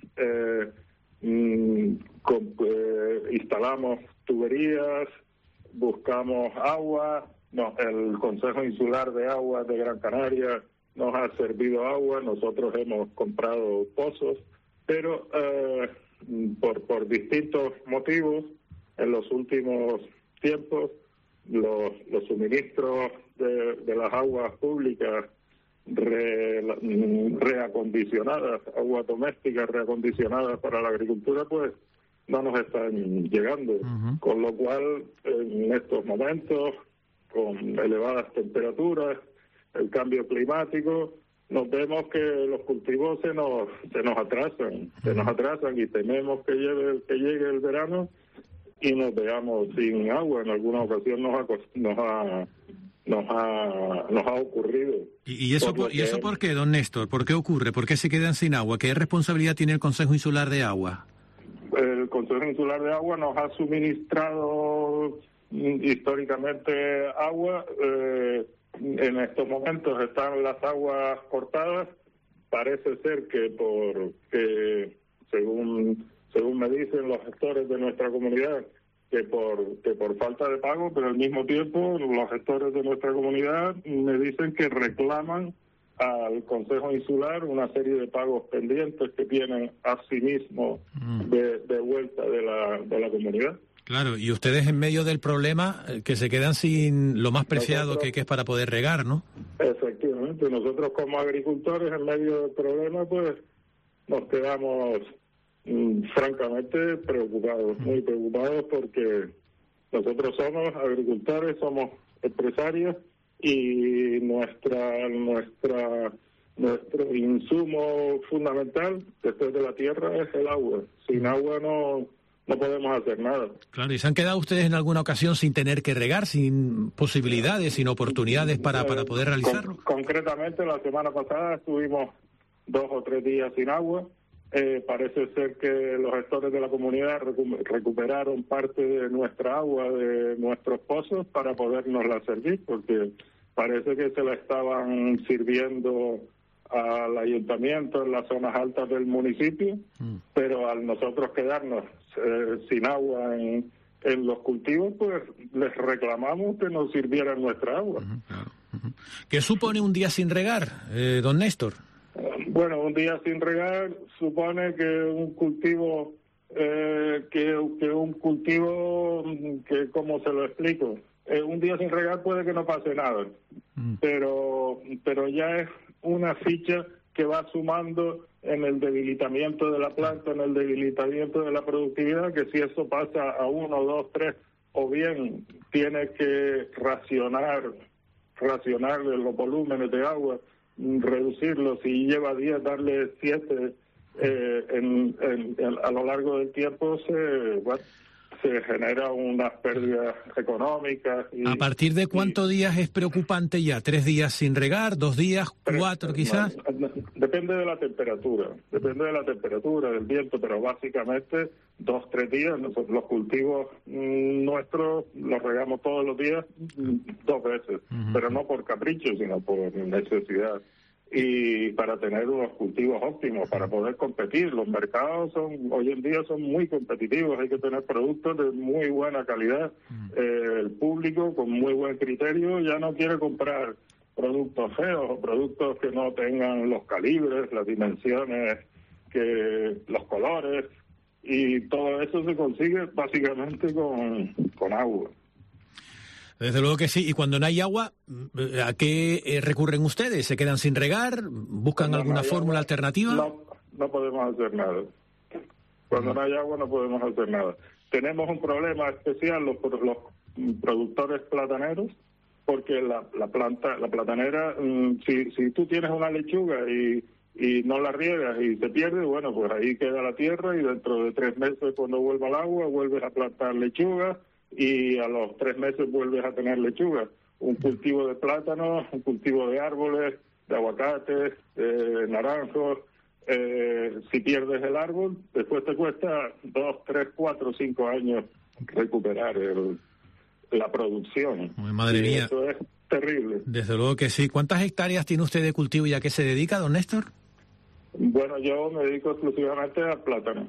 instalamos tuberías, buscamos agua. El Consejo Insular de Aguas de Gran Canaria nos ha servido agua, nosotros hemos comprado pozos, pero por distintos motivos, en los últimos tiempos, los suministros de las aguas públicas reacondicionadas, aguas domésticas reacondicionadas para la agricultura, pues no nos están llegando. Con lo cual, en estos momentos, con elevadas temperaturas, el cambio climático, nos vemos que los cultivos se nos atrasan y tememos que llegue el verano y nos veamos sin agua. En alguna ocasión nos ha ocurrido. ¿Y eso por qué, don Néstor? ¿Por qué ocurre? ¿Por qué se quedan sin agua? ¿Qué responsabilidad tiene el Consejo Insular de Agua? El Consejo Insular de Agua nos ha suministrado históricamente agua. En estos momentos están las aguas cortadas. Parece ser que según me dicen los gestores de nuestra comunidad, que por falta de pago, pero al mismo tiempo los gestores de nuestra comunidad me dicen que reclaman al Consejo Insular una serie de pagos pendientes que tienen a sí mismo de vuelta de la comunidad. Claro, y ustedes en medio del problema que se quedan sin lo más preciado que es para poder regar, ¿no? Efectivamente, nosotros como agricultores en medio del problema pues nos quedamos francamente preocupados, muy preocupados, porque nosotros somos agricultores, somos empresarios y nuestro insumo fundamental después de la tierra es el agua. Sin agua no podemos hacer nada. Claro, ¿y se han quedado ustedes en alguna ocasión sin tener que regar, sin posibilidades, sin oportunidades para poder realizarlo? Concretamente, la semana pasada estuvimos 2 o 3 días sin agua. Parece ser que los gestores de la comunidad recuperaron parte de nuestra agua, de nuestros pozos, para podernosla servir, porque parece que se la estaban sirviendo al ayuntamiento en las zonas altas del municipio, pero al nosotros quedarnos sin agua en los cultivos, pues les reclamamos que nos sirvieran nuestra agua. ¿Qué supone un día sin regar, don Néstor? Bueno, un día sin regar supone que un cultivo, ¿cómo se lo explico? Un día sin regar puede que no pase nada, pero ya es una ficha que va sumando en el debilitamiento de la planta, en el debilitamiento de la productividad, que si eso pasa a 1, 2, 3, o bien tiene que racionar los volúmenes de agua, reducirlos, si lleva 10, darle 7 a lo largo del tiempo, se genera unas pérdidas económicas. ¿A partir de cuántos días es preocupante ya? ¿3 días sin regar? ¿2 días? ¿4 quizás? Depende de la temperatura, del viento, pero básicamente 2, 3 días. Los cultivos nuestros los regamos todos los días 2 veces, pero no por capricho, sino por necesidad. Y para tener unos cultivos óptimos, para poder competir. Los mercados hoy en día son muy competitivos, hay que tener productos de muy buena calidad. El público con muy buen criterio ya no quiere comprar productos feos o productos que no tengan los calibres, las dimensiones, los colores, y todo eso se consigue básicamente con agua. Desde luego que sí. Y cuando no hay agua, ¿a qué recurren ustedes? ¿Se quedan sin regar? ¿Buscan alguna fórmula alternativa? No podemos hacer nada. Cuando no hay agua no podemos hacer nada. Tenemos un problema especial los productores plataneros, porque la platanera, si tú tienes una lechuga y no la riegas y se pierde, bueno, pues ahí queda la tierra, y dentro de 3 meses, cuando vuelva el agua, vuelves a plantar lechuga, y a los 3 meses vuelves a tener lechuga. Un cultivo de plátanos, un cultivo de árboles, de aguacates, de naranjos, si pierdes el árbol, después te cuesta 2, 3, 4, 5 años recuperar la producción. Madre mía. Eso es terrible. Desde luego que sí. ¿Cuántas hectáreas tiene usted de cultivo y a qué se dedica, don Néstor? Bueno, yo me dedico exclusivamente al plátano.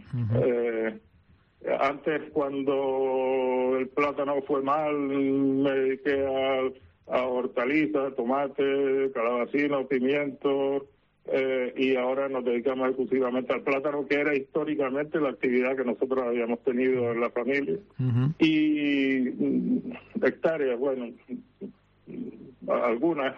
Antes, cuando el plátano fue mal, me dediqué a hortalizas, tomate, calabacino, pimiento, y ahora nos dedicamos exclusivamente al plátano, que era históricamente la actividad que nosotros habíamos tenido en la familia. Y hectáreas, bueno, algunas.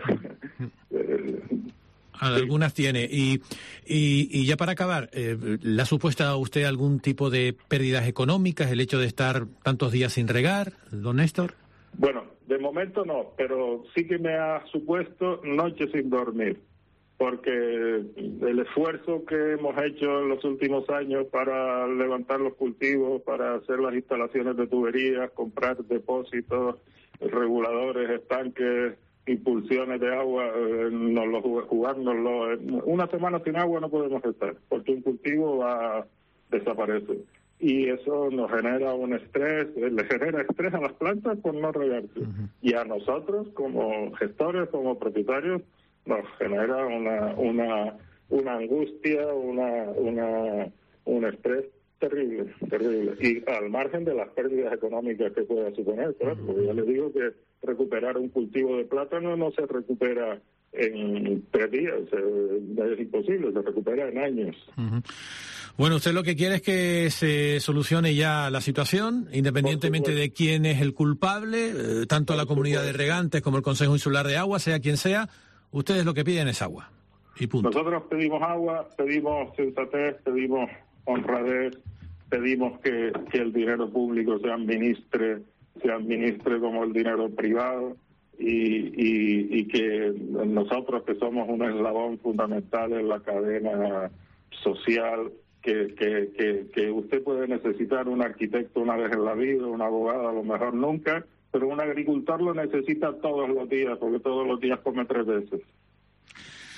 Algunas tiene. Y ya para acabar, ¿le ha supuesto a usted algún tipo de pérdidas económicas el hecho de estar tantos días sin regar, don Néstor? Bueno, de momento no, pero sí que me ha supuesto noches sin dormir, porque el esfuerzo que hemos hecho en los últimos años para levantar los cultivos, para hacer las instalaciones de tuberías, comprar depósitos, reguladores, estanques, impulsiones de agua, jugárnoslo. Una semana sin agua no podemos estar, porque un cultivo va a desaparecer. Y eso nos genera un estrés, le genera estrés a las plantas por no regarse. Y a nosotros, como gestores, como propietarios, nos genera una angustia, un estrés terrible. Y al margen de las pérdidas económicas que pueda suponer, claro, porque ya les digo que recuperar un cultivo de plátano no se recupera en 3 días, es imposible, se recupera en años. Bueno, usted lo que quiere es que se solucione ya la situación, independientemente de quién es el culpable, tanto la comunidad de regantes como el Consejo Insular de Agua, sea quien sea, ustedes lo que piden es agua. Y punto. Nosotros pedimos agua, pedimos sensatez, pedimos honradez, pedimos que el dinero público se administre como el dinero privado, y que nosotros, que somos un eslabón fundamental en la cadena social, que usted puede necesitar un arquitecto una vez en la vida, un abogado a lo mejor nunca, pero un agricultor lo necesita todos los días, porque todos los días come 3 veces.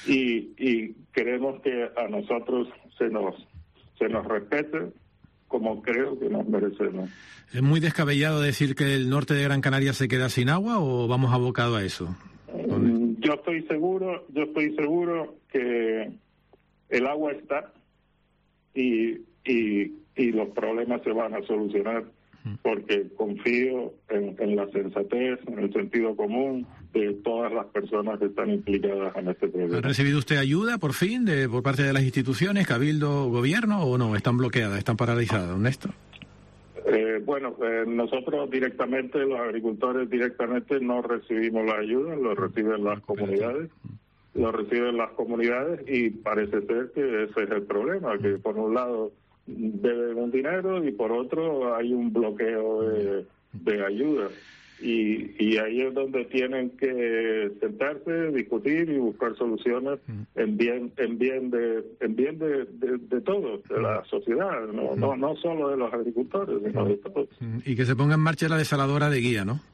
y queremos que a nosotros se nos respete como creo que nos merecemos. ¿Es muy descabellado decir que el norte de Gran Canaria se queda sin agua o vamos abocado a eso? Yo estoy seguro que el agua está y los problemas se van a solucionar, porque confío en la sensatez, en el sentido común de todas las personas que están implicadas en este problema. ¿Ha recibido usted ayuda, por fin, por parte de las instituciones, Cabildo, Gobierno, o no? ¿Están bloqueadas, están paralizadas, don Néstor? Nosotros directamente, los agricultores directamente no recibimos la ayuda, lo reciben las comunidades. Y parece ser que ese es el problema, que por un lado deben un dinero y por otro hay un bloqueo de ayuda. Y ahí es donde tienen que sentarse, discutir y buscar soluciones en bien de todos, de la sociedad, no solo de los agricultores, sino de todos. Y que se ponga en marcha la desaladora de Guía, ¿no?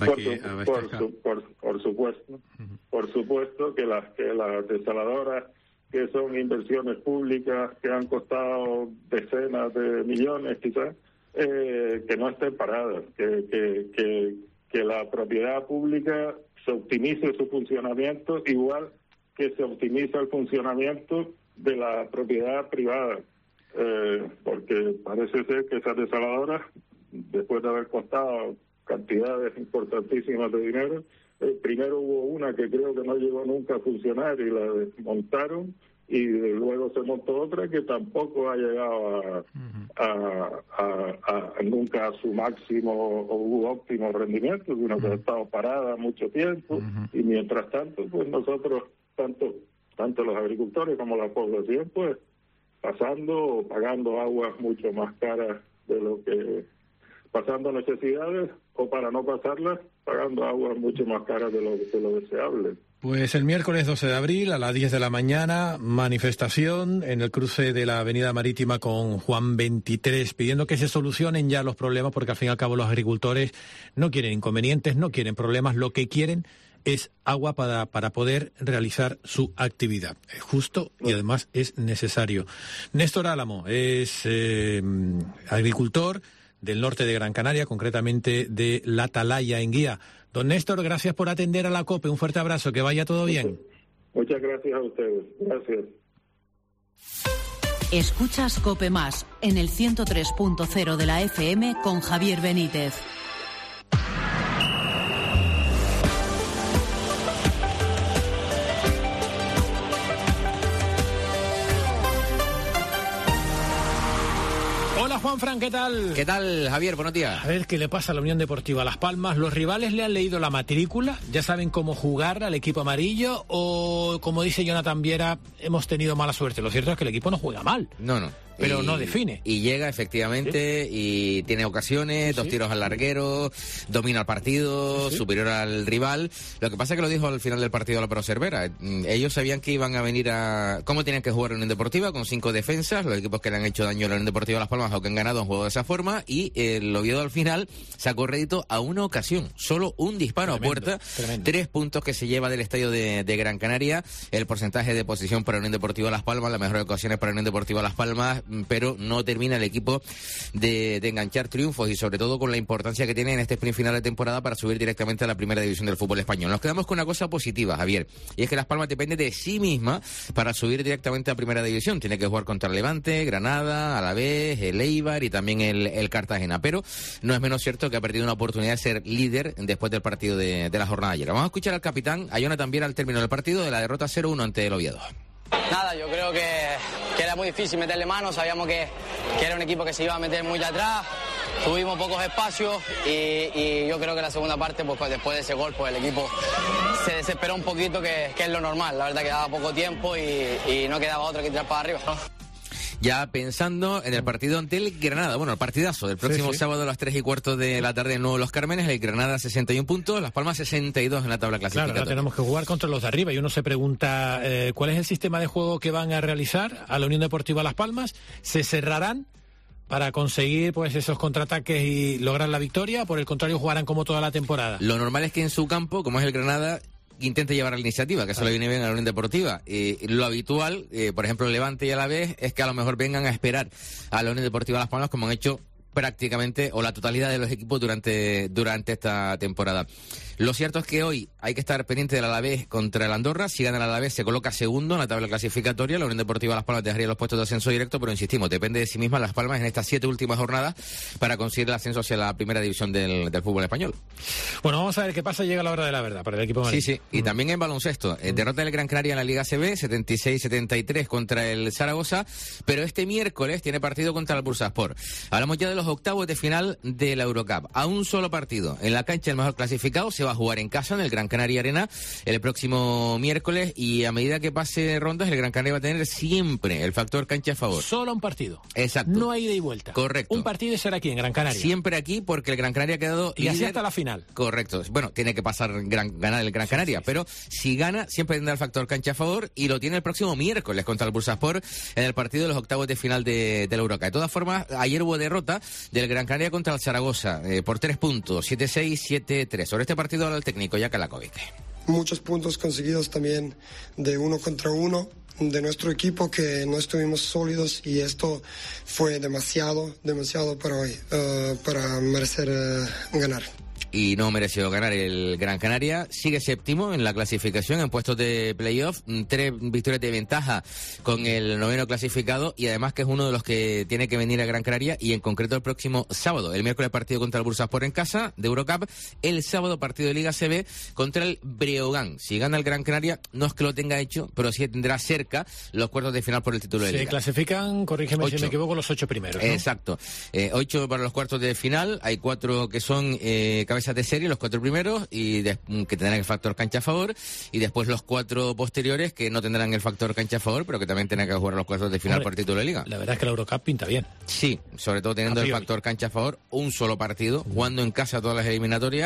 Por supuesto que las desaladoras, que son inversiones públicas que han costado decenas de millones quizás, que no estén paradas, que la propiedad pública se optimice su funcionamiento igual que se optimiza el funcionamiento de la propiedad privada, porque parece ser que esas desaladoras, después de haber costado cantidades importantísimas de dinero, primero hubo una que creo que no llegó nunca a funcionar y la desmontaron, y luego se montó otra que tampoco ha llegado a nunca a su máximo o óptimo rendimiento, sino que ha estado parada mucho tiempo. Y mientras tanto, pues nosotros, tanto los agricultores como la población, pues pagando aguas mucho más caras de lo que, pasando necesidades, o para no pasarlas, pagando aguas mucho más caras de lo deseable. Pues el miércoles 12 de abril a las 10 de la mañana, manifestación en el cruce de la Avenida Marítima con Juan 23, pidiendo que se solucionen ya los problemas, porque al fin y al cabo los agricultores no quieren inconvenientes, no quieren problemas, lo que quieren es agua para poder realizar su actividad. Es justo y además es necesario. Néstor Álamo es agricultor del norte de Gran Canaria, concretamente de La Atalaya, en Guía. Don Néstor, gracias por atender a la COPE. Un fuerte abrazo, que vaya todo bien. Muchas gracias a ustedes. Gracias. Escuchas COPE Más en el 103.0 de la FM con Javier Benítez. Juanfran, ¿qué tal? ¿Qué tal, Javier? Buenos días. A ver qué le pasa a la Unión Deportiva Las Palmas. ¿Los rivales le han leído la matrícula? ¿Ya saben cómo jugar al equipo amarillo? ¿O, como dice Jonathan Viera, hemos tenido mala suerte? Lo cierto es que el equipo no juega mal. No. Pero no define. Y llega, efectivamente, y tiene ocasiones, dos tiros al larguero, domina el partido, superior al rival. Lo que pasa es que lo dijo al final del partido Álvaro Cervera. Ellos sabían que iban a venir cómo tenían que jugar en Unión Deportiva, con 5 defensas, los equipos que le han hecho daño a la Unión Deportiva Las Palmas o que han ganado han jugado de esa forma, y el Oviedo al final sacó rédito a una ocasión, solo un disparo a puerta, 3 puntos que se lleva del estadio de Gran Canaria, el porcentaje de posición para la Unión Deportiva Las Palmas, las mejores ocasiones para la Unión Deportiva Las Palmas, pero no termina el equipo de enganchar triunfos, y sobre todo con la importancia que tiene en este sprint final de temporada para subir directamente a la primera división del fútbol español. Nos quedamos con una cosa positiva, Javier, y es que Las Palmas depende de sí misma para subir directamente a primera división. Tiene que jugar contra el Levante, Granada, Alavés, el Eibar y también el Cartagena, pero no es menos cierto que ha perdido una oportunidad de ser líder después del partido de la jornada ayer. Vamos a escuchar al capitán, a Jonathan Viera, al término del partido de la derrota 0-1 ante el Oviedo. Nada, yo creo que era muy difícil meterle mano, sabíamos que era un equipo que se iba a meter muy atrás, tuvimos pocos espacios y yo creo que la segunda parte, pues después de ese gol, pues el equipo se desesperó un poquito, que es lo normal, la verdad que daba poco tiempo y no quedaba otra que tirar para arriba, ¿no? Ya pensando en el partido ante el Granada, bueno, el partidazo del próximo sábado a las 3:15 de la tarde en Nuevo Los Cármenes, el Granada 61 puntos, Las Palmas 62 en la tabla clasificatoria. Claro, ahora tenemos que jugar contra los de arriba y uno se pregunta ¿cuál es el sistema de juego que van a realizar a la Unión Deportiva Las Palmas? ¿Se cerrarán para conseguir pues esos contraataques y lograr la victoria? ¿Por el contrario jugarán como toda la temporada? Lo normal es que en su campo, como es el Granada, intente llevar la iniciativa, que eso le viene bien a la Unión Deportiva. Lo habitual, por ejemplo, el Levante y el Alavés, es que a lo mejor vengan a esperar a la Unión Deportiva Las Palmas, como han hecho prácticamente o la totalidad de los equipos durante esta temporada. Lo cierto es que hoy hay que estar pendiente del Alavés contra el Andorra. Si gana el Alavés se coloca segundo en la tabla clasificatoria. La Unión Deportiva Las Palmas dejaría los puestos de ascenso directo, pero insistimos, depende de sí misma Las Palmas en estas 7 últimas jornadas para conseguir el ascenso hacia la primera división del fútbol español. Bueno, vamos a ver qué pasa. Llega la hora de la verdad para el equipo de Madrid. Sí. Y también en baloncesto. Derrota del Gran Canaria en la Liga CB, 76-73 contra el Zaragoza, pero este miércoles tiene partido contra el Bursaspor. Hablamos ya de los octavos de final de la Eurocup. A un solo partido en la cancha del mejor clasificado. Se va a jugar en casa, en el Gran Canaria Arena, el próximo miércoles, y a medida que pase rondas, el Gran Canaria va a tener siempre el factor cancha a favor. Solo un partido. Exacto. No hay ida y vuelta. Correcto. Un partido será aquí, en Gran Canaria. Siempre aquí, porque el Gran Canaria ha quedado y líder. Así hasta la final. Correcto. Bueno, tiene que pasar ganar el Gran Canaria, pero si gana, siempre tendrá el factor cancha a favor, y lo tiene el próximo miércoles contra el Bursaspor en el partido de los octavos de final de la Eurocup. De todas formas, ayer hubo derrota del Gran Canaria contra el Zaragoza por 3 puntos, 7-6, 7-3. Sobre este partido habla el técnico Jaka Lakovic. Muchos puntos conseguidos también de 1 contra 1 de nuestro equipo, que no estuvimos sólidos, y esto fue demasiado para hoy, para merecer ganar. Y no mereció ganar el Gran Canaria. Sigue séptimo en la clasificación, en puestos de playoff, 3 victorias de ventaja con el 9º clasificado, y además que es uno de los que tiene que venir a Gran Canaria, y en concreto el próximo sábado. El miércoles partido contra el Bursaspor en casa de Eurocup, el sábado partido de Liga CB contra el Breogán. Si gana el Gran Canaria, no es que lo tenga hecho, pero sí tendrá cerca los cuartos de final por el título de Liga. Se clasifican, corrígeme si me equivoco, los 8 primeros, ¿no? Exacto. 8 para los cuartos de final. Hay 4 que son cabezas de serie, los 4 primeros, y que tendrán el factor cancha a favor, y después los 4 posteriores que no tendrán el factor cancha a favor, pero que también tendrán que jugar los cuartos de final. Hombre, por el título de Liga. La verdad es que la Eurocup pinta bien. Sí, sobre todo teniendo el factor cancha a favor, un solo partido, jugando en casa todas las eliminatorias,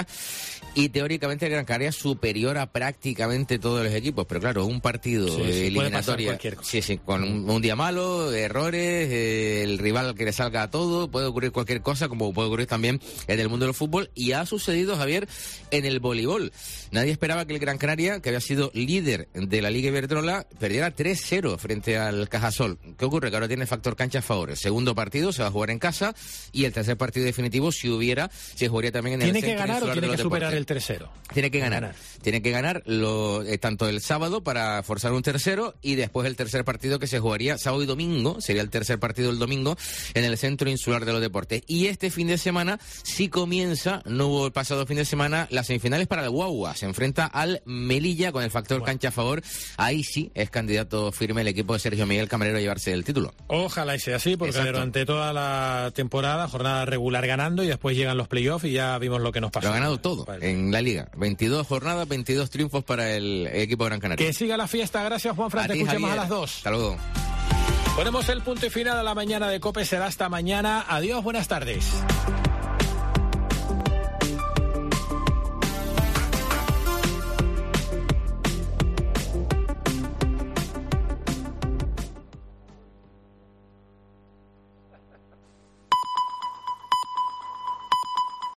y teóricamente el Gran Canaria es superior a prácticamente todos los equipos, pero claro, un partido eliminatoria, con un día malo, errores, el rival que le salga a todo, puede ocurrir cualquier cosa, como puede ocurrir también en el mundo del fútbol, y ha sucedido, Javier, en el voleibol. Nadie esperaba que el Gran Canaria, que había sido líder de la Liga Iberdrola, perdiera 3-0 frente al Cajasol. ¿Qué ocurre? Que ahora tiene factor cancha a favor. El segundo partido se va a jugar en casa, y el tercer partido definitivo, si hubiera, se jugaría también en el centro. ¿Tiene que ganar o tiene que superar el tercero? Tiene que ganar. Tiene que ganar tanto el sábado para forzar un tercero, y después el tercer partido que se jugaría sábado y domingo, sería el tercer partido el domingo, en el Centro Insular de los Deportes. Y este fin de semana sí comienza, no hubo el pasado fin de semana, las semifinales para el Guagua. Se enfrenta al Melilla con el factor cancha a favor. Ahí sí es candidato firme el equipo de Sergio Miguel Camarero a llevarse el título. Ojalá y sea así, porque durante toda la temporada, jornada regular ganando, y después llegan los playoffs y ya vimos lo que nos pasó. Lo ha ganado todo en la Liga. 22 jornadas, 22 triunfos para el equipo de Gran Canaria. Que siga la fiesta. Gracias, Juanfran. Te escuchamos a las 2. Hasta luego. Ponemos el punto y final a la mañana de COPE. Será hasta mañana. Adiós, buenas tardes.